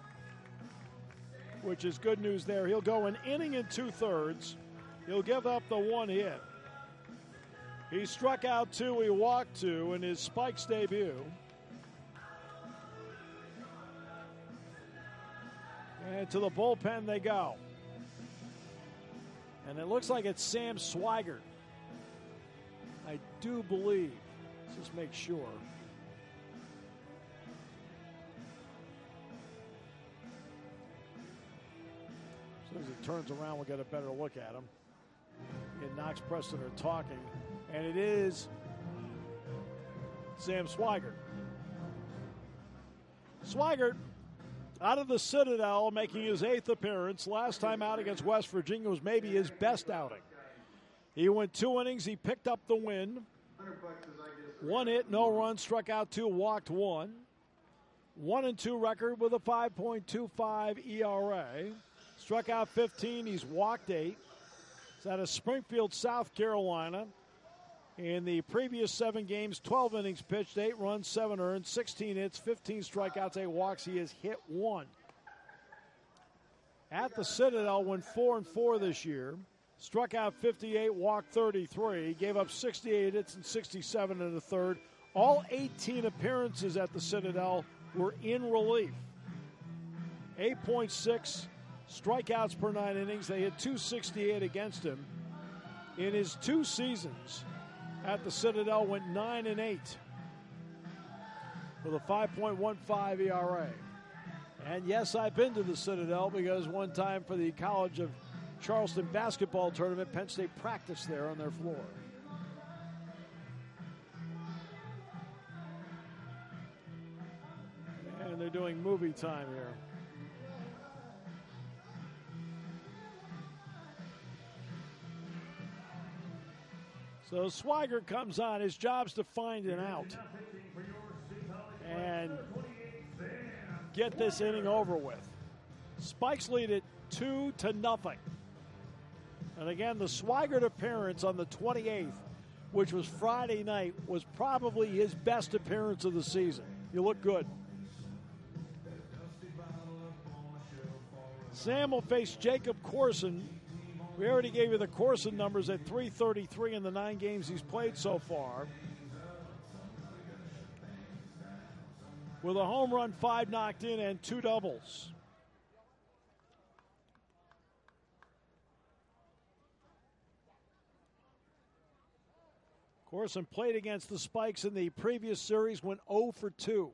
which is good news there. He'll go an inning and 2/3. He'll give up the one hit. He struck out 2, he walked 2 in his Spikes debut. And to the bullpen they go. And it looks like it's Sam Swigert. I do believe. Let's just make sure. So as it turns around, we'll get a better look at him. He and Knox Preston are talking. And it is Sam Swigert. Swigert out of the Citadel, making his 8th appearance. Last time out against West Virginia was maybe his best outing. He went 2 innings. He picked up the win. 1 hit, no runs, struck out 2, walked 1. 1-2 record with a 5.25 ERA. Struck out 15. He's walked 8. He's out of Springfield, South Carolina. In the previous 7 games, 12 innings pitched, 8 runs, 7 earned, 16 hits, 15 strikeouts, 8 walks. He has hit 1. At the Citadel, went 4-4 this year. Struck out 58, walked 33, gave up 68 hits and 67 in the third. All 18 appearances at the Citadel were in relief. 8.6 strikeouts per 9 innings. They hit .268 against him. In his 2 seasons at the Citadel, went 9-8 with a 5.15 ERA. And yes, I've been to the Citadel because one time for the College of Charleston basketball tournament, Penn State practiced there on their floor. And they're doing movie time here. So Swigert comes on. His job's to find an out and get this inning over with. Spikes lead it 2-0. And again, the Swigert appearance on the 28th, which was Friday night, was probably his best appearance of the season. You look good. Sam will face Jacob Corson. We already gave you the Corson numbers at .333 in the 9 games he's played so far. with a home run, 5 knocked in, and 2 doubles. Corson played against the Spikes in the previous series, went 0 for 2.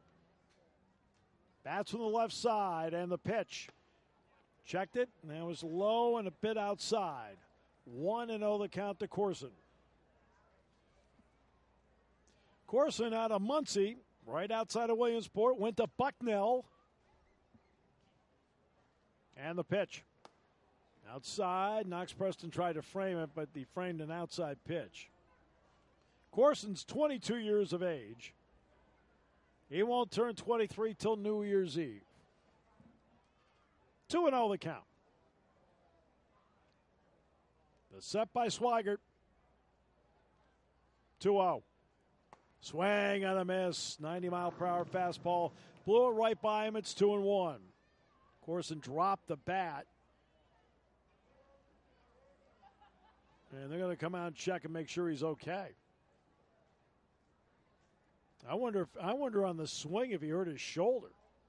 Bats from the left side, and the pitch. Checked it, and that was low and a bit outside. 1-0 the count to Corson. Corson out of Muncie, right outside of Williamsport, went to Bucknell. And the pitch. Outside, Knox Preston tried to frame it, but he framed an outside pitch. Corson's 22 years of age. He won't turn 23 till New Year's Eve. 2-0 the count. The set by Swigert. 2-0. Swing and a miss. 90-mile-per-hour fastball. Blew it right by him. It's 2-1. Corson dropped the bat. And they're going to come out and check and make sure he's okay. I wonder on the swing if he hurt his shoulder.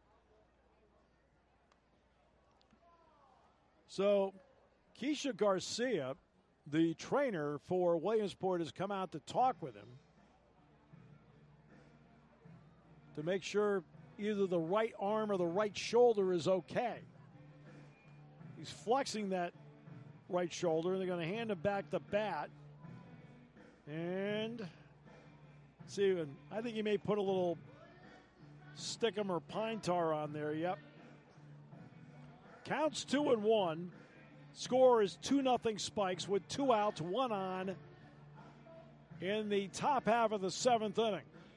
So, Keisha Garcia, the trainer for Williamsport, has come out to talk with him to make sure either the right arm or the right shoulder is okay. He's flexing that right shoulder, and they're going to hand him back the bat. And see, I think he may put a little stickum or pine tar on there. Yep. Counts 2-1. Score is 2-0 Spikes with 2 outs, 1 on in the top half of the 7th inning.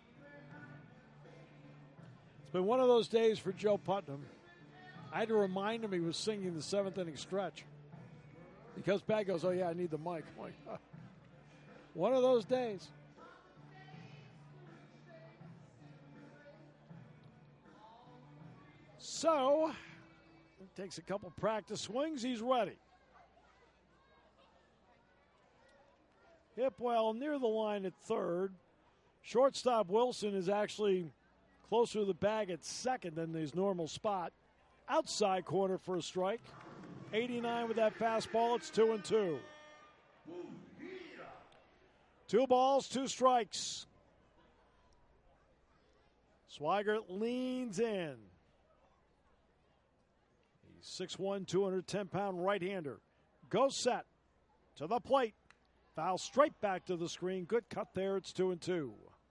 It's been one of those days for Joe Putnam. I had to remind him he was singing the 7th inning stretch. He comes back, goes, "Oh yeah, I need the mic." I'm like, one of those days. So, takes a couple practice swings. He's ready. Hip well near the line at third. Shortstop Wilson is actually closer to the bag at second than his normal spot. Outside corner for a strike. 89 with that fastball. It's 2-2. 2 balls, 2 strikes. Swigert leans in. He's 6'1", 210-pound right-hander. Goes set to the plate. Foul straight back to the screen. Good cut there. It's 2-2.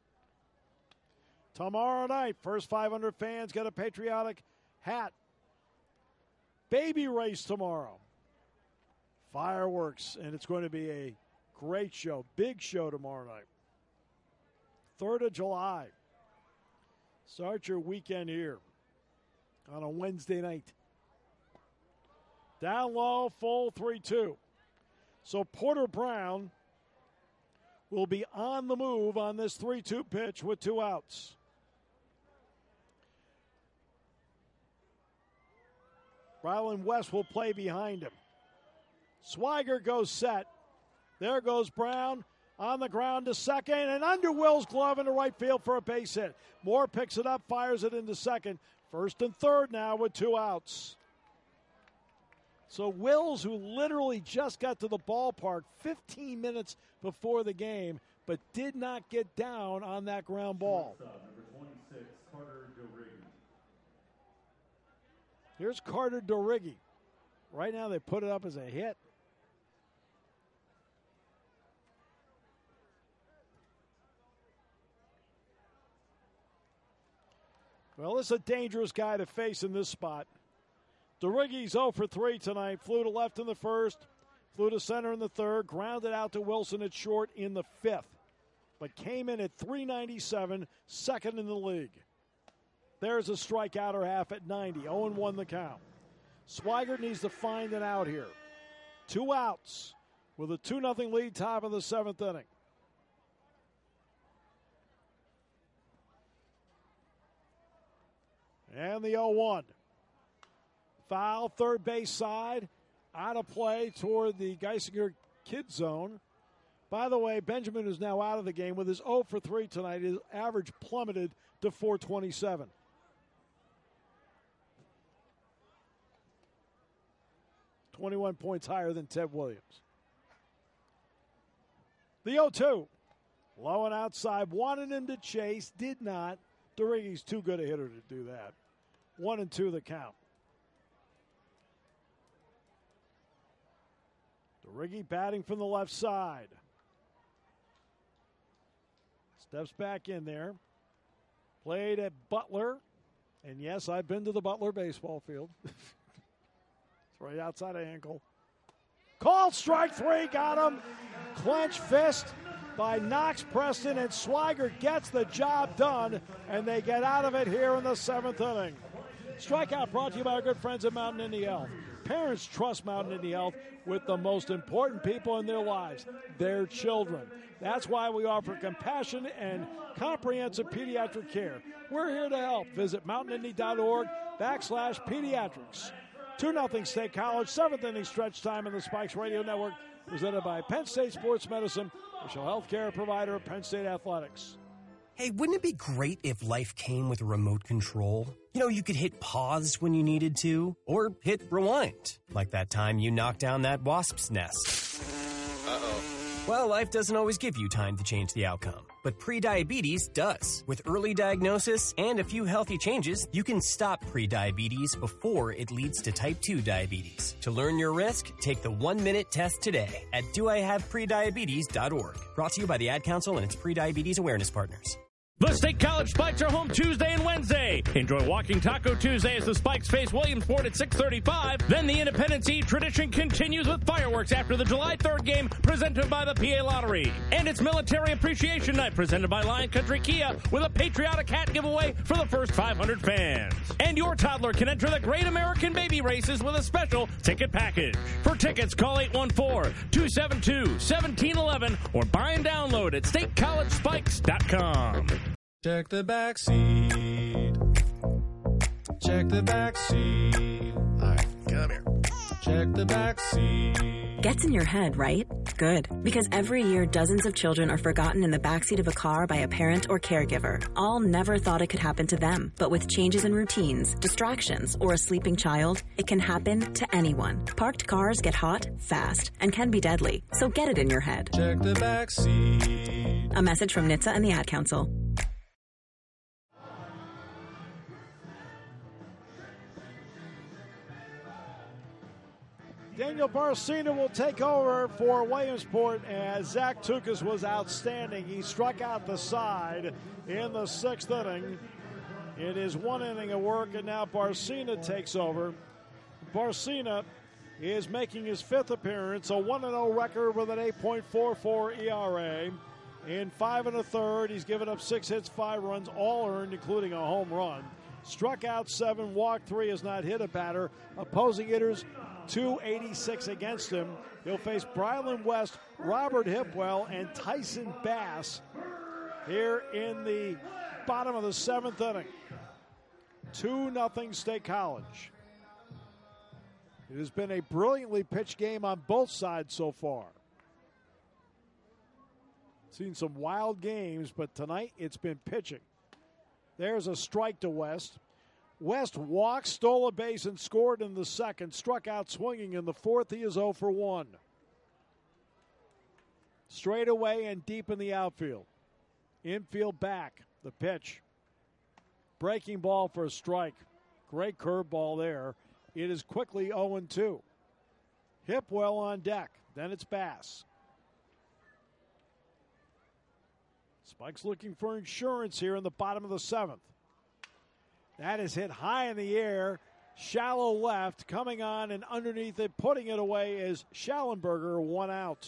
Tomorrow night, first 500 fans get a patriotic hat. Baby race tomorrow. Fireworks, and it's going to be a great show. Big show tomorrow night. 3rd of July. Start your weekend here on a Wednesday night. Down low, full 3-2. So Porter Brown will be on the move on this 3-2 pitch with 2 outs. Ryland West will play behind him. Swigert goes set. There goes Brown on the ground to second and under Will's glove into right field for a base hit. Moore picks it up, fires it into second. 1st and 3rd now with 2 outs. So Wills, who literally just got to the ballpark 15 minutes before the game, but did not get down on that ground ball. Number 26, Carter DeRiggi. Here's Carter DeRiggi. Right now they put it up as a hit. Well, this is a dangerous guy to face in this spot. DeRiggi's 0 for 3 tonight. Flew to left in the 1st, flew to center in the 3rd, grounded out to Wilson at short in the 5th, but came in at .397, second in the league. There's a strikeout half at 90, 0-1 the count. Swigert needs to find an out here. 2 outs with a 2-0 lead, top of the 7th inning. And the 0-1. Foul, third base side, out of play toward the Geisinger kid zone. By the way, Benjamin is now out of the game with his 0 for 3 tonight. His average plummeted to 427. .21 points higher than Ted Williams. The 0-2. Low and outside. Wanted him to chase. Did not. DeRiggi's too good a hitter to do that. 1-2 the count. DeRiggi batting from the left side. Steps back in there. Played at Butler. And yes, I've been to the Butler baseball field. It's right outside of Ankle. Called strike three. Got him. Clenched fist by Knox, Preston, and Swigert gets the job done, and they get out of it here in the 7th inning. Strikeout brought to you by our good friends at Mountain Indy Health. Parents trust Mountain Indy Health with the most important people in their lives, their children. That's why we offer compassionate and comprehensive pediatric care. We're here to help. Visit mountainindy.org/pediatrics. 2-0 State College, 7th inning stretch time in the Spikes Radio Network, presented by Penn State Sports Medicine, official healthcare provider of Penn State Athletics. Hey, wouldn't it be great if life came with a remote control? You know, you could hit pause when you needed to, or hit rewind, like that time you knocked down that wasp's nest. Uh-oh. Well, life doesn't always give you time to change the outcome, but prediabetes does. With early diagnosis and a few healthy changes, you can stop prediabetes before it leads to type 2 diabetes. To learn your risk, take the 1-minute test today at doihaveprediabetes.org. Brought to you by the Ad Council and its prediabetes awareness partners. The State College Spikes are home Tuesday and Wednesday. Enjoy Walking Taco Tuesday as the Spikes face Williamsport at 6:35. Then the Independence Eve tradition continues with fireworks after the July 3rd game presented by the PA Lottery. And it's Military Appreciation Night presented by Lion Country Kia with a patriotic hat giveaway for the first 500 fans. And your toddler can enter the Great American Baby Races with a special ticket package. For tickets, call 814-272-1711 or buy and download at statecollegespikes.com. Check the back seat. Check the back seat. All right, come here. Check the back seat. Gets in your head, right? Good. Because every year, dozens of children are forgotten in the backseat of a car by a parent or caregiver. All never thought it could happen to them. But with changes in routines, distractions, or a sleeping child, it can happen to anyone. Parked cars get hot, fast, and can be deadly. So get it in your head. Check the back seat. A message from NHTSA and the Ad Council. Daniel Barcina will take over for Williamsport as Zach Tukas was outstanding. He struck out the side in the 6th inning. It is 1 inning of work, and now Barcina takes over. Barcina is making his 5th appearance, a 1-0 record with an 8.44 ERA. In 5 1/3, he's given up 6 hits, 5 runs, all earned, including a home run. Struck out 7, walked 3, has not hit a batter. Opposing hitters, 286 against him. He'll face Brylan West, Robert Hipwell, and Tyson Bass here in the bottom of the 7th inning. 2-0 State College. It has been a brilliantly pitched game on both sides so far. Seen some wild games, but tonight it's been pitching. There's a strike to West. West walked, stole a base, and scored in the 2nd. Struck out swinging in the 4th. He is 0 for 1. Straight away and deep in the outfield. Infield back. The pitch. Breaking ball for a strike. Great curveball there. It is quickly 0-2. Hipwell on deck. Then it's Bass. Spike's looking for insurance here in the bottom of the 7th. That is hit high in the air, shallow left, coming on and underneath it, putting it away is Schallenberger, 1 out.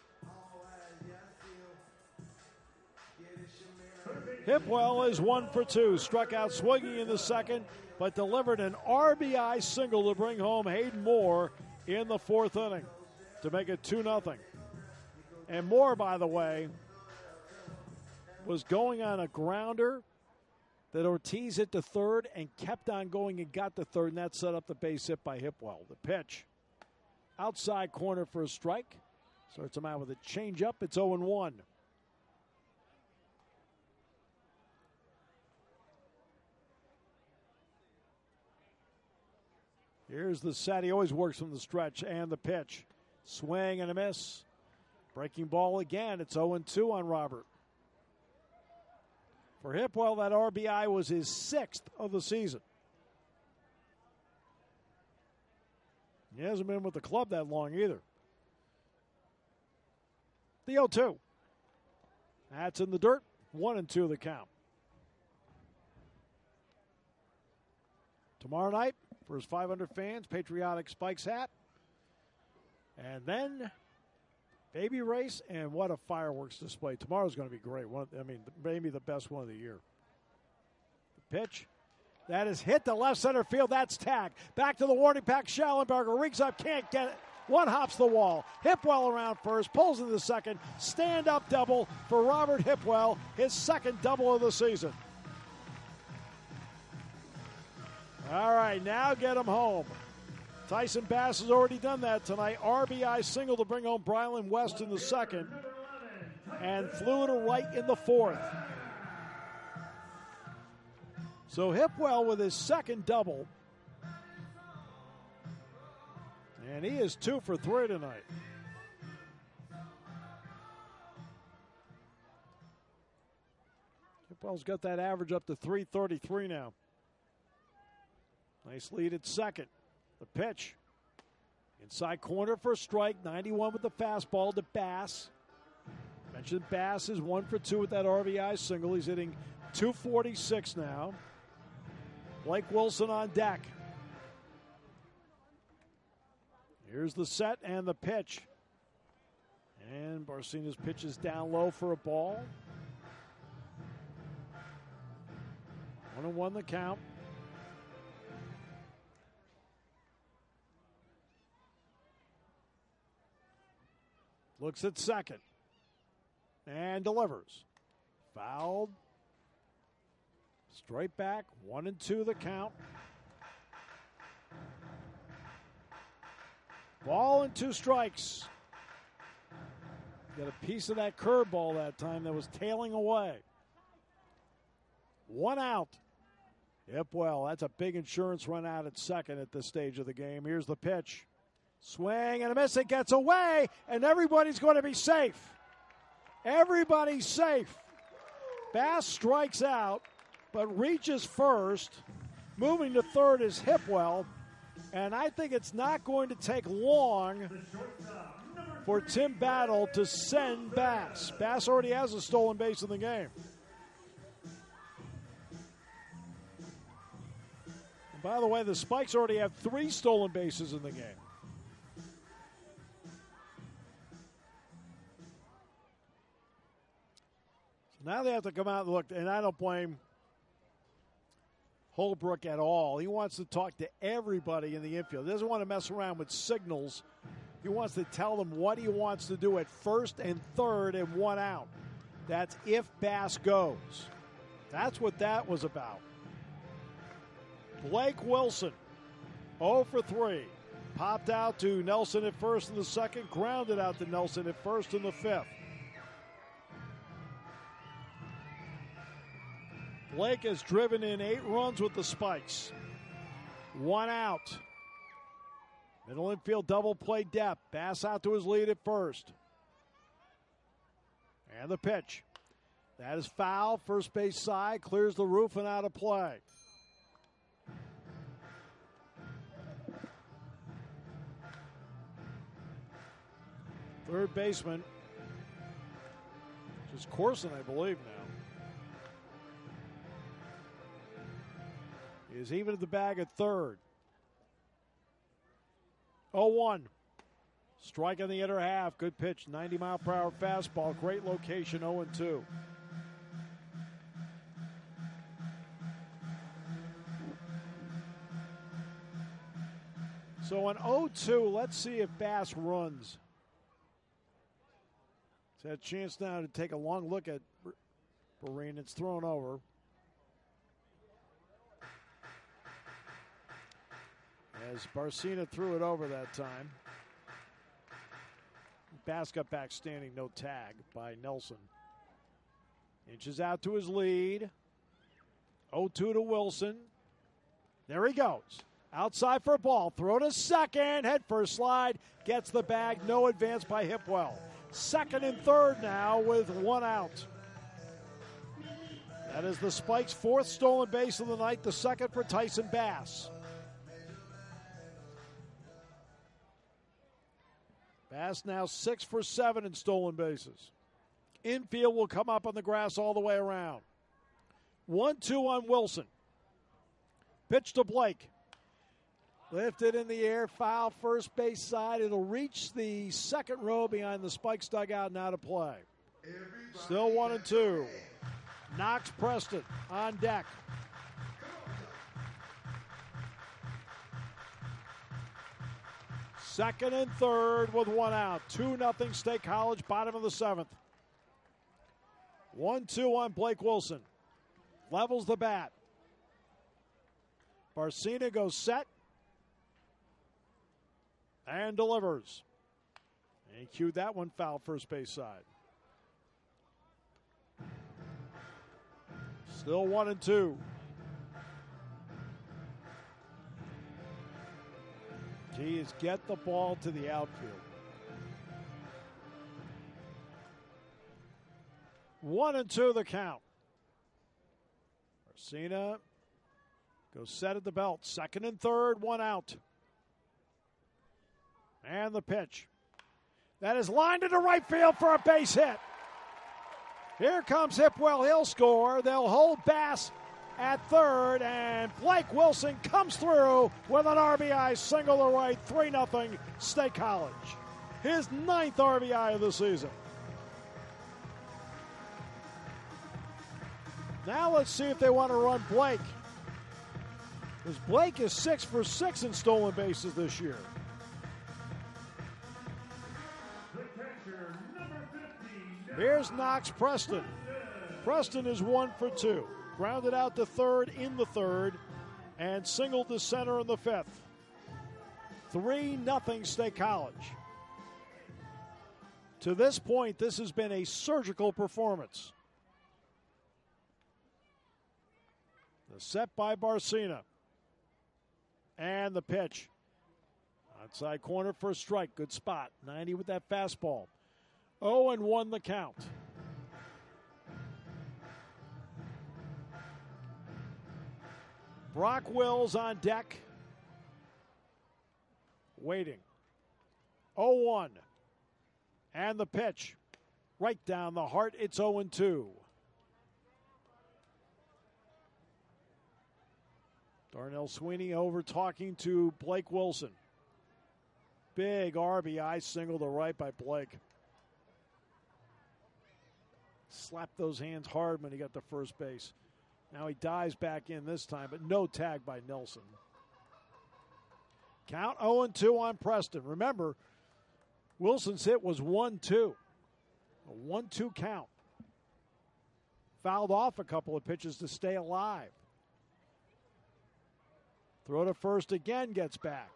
Hipwell is 1 for 2, struck out swinging in the 2nd, but delivered an RBI single to bring home Hayden Moore in the 4th inning to make it 2-0. And Moore, by the way, was going on a grounder that Ortiz hit to 3rd and kept on going and got to 3rd, and that set up the base hit by Hipwell. The pitch. Outside corner for a strike. Starts him out with a changeup. It's 0-1. Here's the set. He always works from the stretch and the pitch. Swing and a miss. Breaking ball again. It's 0-2 on Robert. For Hipwell, that RBI was his 6th of the season. He hasn't been with the club that long either. The 0-2. That's in the dirt. 1-2 the count. Tomorrow night, for his 500 fans, patriotic Spikes hat. And then baby race, and what a fireworks display. Tomorrow's going to be great. Maybe the best one of the year. The pitch. That is hit to left center field. That's tagged. Back to the warning pack. Schallenberger reeks up, can't get it. One hops the wall. Hipwell around first, pulls into the second. Stand-up double for Robert Hipwell, his 2nd double of the season. All right, now get him home. Tyson Bass has already done that tonight. RBI single to bring home Brylan West in the 2nd. And flew to right in the 4th. So Hipwell with his 2nd double. And he is 2 for 3 tonight. Hipwell's got that average up to 333 now. Nice lead at 2nd. The pitch. Inside corner for a strike. 91 with the fastball to Bass. Mentioned Bass is 1 for 2 with that RBI single. He's hitting .246 now. Blake Wilson on deck. Here's the set and the pitch. And Barcena's pitch is down low for a ball. 1-1 the count. Looks at 2nd. And delivers. Fouled. Straight back. 1-2 the count. Ball and 2 strikes. Got a piece of that curveball that time that was tailing away. 1 out. Hipwell, that's a big insurance run out at 2nd at this stage of the game. Here's the pitch. Swing and a miss. It gets away, and everybody's going to be safe. Everybody's safe. Bass strikes out, but reaches first. Moving to 3rd is Hipwell. And I think it's not going to take long for Tim Battle to send Bass. Bass already has a stolen base in the game. And by the way, the Spikes already have 3 stolen bases in the game. So now they have to come out and look, and I don't blame Holbrook at all. He wants to talk to everybody in the infield. He doesn't want to mess around with signals. He wants to tell them what he wants to do at 1st and 3rd and 1 out. That's if Bass goes. That's what that was about. Blake Wilson, 0 for 3. Popped out to Nelson at 1st in the 2nd. Grounded out to Nelson at 1st in the 5th. Blake has driven in 8 runs with the Spikes. 1 out. Middle infield double play depth. Bass out to his lead at 1st. And the pitch. That is foul. First base side. Clears the roof and out of play. Third baseman, which is Corson, I believe now, is even at the bag at 3rd. 0-1. Strike in the inner half. Good pitch. 90-mile-per-hour fastball. Great location. 0-2. So an 0-2. Let's see if Bass runs. He's had a chance now to take a long look at Barrene. It's thrown over. As Barcena threw it over that time. Bass got back standing, no tag by Nelson. Inches out to his lead. 0-2 to Wilson. There he goes. Outside for a ball. Throw to second. Head first slide. Gets the bag. No advance by Hipwell. Second and third now with one out. That is the Spikes' fourth stolen base of the night, the second for Tyson Bass. Bass now 6 for 7 in stolen bases. Infield will come up on the grass all the way around. 1-2 on Wilson. Pitch to Blake. Lifted in the air, foul first base side. It'll reach the second row behind the Spikes dugout, now to play. Still 1-2. Knox Preston on deck. Second and third with one out. 2-0 State College, bottom of the seventh. 1-2 on Blake Wilson. Levels the bat. Barcina goes set. And delivers. And he cued that one foul first base side. Still 1-2. Key is get the ball to the outfield. 1-2 the count. Barcina goes set at the belt. Second and third, one out. And the pitch. That is lined into right field for a base hit. Here comes Hipwell. He'll score. They'll hold Bass at third, and Blake Wilson comes through with an RBI single to right. 3-0 State College. His 9th RBI of the season. Now let's see if they want to run Blake. Because Blake is 6 for 6 in stolen bases this year. Here's Knox Preston. Preston is 1 for 2. Grounded out to third in the third and singled to center in the fifth. 3-0 State College. To this point, this has been a surgical performance. The set by Barcina. And the pitch. Outside corner for a strike. Good spot. 90 with that fastball. 0-1 the count. Brock Wills on deck. Waiting. 0-1. And the pitch. Right down the heart. It's 0-2. Darnell Sweeney over talking to Blake Wilson. Big RBI single to right by Blake. Slapped those hands hard when he got to first base. Now he dives back in this time, but no tag by Nelson. Count 0-2 on Preston. Remember, Wilson's hit was 1-2. A 1-2 count. Fouled off a couple of pitches to stay alive. Throw to first again, gets back.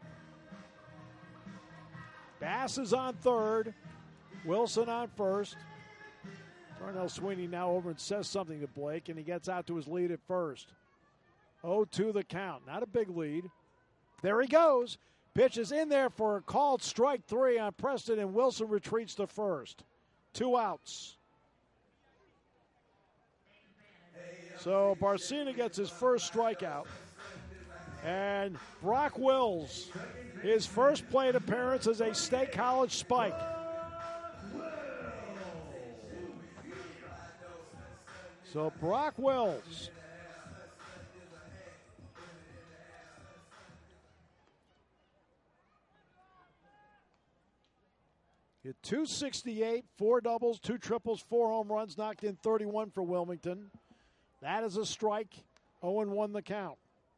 Bass is on third. Wilson on first. Darnell Sweeney now over and says something to Blake, and he gets out to his lead at first. 0-2 the count. Not a big lead. There he goes. Pitch is in there for a called strike 3 on Preston, and Wilson retreats to first. 2 outs. So Barcina gets his first strikeout. And Brock Wills, his first plate appearance as a State College Spike. So Brock Wills. Hit 268, 4 doubles, 2 triples, 4 home runs, knocked in 31 for Wilmington. That is a strike. 0-1 the count.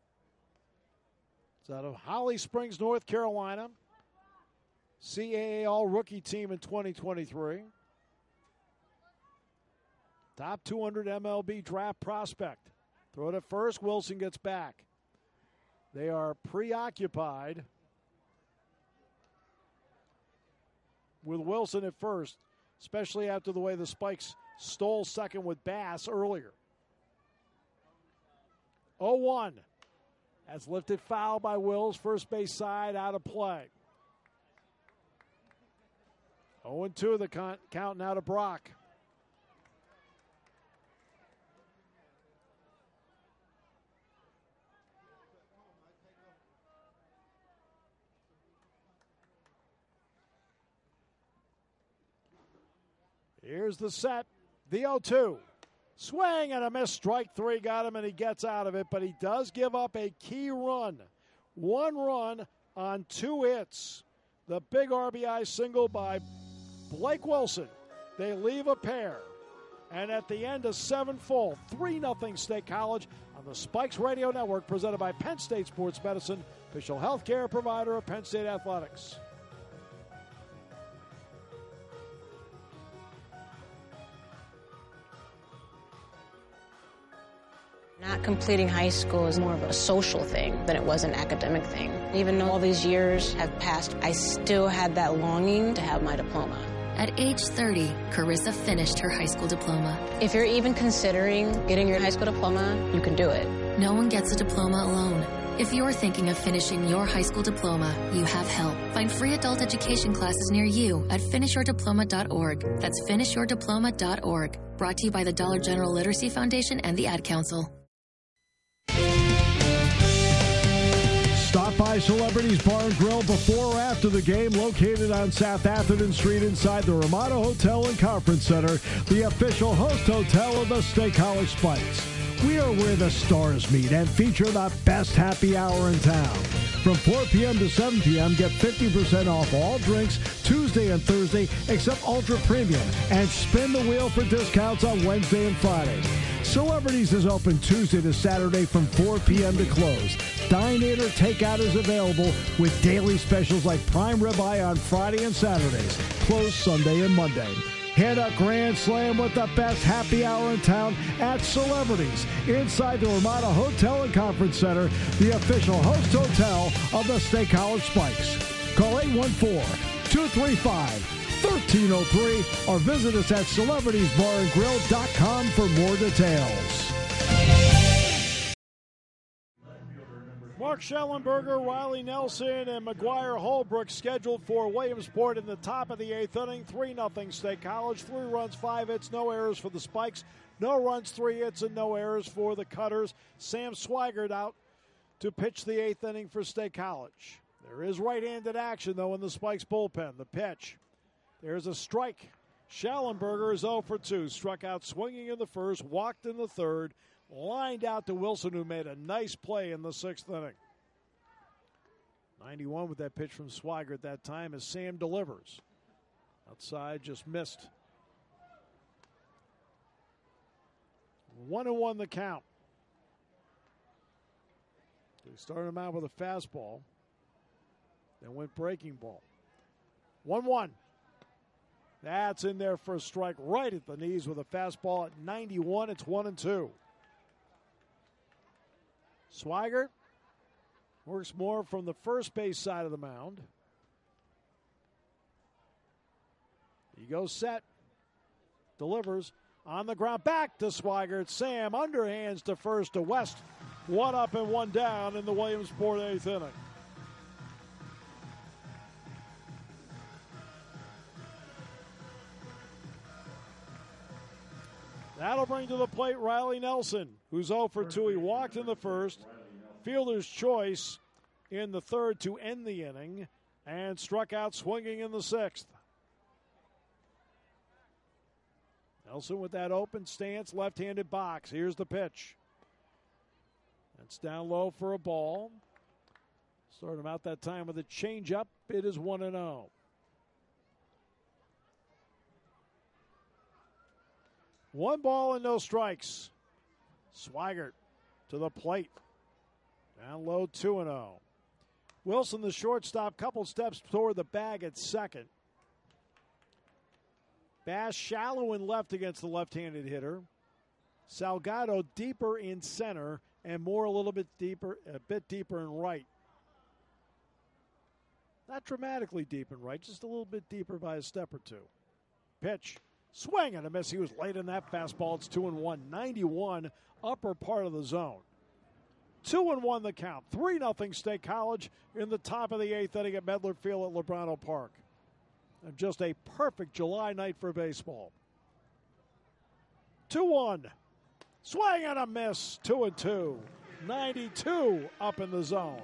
It's out of Holly Springs, North Carolina. CAA All-Rookie team in 2023. Top 200 MLB draft prospect. Throw it at first. Wilson gets back. They are preoccupied with Wilson at first, especially after the way the Spikes stole second with Bass earlier. 0-1. That's lifted foul by Wills. First base side out of play. 0-2 the count now to Brock. Here's the set. The 0-2. Swing and a miss. Strike three got him, and he gets out of it, but he does give up a key run. 1 run on 2 hits. The big RBI single by Blake Wilson. They leave a pair. And at the end of 7 full, 3-0 State College on the Spikes Radio Network, presented by Penn State Sports Medicine, official health care provider of Penn State Athletics. Not completing high school is more of a social thing than it was an academic thing. Even though all these years have passed, I still had that longing to have my diploma. At age 30, Carissa finished her high school diploma. If you're even considering getting your high school diploma, you can do it. No one gets a diploma alone. If you're thinking of finishing your high school diploma, you have help. Find free adult education classes near you at finishyourdiploma.org. That's finishyourdiploma.org. Brought to you by the Dollar General Literacy Foundation and the Ad Council. Stop by Celebrities Bar and Grill before or after the game, located on South Atherton Street inside the Ramada Hotel and Conference Center, the official host hotel of the State College Spikes. We are where the stars meet and feature the best happy hour in town. From 4 p.m. to 7 p.m., get 50% off all drinks Tuesday and Thursday except Ultra Premium, and spin the wheel for discounts on Wednesday and Friday. Celebrities is open Tuesday to Saturday from 4 p.m. to close. Dine in or takeout is available with daily specials like prime ribeye on Friday and Saturdays, closed Sunday and Monday. Hit a grand slam with the best happy hour in town at Celebrities inside the Ramada Hotel and Conference Center, the official host hotel of the State College Spikes. Call 814-235-1303 or visit us at celebritieSbarandGrill.com for more details. Mark Schellenberger, Riley Nelson, and McGuire Holbrook scheduled for Williamsport in the top of the 8th inning. 3-0 State College. 3 runs, 5 hits, no errors for the Spikes. No runs, 3 hits, and no errors for the Cutters. Sam Swigert out to pitch the 8th inning for State College. There is right-handed action, though, in the Spikes bullpen. The pitch. There's a strike. Schellenberger is 0 for 2. Struck out swinging in the first, walked in the third. Lined out to Wilson, who made a nice play in the 6th inning. 91 with that pitch from Swigert that time as Sam delivers. Outside, just missed. 1-1 the count. They started him out with a fastball, then went breaking ball. 1-1. That's in there for a strike right at the knees with a fastball at 91. It's 1-2. Swigert works more from the first base side of the mound. He goes set, delivers on the ground, back to Swigert. Sam underhands to first to West. 1 up and 1 down in the Williamsport 8th inning. That'll bring to the plate Riley Nelson, who's 0 for 2. He walked in the first, fielder's choice in the third to end the inning, and struck out swinging in the 6th. Nelson with that open stance, left-handed box. Here's the pitch. That's down low for a ball. Started him out that time with a changeup. It is 1-0. One ball and no strikes. Swigert to the plate. Down low, 2-0. Wilson, the shortstop, couple steps toward the bag at second. Bass shallow and left against the left-handed hitter. Salgado deeper in center and Moore a bit deeper in right. Not dramatically deep in right, just a little bit deeper by a step or two. Pitch. Swing and a miss. He was late in that fastball. It's 2-1. 91, upper part of the zone. 2-1 the count. 3-0 State College in the top of the 8th inning at Medler Field at Lebrano Park. And just a perfect July night for baseball. 2-1. Swing and a miss. 2-2. 92 up in the zone.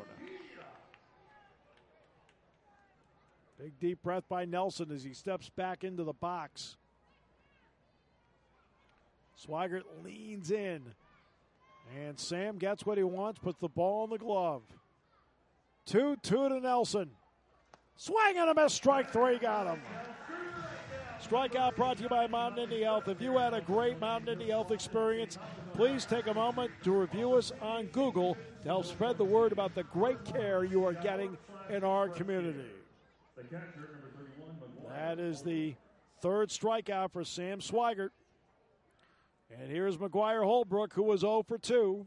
Big deep breath by Nelson as he steps back into the box. Swigert leans in. And Sam gets what he wants, puts the ball in the glove. 2-2 to Nelson. Swing and a miss. Strike 3 got him. Strikeout brought to you by Mountain Indy Health. If you had a great Mountain Indy Health experience, please take a moment to review us on Google to help spread the word about the great care you are getting in our community. That is the third strikeout for Sam Swigert. And here's McGuire Holbrook, who was 0 for 2.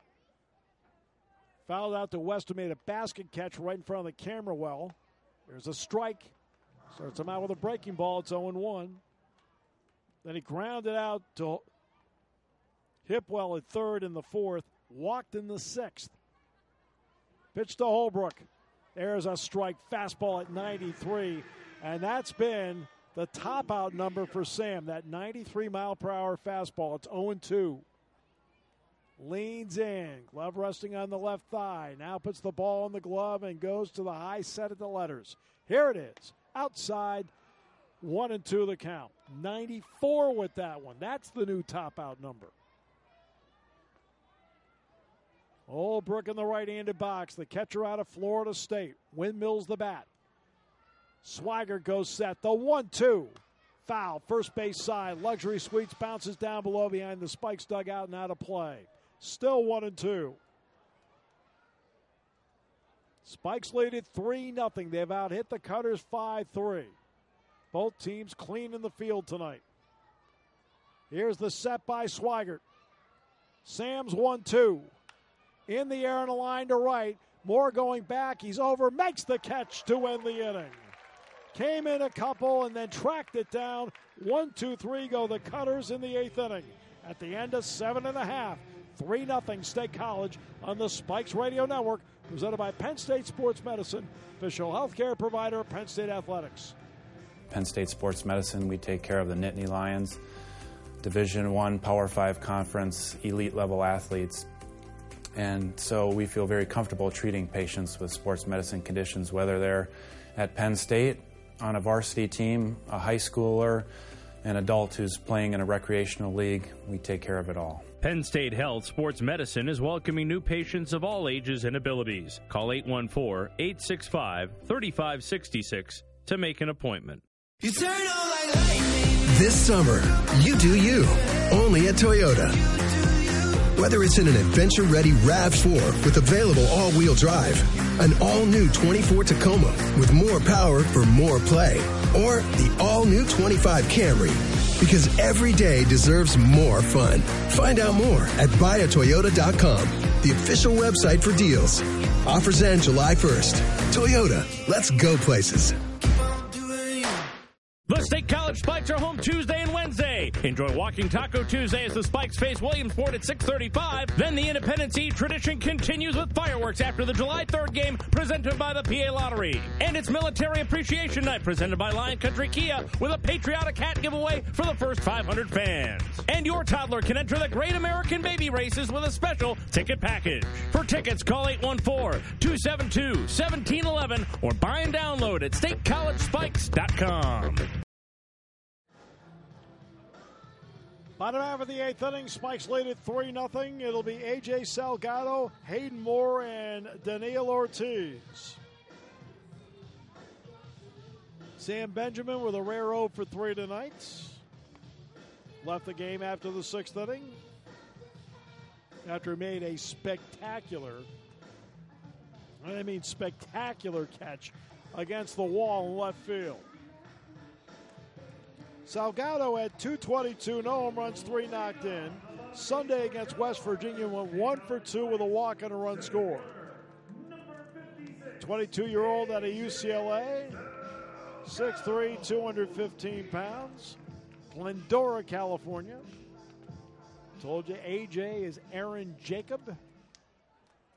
Fouled out to West, who made a basket catch right in front of the camera well. There's a strike. Starts him out with a breaking ball. It's 0-1. Then he grounded out to Hipwell at third in the fourth. Walked in the sixth. Pitch to Holbrook. There's a strike. Fastball at 93. And that's been the top out number for Sam. That 93-mile-per-hour fastball. It's 0-2. Leans in. Glove resting on the left thigh. Now puts the ball in the glove and goes to the high set of the letters. Here it is. Outside, 1-2 the count. 94 with that one. That's the new top out number. Holbrook in the right-handed box. The catcher out of Florida State. Windmills the bat. Swigert goes set. The 1-2. Foul. First base side. Luxury Suites bounces down below behind the Spikes dugout and out of play. Still 1-2. Spikes lead it 3-0. They've out-hit the Cutters 5-3. Both teams clean in the field tonight. Here's the set by Swigert. Sam's 1-2. In the air on a line to right. Moore going back. He's over. Makes the catch to end the inning. Came in a couple and then tracked it down. 1-2-3 go the Cutters in the 8th inning. At the end of 7.5. 3-0 State College on the Spikes Radio Network, presented by Penn State Sports Medicine, official healthcare provider of Penn State Athletics. Penn State Sports Medicine, we take care of the Nittany Lions, Division I Power 5 Conference, elite level athletes. And so we feel very comfortable treating patients with sports medicine conditions, whether they're at Penn State, on a varsity team, a high schooler, an adult who's playing in a recreational league. We take care of it all. Penn State Health Sports Medicine is welcoming new patients of all ages and abilities. Call 814-865-3566 to make an appointment. This summer, you do you, only at Toyota. Whether it's in an adventure-ready RAV4 with available all-wheel drive, an all-new 24 Tacoma with more power for more play, or the all-new 25 Camry, because every day deserves more fun. Find out more at buyatoyota.com, the official website for deals. Offers end July 1st. Toyota, let's go places. The State College Spikes are home Tuesday and Wednesday. Enjoy Walking Taco Tuesday as the Spikes face Williamsport at 6:35. Then the Independence Eve tradition continues with fireworks after the July 3rd game presented by the PA Lottery. And it's Military Appreciation Night presented by Lion Country Kia with a patriotic hat giveaway for the first 500 fans. And your toddler can enter the Great American Baby Races with a special ticket package. For tickets, call 814-272-1711 or buy and download at statecollegespikes.com. Bottom half of the 8th inning, Spikes lead at 3-0. It'll be A.J. Salgado, Hayden Moore, and Daniel Ortiz. Sam Benjamin with a rare 0 for 3 tonight. Left the game after the 6th inning after he made a spectacular catch against the wall in left field. Salgado had 222, no home runs, 3 knocked in. Sunday against West Virginia went 1 for 2 with a walk and a run score. 22-year-old out of UCLA, 6'3", 215 pounds. Glendora, California. Told you AJ is Aaron Jacob.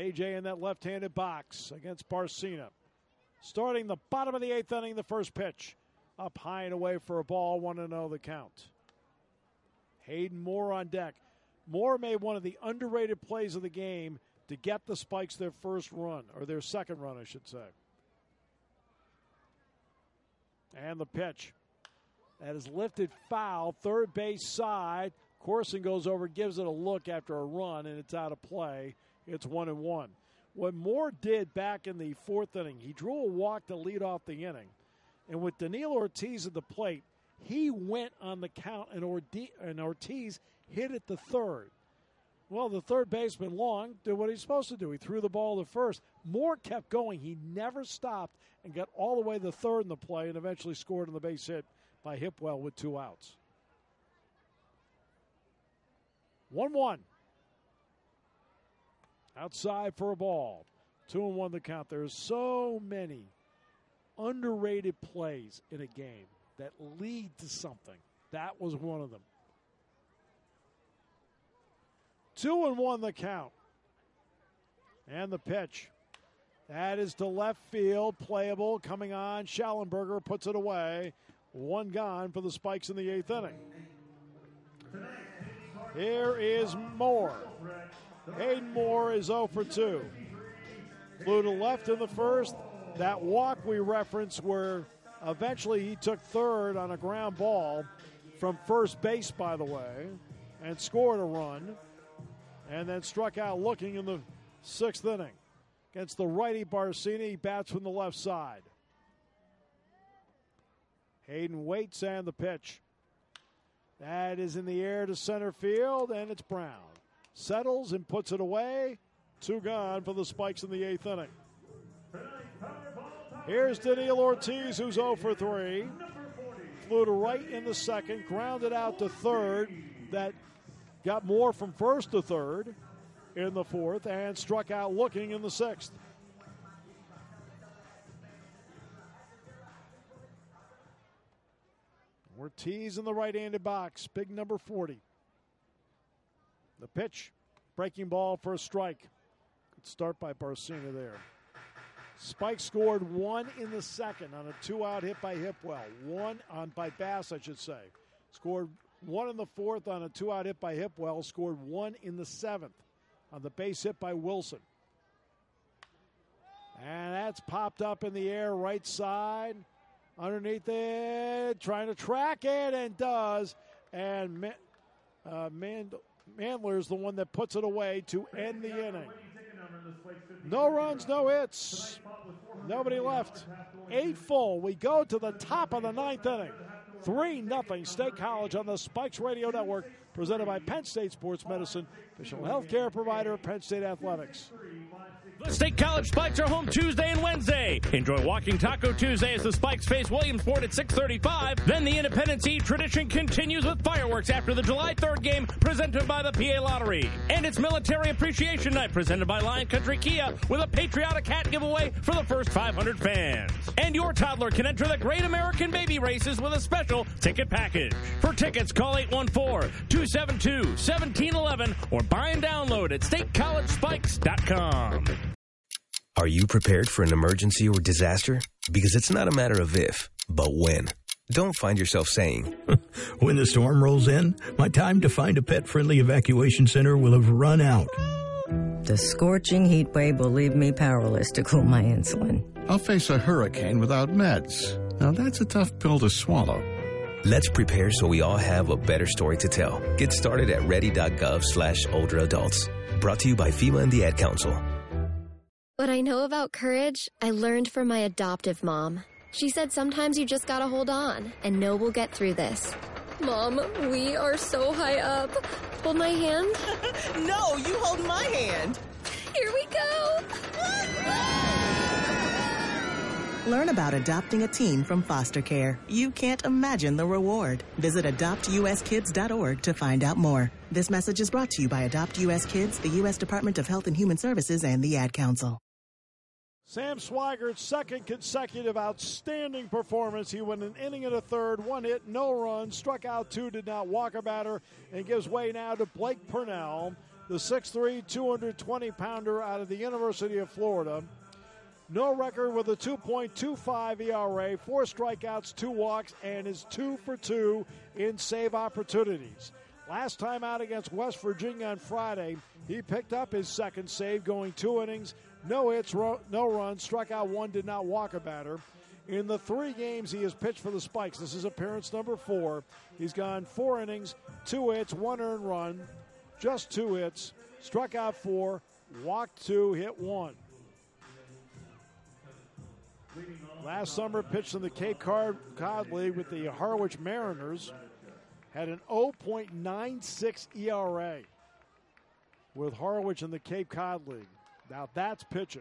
A.J. in that left-handed box against Barcina. Starting the bottom of the 8th inning, the first pitch. Up high and away for a ball, 1-0 the count. Hayden Moore on deck. Moore made one of the underrated plays of the game to get the Spikes their first run, or their second run, I should say. And the pitch. That is lifted foul, third base side. Corson goes over, gives it a look after a run, and it's out of play. It's 1-1. What Moore did back in the 4th inning, he drew a walk to lead off the inning. And with Daniil Ortiz at the plate, he went on the count, and Ortiz hit it to third. Well, the third baseman, Long, did what he's supposed to do. He threw the ball to first. Moore kept going. He never stopped and got all the way to third in the play and eventually scored on the base hit by Hipwell with 2 outs. 1-1. Outside for a ball. 2-1 the count. There's so many underrated plays in a game that lead to something. That was one of them. 2-1 the count. And the pitch. That is to left field. Playable. Coming on. Schallenberger puts it away. 1 gone for the Spikes in the 8th inning. Here is Moore. Hayden Moore is 0 for 2. Flew to left in the first. That walk we referenced where eventually he took third on a ground ball from first base, by the way, and scored a run, and then struck out looking in the 6th inning. Against the righty Barcini, he bats from the left side. Hayden waits, and the pitch. That is in the air to center field, and it's Brown. Settles and puts it away. 2 gone for the Spikes in the 8th inning. Here's Daniil Ortiz, who's 0 for 3. Flew to right in the 2nd, grounded out to 3rd. That got more from 1st to 3rd in the 4th, and struck out looking in the 6th. Ortiz in the right-handed box, big number 40. The pitch, breaking ball for a strike. Good start by Barcina there. Spikes scored 1 in the 2nd on a 2-out hit by Hipwell. 1 by Bass, I should say. Scored 1 in the 4th on a 2-out hit by Hipwell. Scored 1 in the 7th on the base hit by Wilson. And that's popped up in the air right side. Underneath it, trying to track it, and does. And Mandler's the one that puts it away to end the inning. No runs, no hits. Nobody left. 8 full. We go to the top of the 9th inning. 3-0 State College on the Spikes Radio Network, presented by Penn State Sports Medicine, official health care provider of Penn State Athletics. The State College Spikes are home Tuesday and Wednesday. Enjoy Walking Taco Tuesday as the Spikes face Williamsport at 6:35. Then the Independence Eve tradition continues with fireworks after the July 3rd game presented by the PA Lottery. And it's Military Appreciation Night presented by Lion Country Kia with a patriotic hat giveaway for the first 500 fans. And your toddler can enter the Great American Baby Races with a special ticket package. For tickets, call 814-272-1711 or buy and download at statecollegespikes.com. Are you prepared for an emergency or disaster? Because it's not a matter of if, but when. Don't find yourself saying, when the storm rolls in, my time to find a pet-friendly evacuation center will have run out. The scorching heat wave will leave me powerless to cool my insulin. I'll face a hurricane without meds. Now that's a tough pill to swallow. Let's prepare so we all have a better story to tell. Get started at ready.gov/older adults. Brought to you by FEMA and the Ad Council. What I know about courage, I learned from my adoptive mom. She said sometimes you just gotta hold on and know we'll get through this. Mom, we are so high up. Hold my hand. No, you hold my hand. Here we go. Learn about adopting a teen from foster care. You can't imagine the reward. Visit adoptuskids.org to find out more. This message is brought to you by Adopt U.S. Kids, the U.S. Department of Health and Human Services, and the Ad Council. Sam Swigert's second consecutive outstanding performance. He went an inning and a third, 1 hit, no runs, struck out 2, did not walk a batter, and gives way now to Blake Purnell. the 6'3", 220-pounder out of the University of Florida. No record with a 2.25 ERA, 4 strikeouts, 2 walks, and is 2 for 2 in save opportunities. Last time out against West Virginia on Friday, he picked up his second save, going 2 innings, no hits, no runs, struck out 1, did not walk a batter. In the 3 games he has pitched for the Spikes, this is appearance number 4. He's gone 4 innings, 2 hits, 1 earned run, just 2 hits, struck out 4, walked 2, hit 1. Last summer, pitched in the Cape Cod League with the Harwich Mariners. Had an 0.96 ERA with Harwich in the Cape Cod League. Now that's pitching.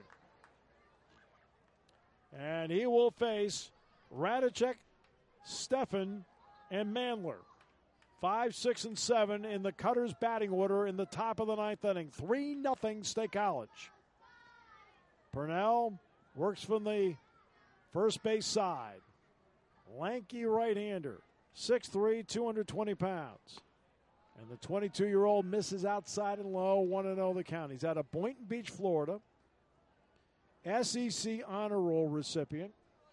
And he will face Radicek, Stephan, and Mandler. 5, 6, and 7 in the Cutters batting order in the top of the 9th inning. 3-0 State College. Purnell works from the first base side. Lanky right-hander. 6'3", 220 pounds. And the 22-year-old misses outside and low, 1-0 the count. He's out of Boynton Beach, Florida. SEC Honor Roll recipient.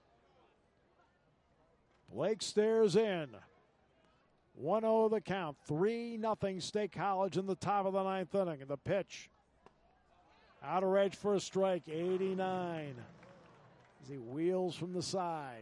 Blake stares in. 1-0 the count. 3-0 State College in the top of the 9th inning. And the pitch. Outer edge for a strike, 89. As he wheels from the side.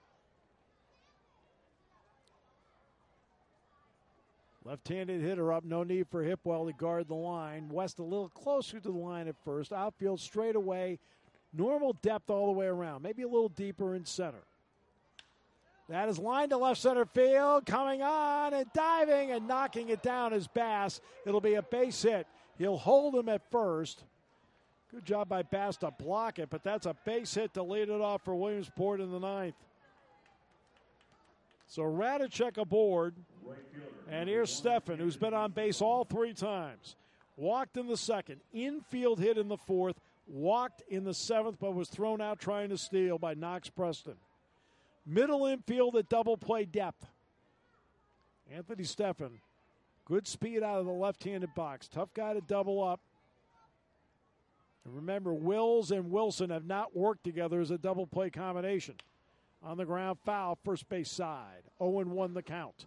Left-handed hitter up, no need for Hipwell to guard the line. West a little closer to the line at first. Outfield straight away. Normal depth all the way around. Maybe a little deeper in center. That is lined to left center field. Coming on and diving and knocking it down is Bass. It'll be a base hit. He'll hold him at first. Good job by Bass to block it, but that's a base hit to lead it off for Williamsport in the 9th. So Radicek aboard. And here's Stephan, who's been on base all 3 times. Walked in the 2nd. Infield hit in the 4th. Walked in the 7th, but was thrown out trying to steal by Knox Preston. Middle infield at double play depth. Anthony Stephan. Good speed out of the left-handed box. Tough guy to double up. And remember, Wills and Wilson have not worked together as a double play combination. On the ground, foul, first base side. 0-1 the count.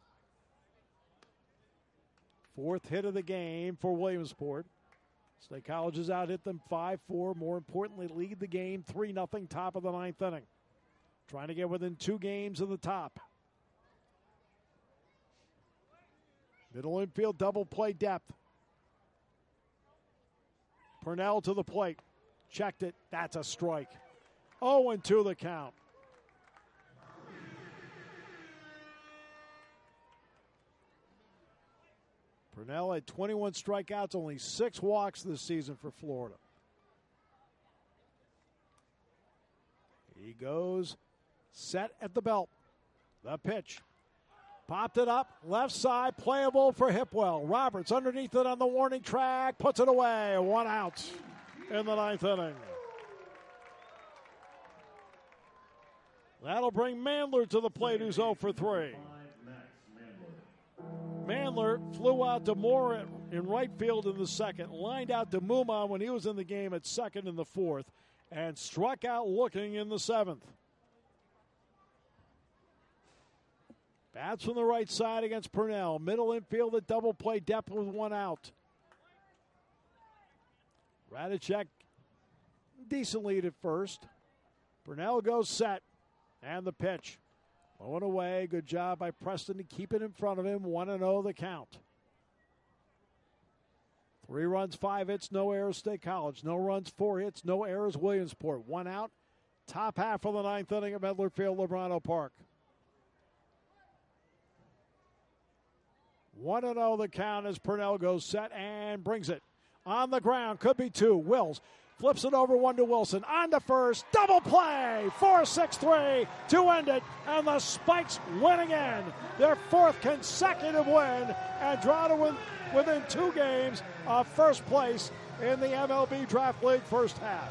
4th hit of the game for Williamsport. State College has out-hit them 5-4. More importantly, lead the game 3-0, top of the 9th inning. Trying to get within 2 games of the top. Middle infield, double play depth. Purnell to the plate. Checked it. That's a strike. 0-2 the count. Purnell had 21 strikeouts, only 6 walks this season for Florida. He goes set at the belt. The pitch. Popped it up, left side, playable for Hipwell. Roberts underneath it on the warning track, puts it away. 1 out in the 9th inning. That'll bring Mandler to the plate, who's 0 for 3. Mandler flew out to Moore in right field in the 2nd, lined out to Mumon when he was in the game at 2nd in the 4th, and struck out looking in the 7th. Bats from the right side against Purnell. Middle infield at double play depth with 1 out. Radicek decent lead at first. Purnell goes set, and the pitch. Low and away. Good job by Preston to keep it in front of him. 1-0 the count. 3 runs, 5 hits, no errors, State College. No runs, 4 hits, no errors, Williamsport. 1 out. Top half of the 9th inning at Medler Field, Lebrano Park. 1-0 the count as Purnell goes set and brings it. On the ground, could be 2. Wills flips it over 1 to Wilson. On to first, double play, 4-6-3 to end it, and the Spikes win again. Their 4th consecutive win and draw to within 2 games of first place in the MLB Draft League first half.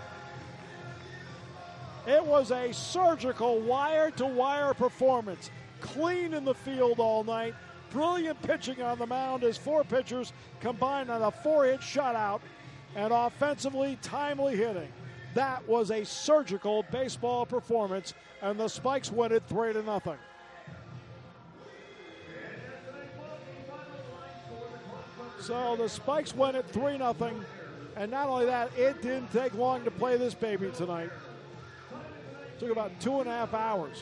It was a surgical wire-to-wire performance. Clean in the field all night. brilliant pitching on the mound as four pitchers combined on a 4-hit shutout and offensively timely hitting. That was a surgical baseball performance, and the Spikes win it 3-0. So the Spikes win it 3-0, and not only that, it didn't take long to play this baby tonight. It took about 2.5 hours.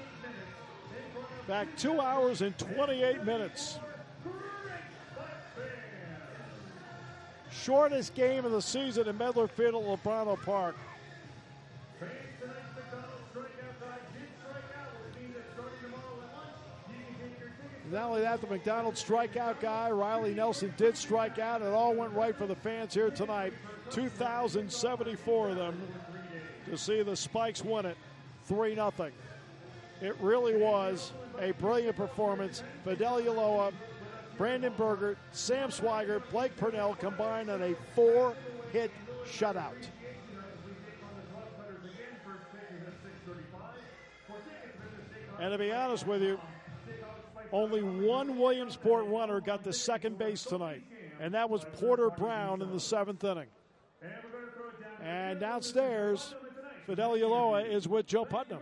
Back 2 hours and 28 minutes. Shortest game of the season in Medler Field at Lebrano Park. Not only that, the McDonald's strikeout guy, Riley Nelson, did strike out. It all went right for the fans here tonight. 2,074 of them to see the Spikes win it 3-0. It really was a brilliant performance. Fidel Ulloa, Brandon Berger, Sam Swigert, Blake Purnell combined on a 4-hit shutout. And to be honest with you, only one Williamsport runner got to second base tonight, and that was Porter Brown in the 7th inning. And downstairs, Fidel Ulloa is with Joe Putnam.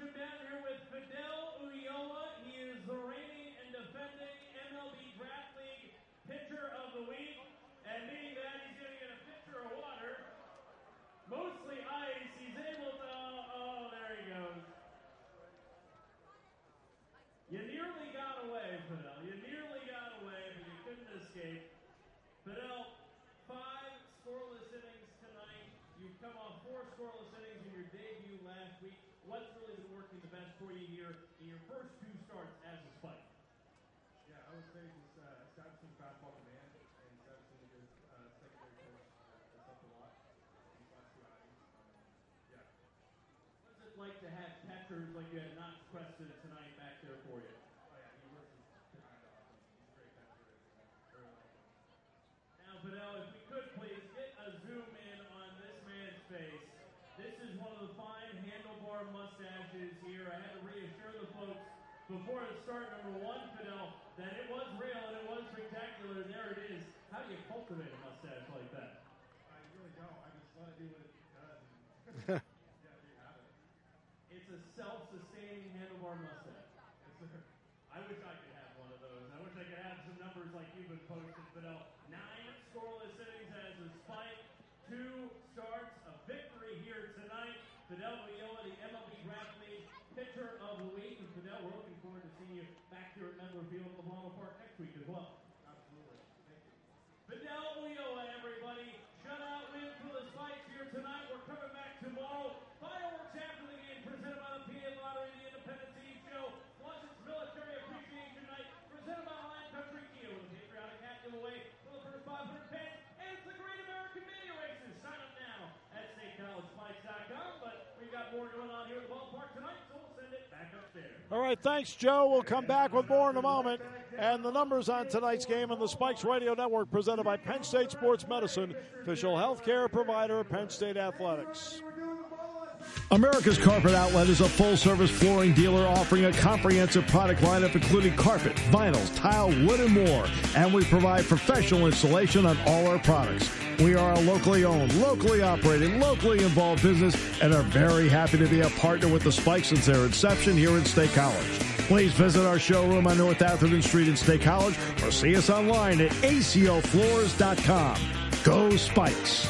You nearly got away, Fidel. You nearly got away, but you couldn't escape. Fidel, 5 scoreless innings tonight. You've come off 4 scoreless innings in your debut last week. What's really been working the best for you here in your first 2 starts as a Spike? Yeah, I would say just establishing fastball command and establishing a good secondary coach has helped a lot these last 2 outings. Yeah. What's it like to have catchers like you had Knox Preston tonight back there for you? Oh, yeah, he works behind the offense. He's a great catcher. Very well. Now, Fidel, if we could please get a zoom in on this man's face. This is one of the fine handlebar mustaches here. I had to reassure the folks before the start, number 1, Fidel, that it was real and it was spectacular. There it is. How do you cultivate a mustache like that? I really don't. I just let it do what it does. And yeah, there you have it. It's a self-sustaining handlebar mustache. I wish I could have one of those. I wish I could have some numbers like you've been posting, Fidel. 9 scoreless innings as a Spike. 2 starts, a victory here tonight. Fidel Ulloa, the MLB Draft League Pitcher of the Week. And Fidel, we're looking forward to seeing you back here at Medler Field at Lebrano Park next week as well. Absolutely. Thank you. Fidel Ulloa, everybody. Shutout win for the Spikes here tonight. We're coming back tomorrow. Fireworks after the game presented by the PA Lottery, the Independence Eve Show. Plus, it's Military Appreciation Night presented by Lion Country Kia with a patriotic hat giveaway for the first 500 pens. And it's the Great American Mania Races. Sign up now at statecollegespikes.com. But we've got more going on here at the ballpark tonight, so we'll send it back upstairs. All right, thanks, Joe. We'll come back with more in a moment. And the numbers on tonight's game on the Spikes Radio Network presented by Penn State Sports Medicine, official health care provider of Penn State Athletics. America's Carpet Outlet is a full-service flooring dealer offering a comprehensive product lineup including carpet, vinyls, tile, wood, and more. And we provide professional installation on all our products. We are a locally owned, locally operated, locally involved business and are very happy to be a partner with the Spikes since their inception here at State College. Please visit our showroom on North Atherton Street in State College or see us online at acofloors.com. Go Spikes!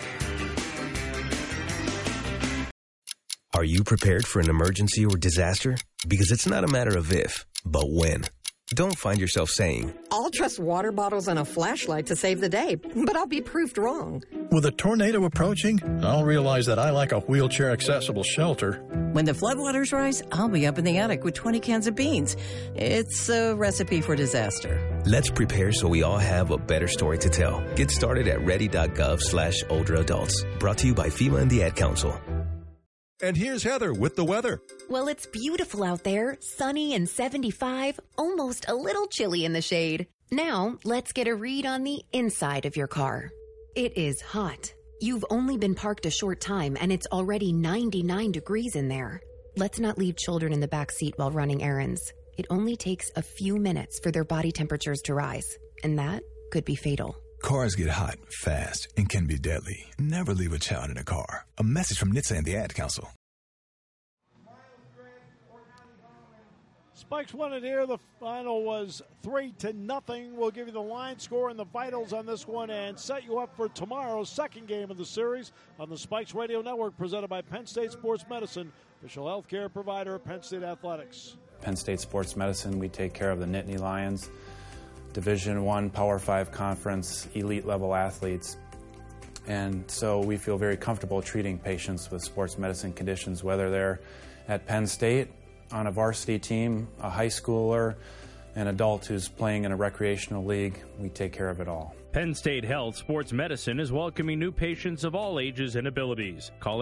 Are you prepared for an emergency or disaster? Because it's not a matter of if, but when. Don't find yourself saying, I'll trust water bottles and a flashlight to save the day, but I'll be proved wrong. With a tornado approaching, I'll realize that I lack a wheelchair-accessible shelter. When the floodwaters rise, I'll be up in the attic with 20 cans of beans. It's a recipe for disaster. Let's prepare so we all have a better story to tell. Get started at ready.gov/older adults. Brought to you by FEMA and the Ad Council. And here's Heather with the weather. Well, it's beautiful out there, sunny and 75, almost a little chilly in the shade. Now, let's get a read on the inside of your car. It is hot. You've only been parked a short time, and it's already 99 degrees in there. Let's not leave children in the back seat while running errands. It only takes a few minutes for their body temperatures to rise, and that could be fatal. Cars get hot, fast, and can be deadly. Never leave a child in a car. A message from NHTSA and the Ad Council. Spikes won it here. The final was 3-0. We'll give you the line score and the vitals on this one and set you up for tomorrow's second game of the series on the Spikes Radio Network, presented by Penn State Sports Medicine, official healthcare provider of Penn State Athletics. Penn State Sports Medicine, we take care of the Nittany Lions, Division I Power 5 Conference, elite level athletes. And so we feel very comfortable treating patients with sports medicine conditions, whether they're at Penn State, on a varsity team, a high schooler, an adult who's playing in a recreational league. We take care of it all. Penn State Health Sports Medicine is welcoming new patients of all ages and abilities. Call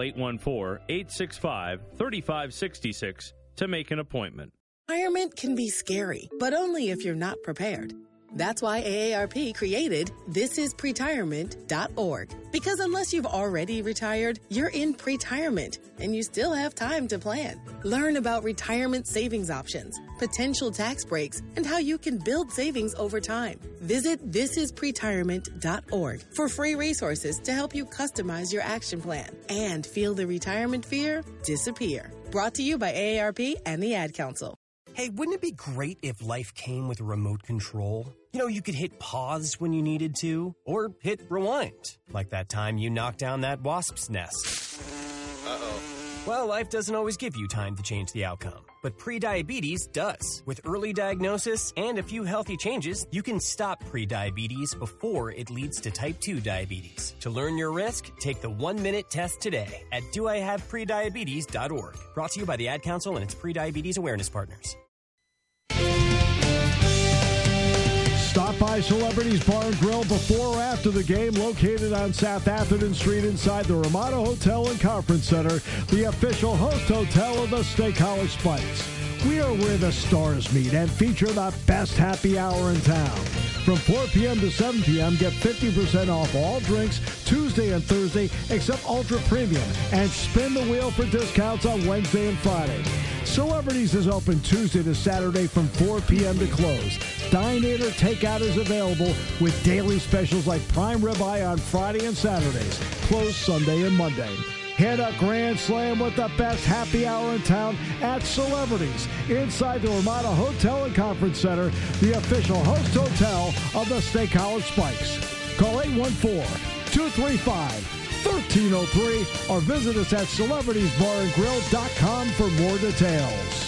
814-865-3566 to make an appointment. Retirement can be scary, but only if you're not prepared. That's why AARP created thisispretirement.org. Because unless you've already retired, you're in pretirement, and you still have time to plan. Learn about retirement savings options, potential tax breaks, and how you can build savings over time. Visit thisispretirement.org for free resources to help you customize your action plan and feel the retirement fear disappear. Brought to you by AARP and the Ad Council. Hey, wouldn't it be great if life came with a remote control? You know, you could hit pause when you needed to, or hit rewind, like that time you knocked down that wasp's nest. Uh-oh. Well, life doesn't always give you time to change the outcome, but prediabetes does. With early diagnosis and a few healthy changes, you can stop prediabetes before it leads to type 2 diabetes. To learn your risk, take the 1-minute test today at doihaveprediabetes.org. Brought to you by the Ad Council and its prediabetes awareness partners. Stop by Celebrities Bar and Grill before or after the game, located on South Atherton Street inside the Ramada Hotel and Conference Center, the official host hotel of the State College Spikes. We are where the stars meet and feature the best happy hour in town. From 4 p.m. to 7 p.m., get 50% off all drinks Tuesday and Thursday, except Ultra Premium, and spin the wheel for discounts on Wednesday and Friday. Celebrities is open Tuesday to Saturday from 4 p.m. to close. Dine-in or takeout is available with daily specials like prime ribeye on Friday and Saturdays, closed Sunday and Monday. Hit a grand slam with the best happy hour in town at Celebrities inside the Ramada Hotel and Conference Center, the official host hotel of the State College Spikes. Call 814-235-1303 or visit us at celebritiesbarandgrill.com for more details.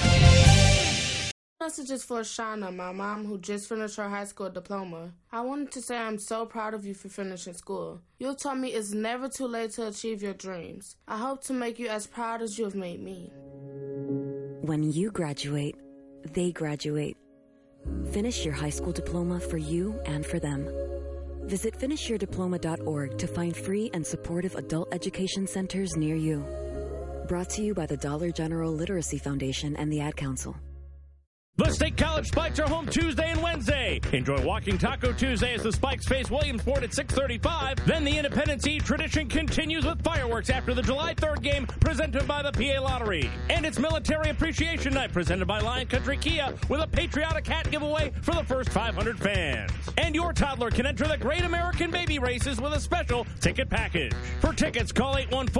Message is for Shauna, my mom, who just finished her high school diploma. I wanted to say I'm so proud of you for finishing school. You taught me it's never too late to achieve your dreams. I hope to make you as proud as you have made me. When you graduate, they graduate. Finish your high school diploma for you and for them. Visit finishyourdiploma.org to find free and supportive adult education centers near you. Brought to you by the Dollar General Literacy Foundation and the Ad Council. The State College Spikes are home Tuesday and Wednesday. Enjoy Walking Taco Tuesday as the Spikes face Williamsport at 6:35. Then the Independence Eve tradition continues with fireworks after the July 3rd game presented by the PA Lottery. And it's Military Appreciation Night presented by Lion Country Kia with a patriotic hat giveaway for the first 500 fans. And your toddler can enter the Great American Baby Races with a special ticket package. For tickets, call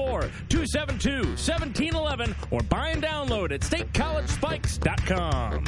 814-272-1711 or buy and download at statecollegespikes.com.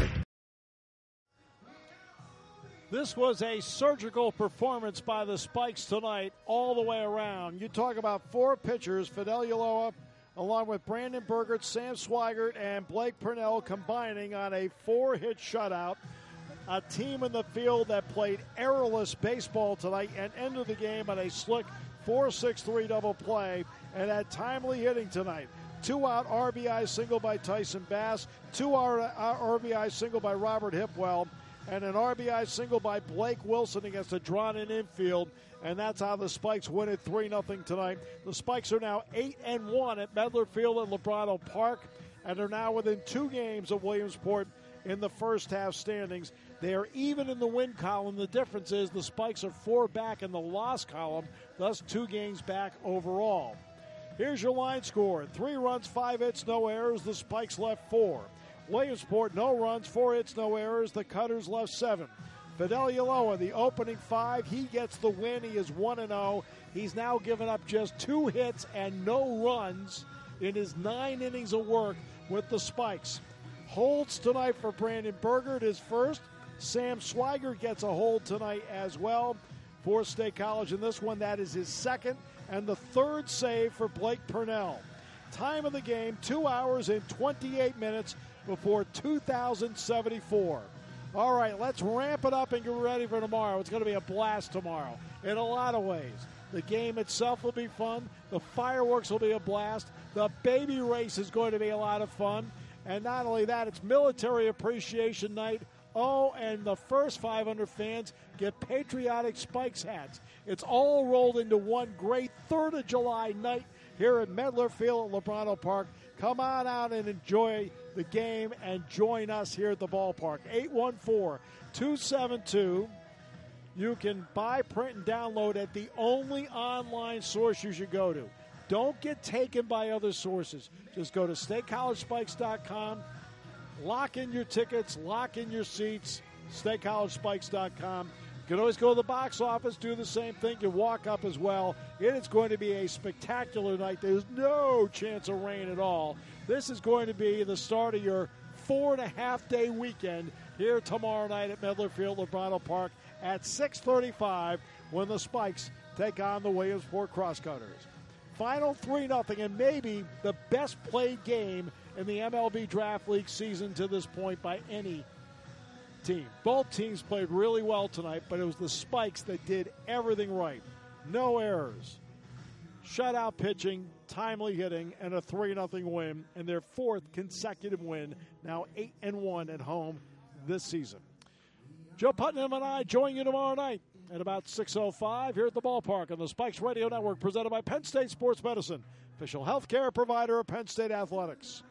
This was a surgical performance by the Spikes tonight all the way around. You talk about 4 pitchers, Fidel Ulloa, along with Brandon Burgert, Sam Swigert, and Blake Purnell combining on a 4-hit shutout. A team in the field that played errorless baseball tonight and ended the game on a slick 4-6-3 double play and had timely hitting tonight. 2-out RBI single by Tyson Bass, 2-out RBI single by Robert Hipwell, and an RBI single by Blake Wilson against a drawn-in infield, and that's how the Spikes win it 3-0 tonight. The Spikes are now 8-1 at Medler Field at Lebrano Park, and are now within 2 games of Williamsport in the first half standings. They are even in the win column. The difference is the Spikes are 4 back in the loss column, thus 2 games back overall. Here's your line score. 3 runs, 5 hits, no errors. The Spikes left 4. Williamsport, no runs, 4 hits, no errors. The Cutters left 7. Fidel Ulloa, the opening 5, he gets the win. He is 1-0. He's now given up just 2 hits and no runs in his 9 innings of work with the Spikes. Holds tonight for Brandon Bergert, his first. Sam Swigert gets a hold tonight as well for State College. In this one, that is his second and the third save for Blake Purnell. Time of the game, 2 hours and 28 minutes before 2074. All right, let's ramp it up and get ready for tomorrow. It's going to be a blast tomorrow in a lot of ways. The game itself will be fun. The fireworks will be a blast. The baby race is going to be a lot of fun. And not only that, it's Military Appreciation Night. Oh, and the first 500 fans get patriotic Spikes hats. It's all rolled into one great 3rd of July night here at Medler Field at Lebrano Park. Come on out and enjoy the game and join us here at the ballpark. 814-272. You can buy, print, and download at the only online source you should go to. Don't get taken by other sources. Just go to statecollegespikes.com. Lock in your tickets, lock in your seats, statecollegespikes.com. You can always go to the box office, do the same thing. You walk up as well. It is going to be a spectacular night. There's no chance of rain at all. This is going to be the start of your 4.5-day weekend here tomorrow night at Medler Field, Lebrano Park at 6:35 when the Spikes take on the Williamsport Crosscutters. Final 3-0, and maybe the best played game in the MLB Draft League season to this point by any team. Both teams played really well tonight, but it was the Spikes that did everything right. No errors, shutout pitching, timely hitting, and a 3-0 win, and their 4th consecutive win, now 8-1 at home this season. Joe Putnam and I join you tomorrow night at about 6:05 here at the ballpark on the Spikes Radio Network, presented by Penn State Sports Medicine, official health care provider of Penn State Athletics.